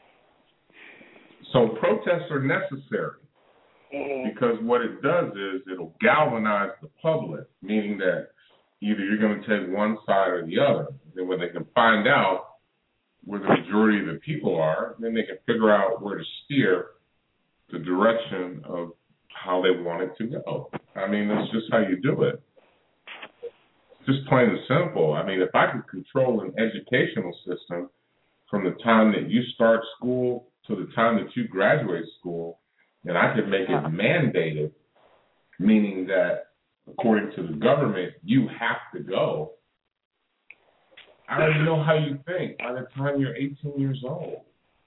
So protests are necessary because what it does is it'll galvanize the public, meaning that either you're going to take one side or the other. Then when they can find out where the majority of the people are, then they can figure out where to steer the direction of how they want it to go. I mean, that's just how you do it. Just plain and simple. I mean, if I could control an educational system from the time that you start school to the time that you graduate school, then I could make it mandated, meaning that according to the government, you have to go. I already know how you think by the time you're 18 years old.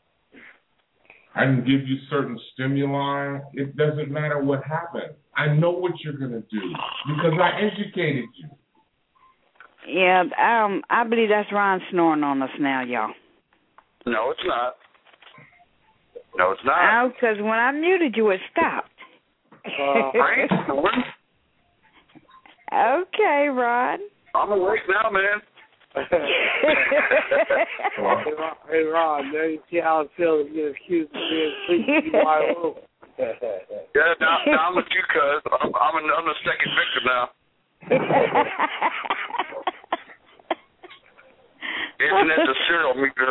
I can give you certain stimuli. It doesn't matter what happens. I know what you're going to do because I educated you. Yeah, I believe that's Ron snoring on us now, y'all. No, it's not. No, it's not. Oh, because when I muted you, it stopped. Right? Okay, Ron. I'm awake now, man. Hey, Ron, there you see how it feels to get accused of being sleepy wide open. Yeah, now I'm with you, cuz. I'm the second victim now. Internet's a serial meter.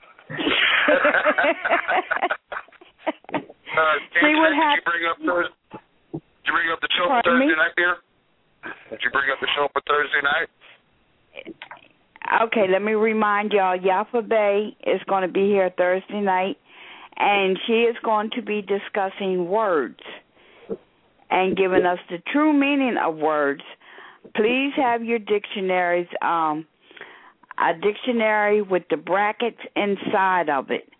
See what happened? Did you bring up the show for Thursday night, dear? Did you bring up the show for Thursday night? Okay, let me remind y'all, Yafa Bay is going to be here Thursday night, and she is going to be discussing words and giving us the true meaning of words. Please have your dictionaries, a dictionary with the brackets inside of it.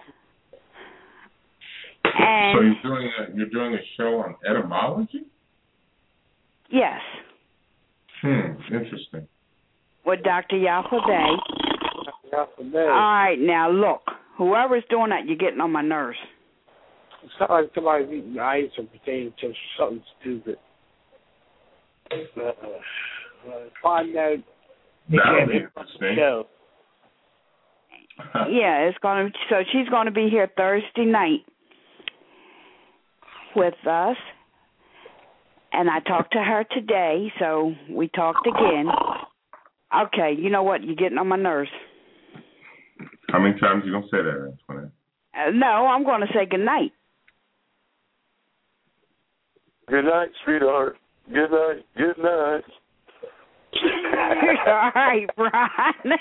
And so you're doing a show on etymology? Yes. Interesting. With Dr. Yafa Bay. All right, now look, whoever's doing that, you're getting on my nerves. It's not like somebody's eating ice or potato chips or something stupid. Find out. That'll be interesting. Show. Yeah, it's gonna. So she's going to be here Thursday night with us, and I talked to her today, so we talked again. Okay, you know what? You're getting on my nerves. How many times are you going to say that, Antoinette? No, I'm going to say good night. Good night, sweetheart. Good night. Good night. All right, Ron.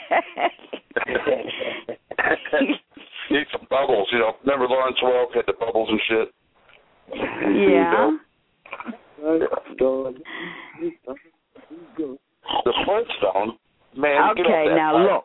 Need some bubbles, you know. Remember Lawrence Welk had the bubbles and shit? Yeah. The Flintstone, man. Okay, now look.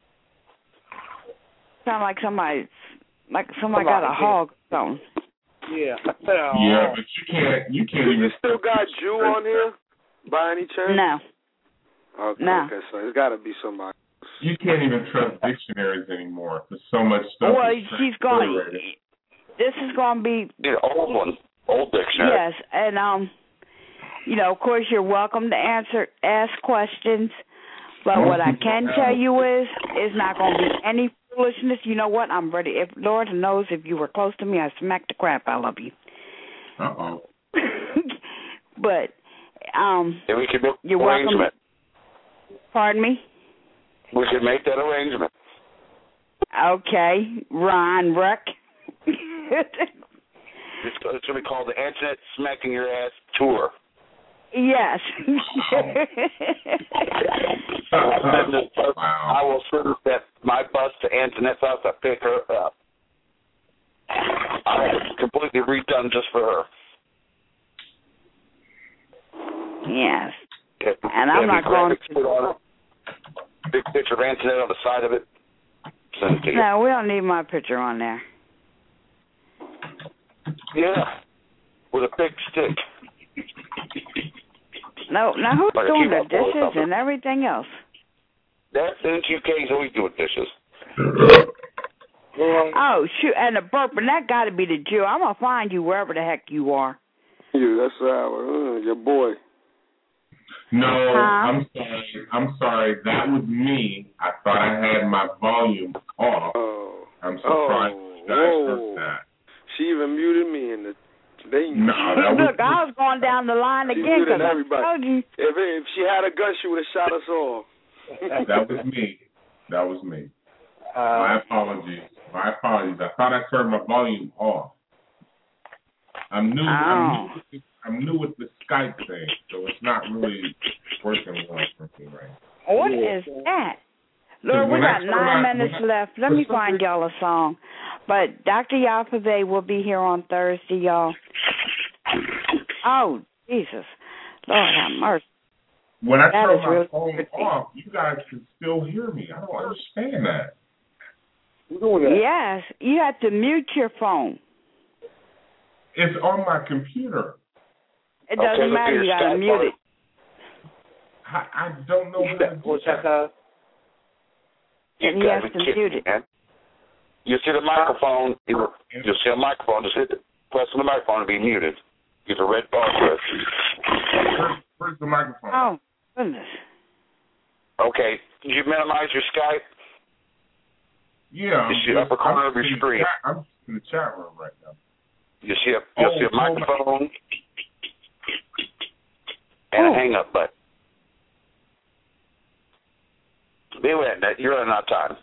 Sound like somebody got a hog stone. Yeah. Yeah, but you can't even. You still got Jew on here, by any chance? No. Okay, no. Okay, so it's got to be somebody. You can't even trust dictionaries anymore because so much stuff. Well, she's going. This is going to be. Yeah, old one, old dictionary. Yes, and you know, of course, you're welcome to ask questions. But what I can tell you is not going to be any foolishness. You know what? I'm ready. If Lord knows, if you were close to me, I'd smack the crap out of you. Uh-oh. But yeah, we could make you're arrangement. Welcome. Pardon me? We should make that arrangement. Okay, Ron Ruck. It's going to be called the Internet Smacking Your Ass Tour. Yes. I will send that my bus to Antoinette's house to pick her up. I have it completely redone just for her. Yes. And I'm not going to. Big picture of Antoinette on the side of it. Send it to you. No, we don't need my picture on there. Yeah. With a big stick. No, now who's like doing the dishes and everything else? That's NQK's always doing dishes. Oh, shoot, and the burp, and that got to be the Jew. I'm going to find you wherever the heck you are. You, that's your boy. No, I'm sorry. That was me. I thought I had my volume off. Oh. I'm surprised you guys heard that. She even muted me in the thing. No, that Look, I was going down the line again because I told you. If she had a gun, she would have shot us all. That was me. My apologies. I thought I turned my volume off. I'm new with the Skype thing, so it's not really working well for me right now. What is that? Lord, we got 9 minutes left. Let me find y'all a song. But Dr. Yafa Bay will be here on Thursday, y'all. Oh, Jesus. Lord have mercy. When I turn my phone off, you guys can still hear me. I don't understand that. Yes, you have to mute your phone. It's on my computer. It doesn't matter. You got to mute it. I don't know how to do that. And you have to mute it. You see the microphone. You'll see a microphone. Just press on the microphone to be muted. Get a red bar press. Where's the microphone? Oh, goodness. Okay. Did you minimize your Skype? Yeah. You see the upper corner of your screen. I'm in the chat room right now. You see a microphone and a hang-up button. Be with that. You're running out of time.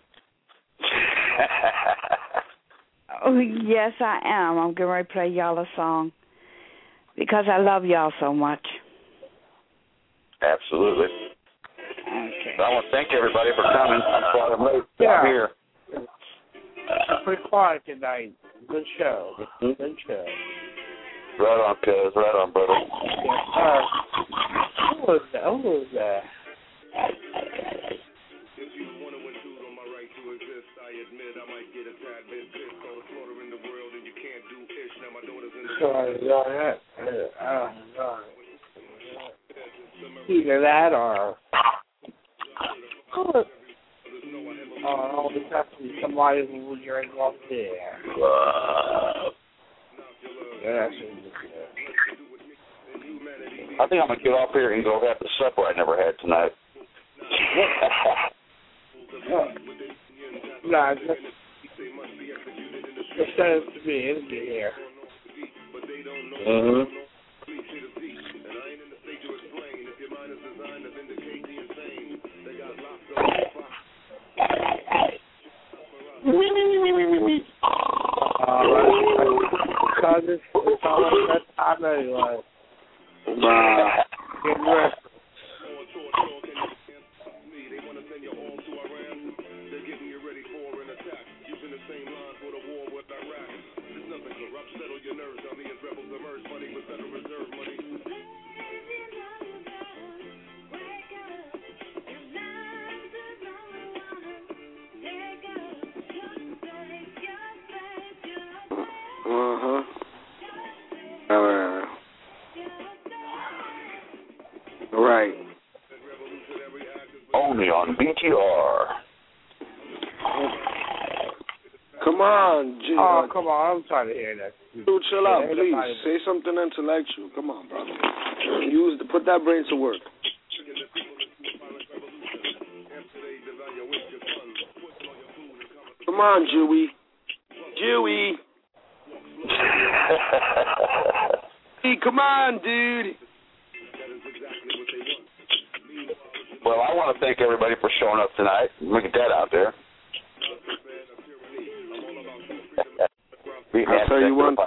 Oh, yes, I am. I'm getting ready to play y'all a song because I love y'all so much. Absolutely. Okay. I want to thank everybody for coming. I'm late. Yeah. I'm here. Pretty quiet tonight. Good show. Mm-hmm. Good show. Right on, cuz. Right on, brother. Yes, sir. Who was that? Who was that? Either that or this has to be somebody who will drink off there. Yes. I think I'm going to get off here and go have the supper I never had tonight. Nah, just says to be empty here. Mm-hmm. Because it's almost that time anyway. Get rest. Right. Only on BTR. Come on, come on. I'm trying to hear that. Dude, chill out, please. Say something intellectual. Come on, brother. Put that brain to work. Come on, Jewy. Hey, come on, dude. Well, I want to thank everybody for showing up tonight. Look at that out there. I'll tell you one.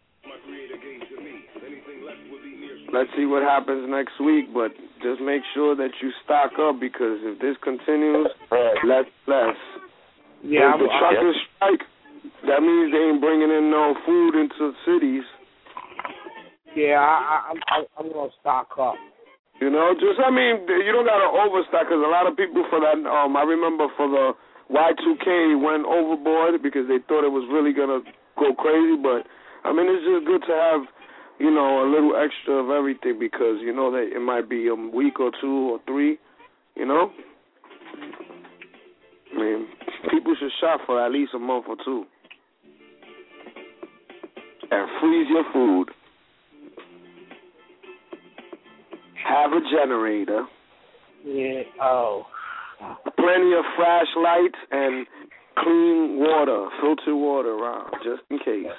Let's see what happens next week, but just make sure that you stock up because if this continues, less. Yeah, if the truckers strike, that means they ain't bringing in no food into cities. Yeah, I'm going to stock up. You know, you don't got to overstock because a lot of people for that, I remember for the Y2K went overboard because they thought it was really going to go crazy. But, it's just good to have, a little extra of everything because, that it might be a week or 2 or 3, people should shop for at least a month or 2. And freeze your food. Have a generator. Yeah. Oh. Plenty of flashlights and clean water, filtered water around, just in case.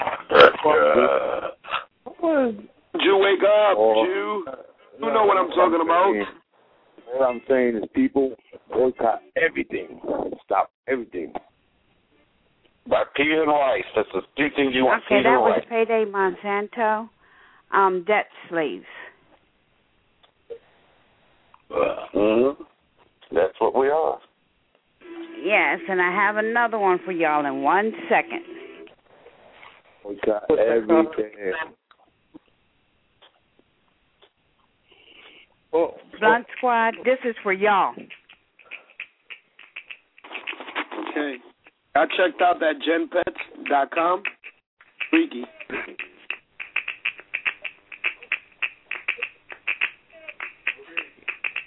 Jew, wake up, Jew. You know what I'm talking about. What I'm saying is people boycott everything. Stop everything. By peas and rice. That's the 2 things you want. Okay, that was Payday Monsanto. Debt slaves. That's what we are. Yes, and I have another one for y'all in 1 second. We got everything. Blunt Squad, this is for y'all. Okay. I checked out that genpets.com. Freaky.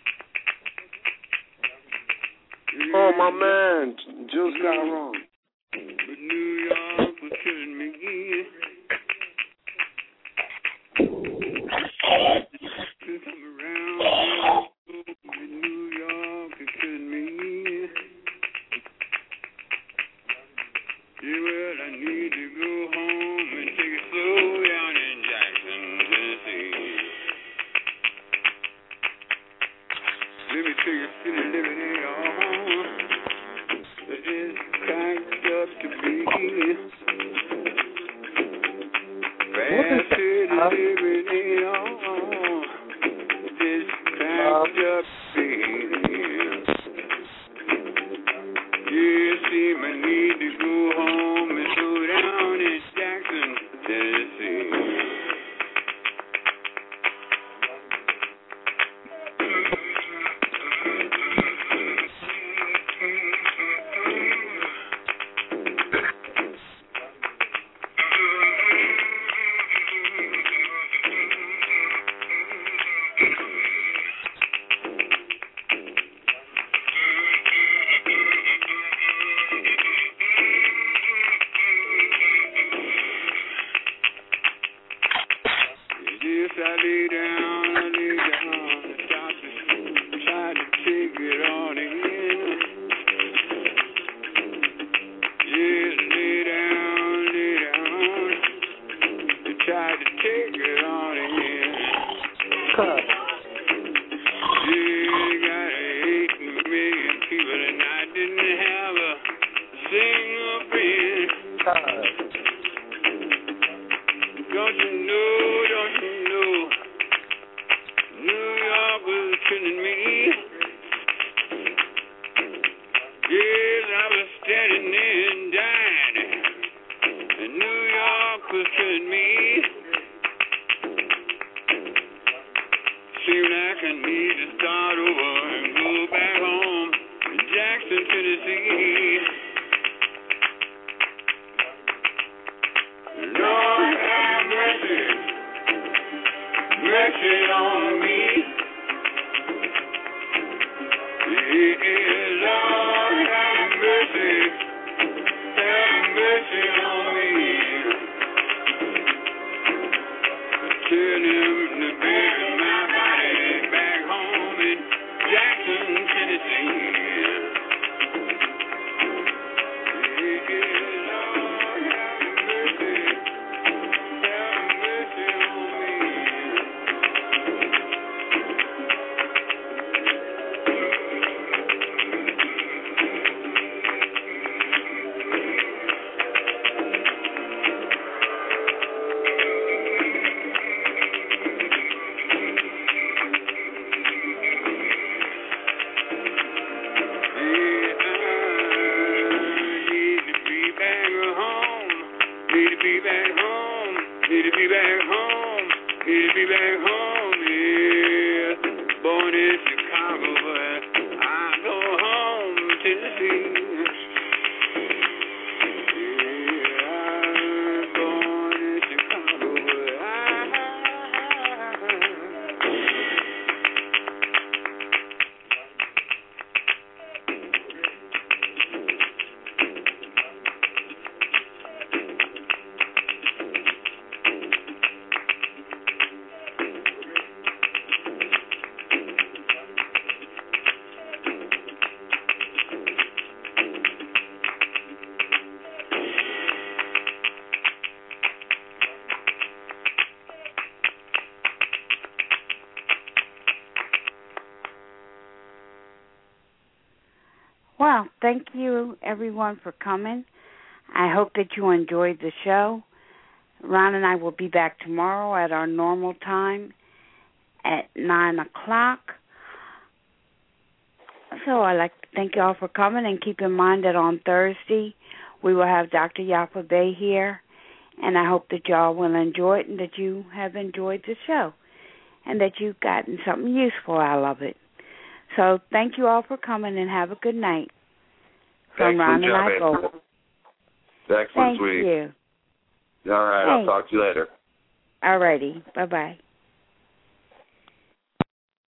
Oh, my man. Jules got it wrong. But New York was killing me. Come around, New York is killing me. Yeah, well, I need to go home and take it slow down in Jackson, Tennessee. Let me take a city living in on. It's packed up to be. Fast city living in on. It's packed up to be. Yeah, seem I need to go home and slow down in Jackson, Tennessee. Yes, I lay down, and start to try to take it on in. Yes, lay down, and try to take it on in. Yeah, got 8 million people, and I didn't have a single friend. Don't you know, New York was killing me. Yes, I was standing there and dying, and New York was killing me. Seemed like I need to start over and go back home to Jackson, Tennessee. Lord have mercy, mercy on me. Yeah, Lord have mercy on me. Tell him to bury my body back home in Jackson, Tennessee. Born in Chicago, but I go home to Tennessee. Yeah, I'm born in Chicago, but Well, thank you, everyone, for coming. I hope that you enjoyed the show. Ron and I will be back tomorrow at our normal time at 9 o'clock. So I'd like to thank you all for coming, and keep in mind that on Thursday we will have Dr. Yapa Bay here, and I hope that y'all will enjoy it and that you have enjoyed the show and that you've gotten something useful out of it. So thank you all for coming, and have a good night. From Ron and I both. Excellent, Thank sweetie. you. All right, I'll talk to you later. All righty. Bye-bye.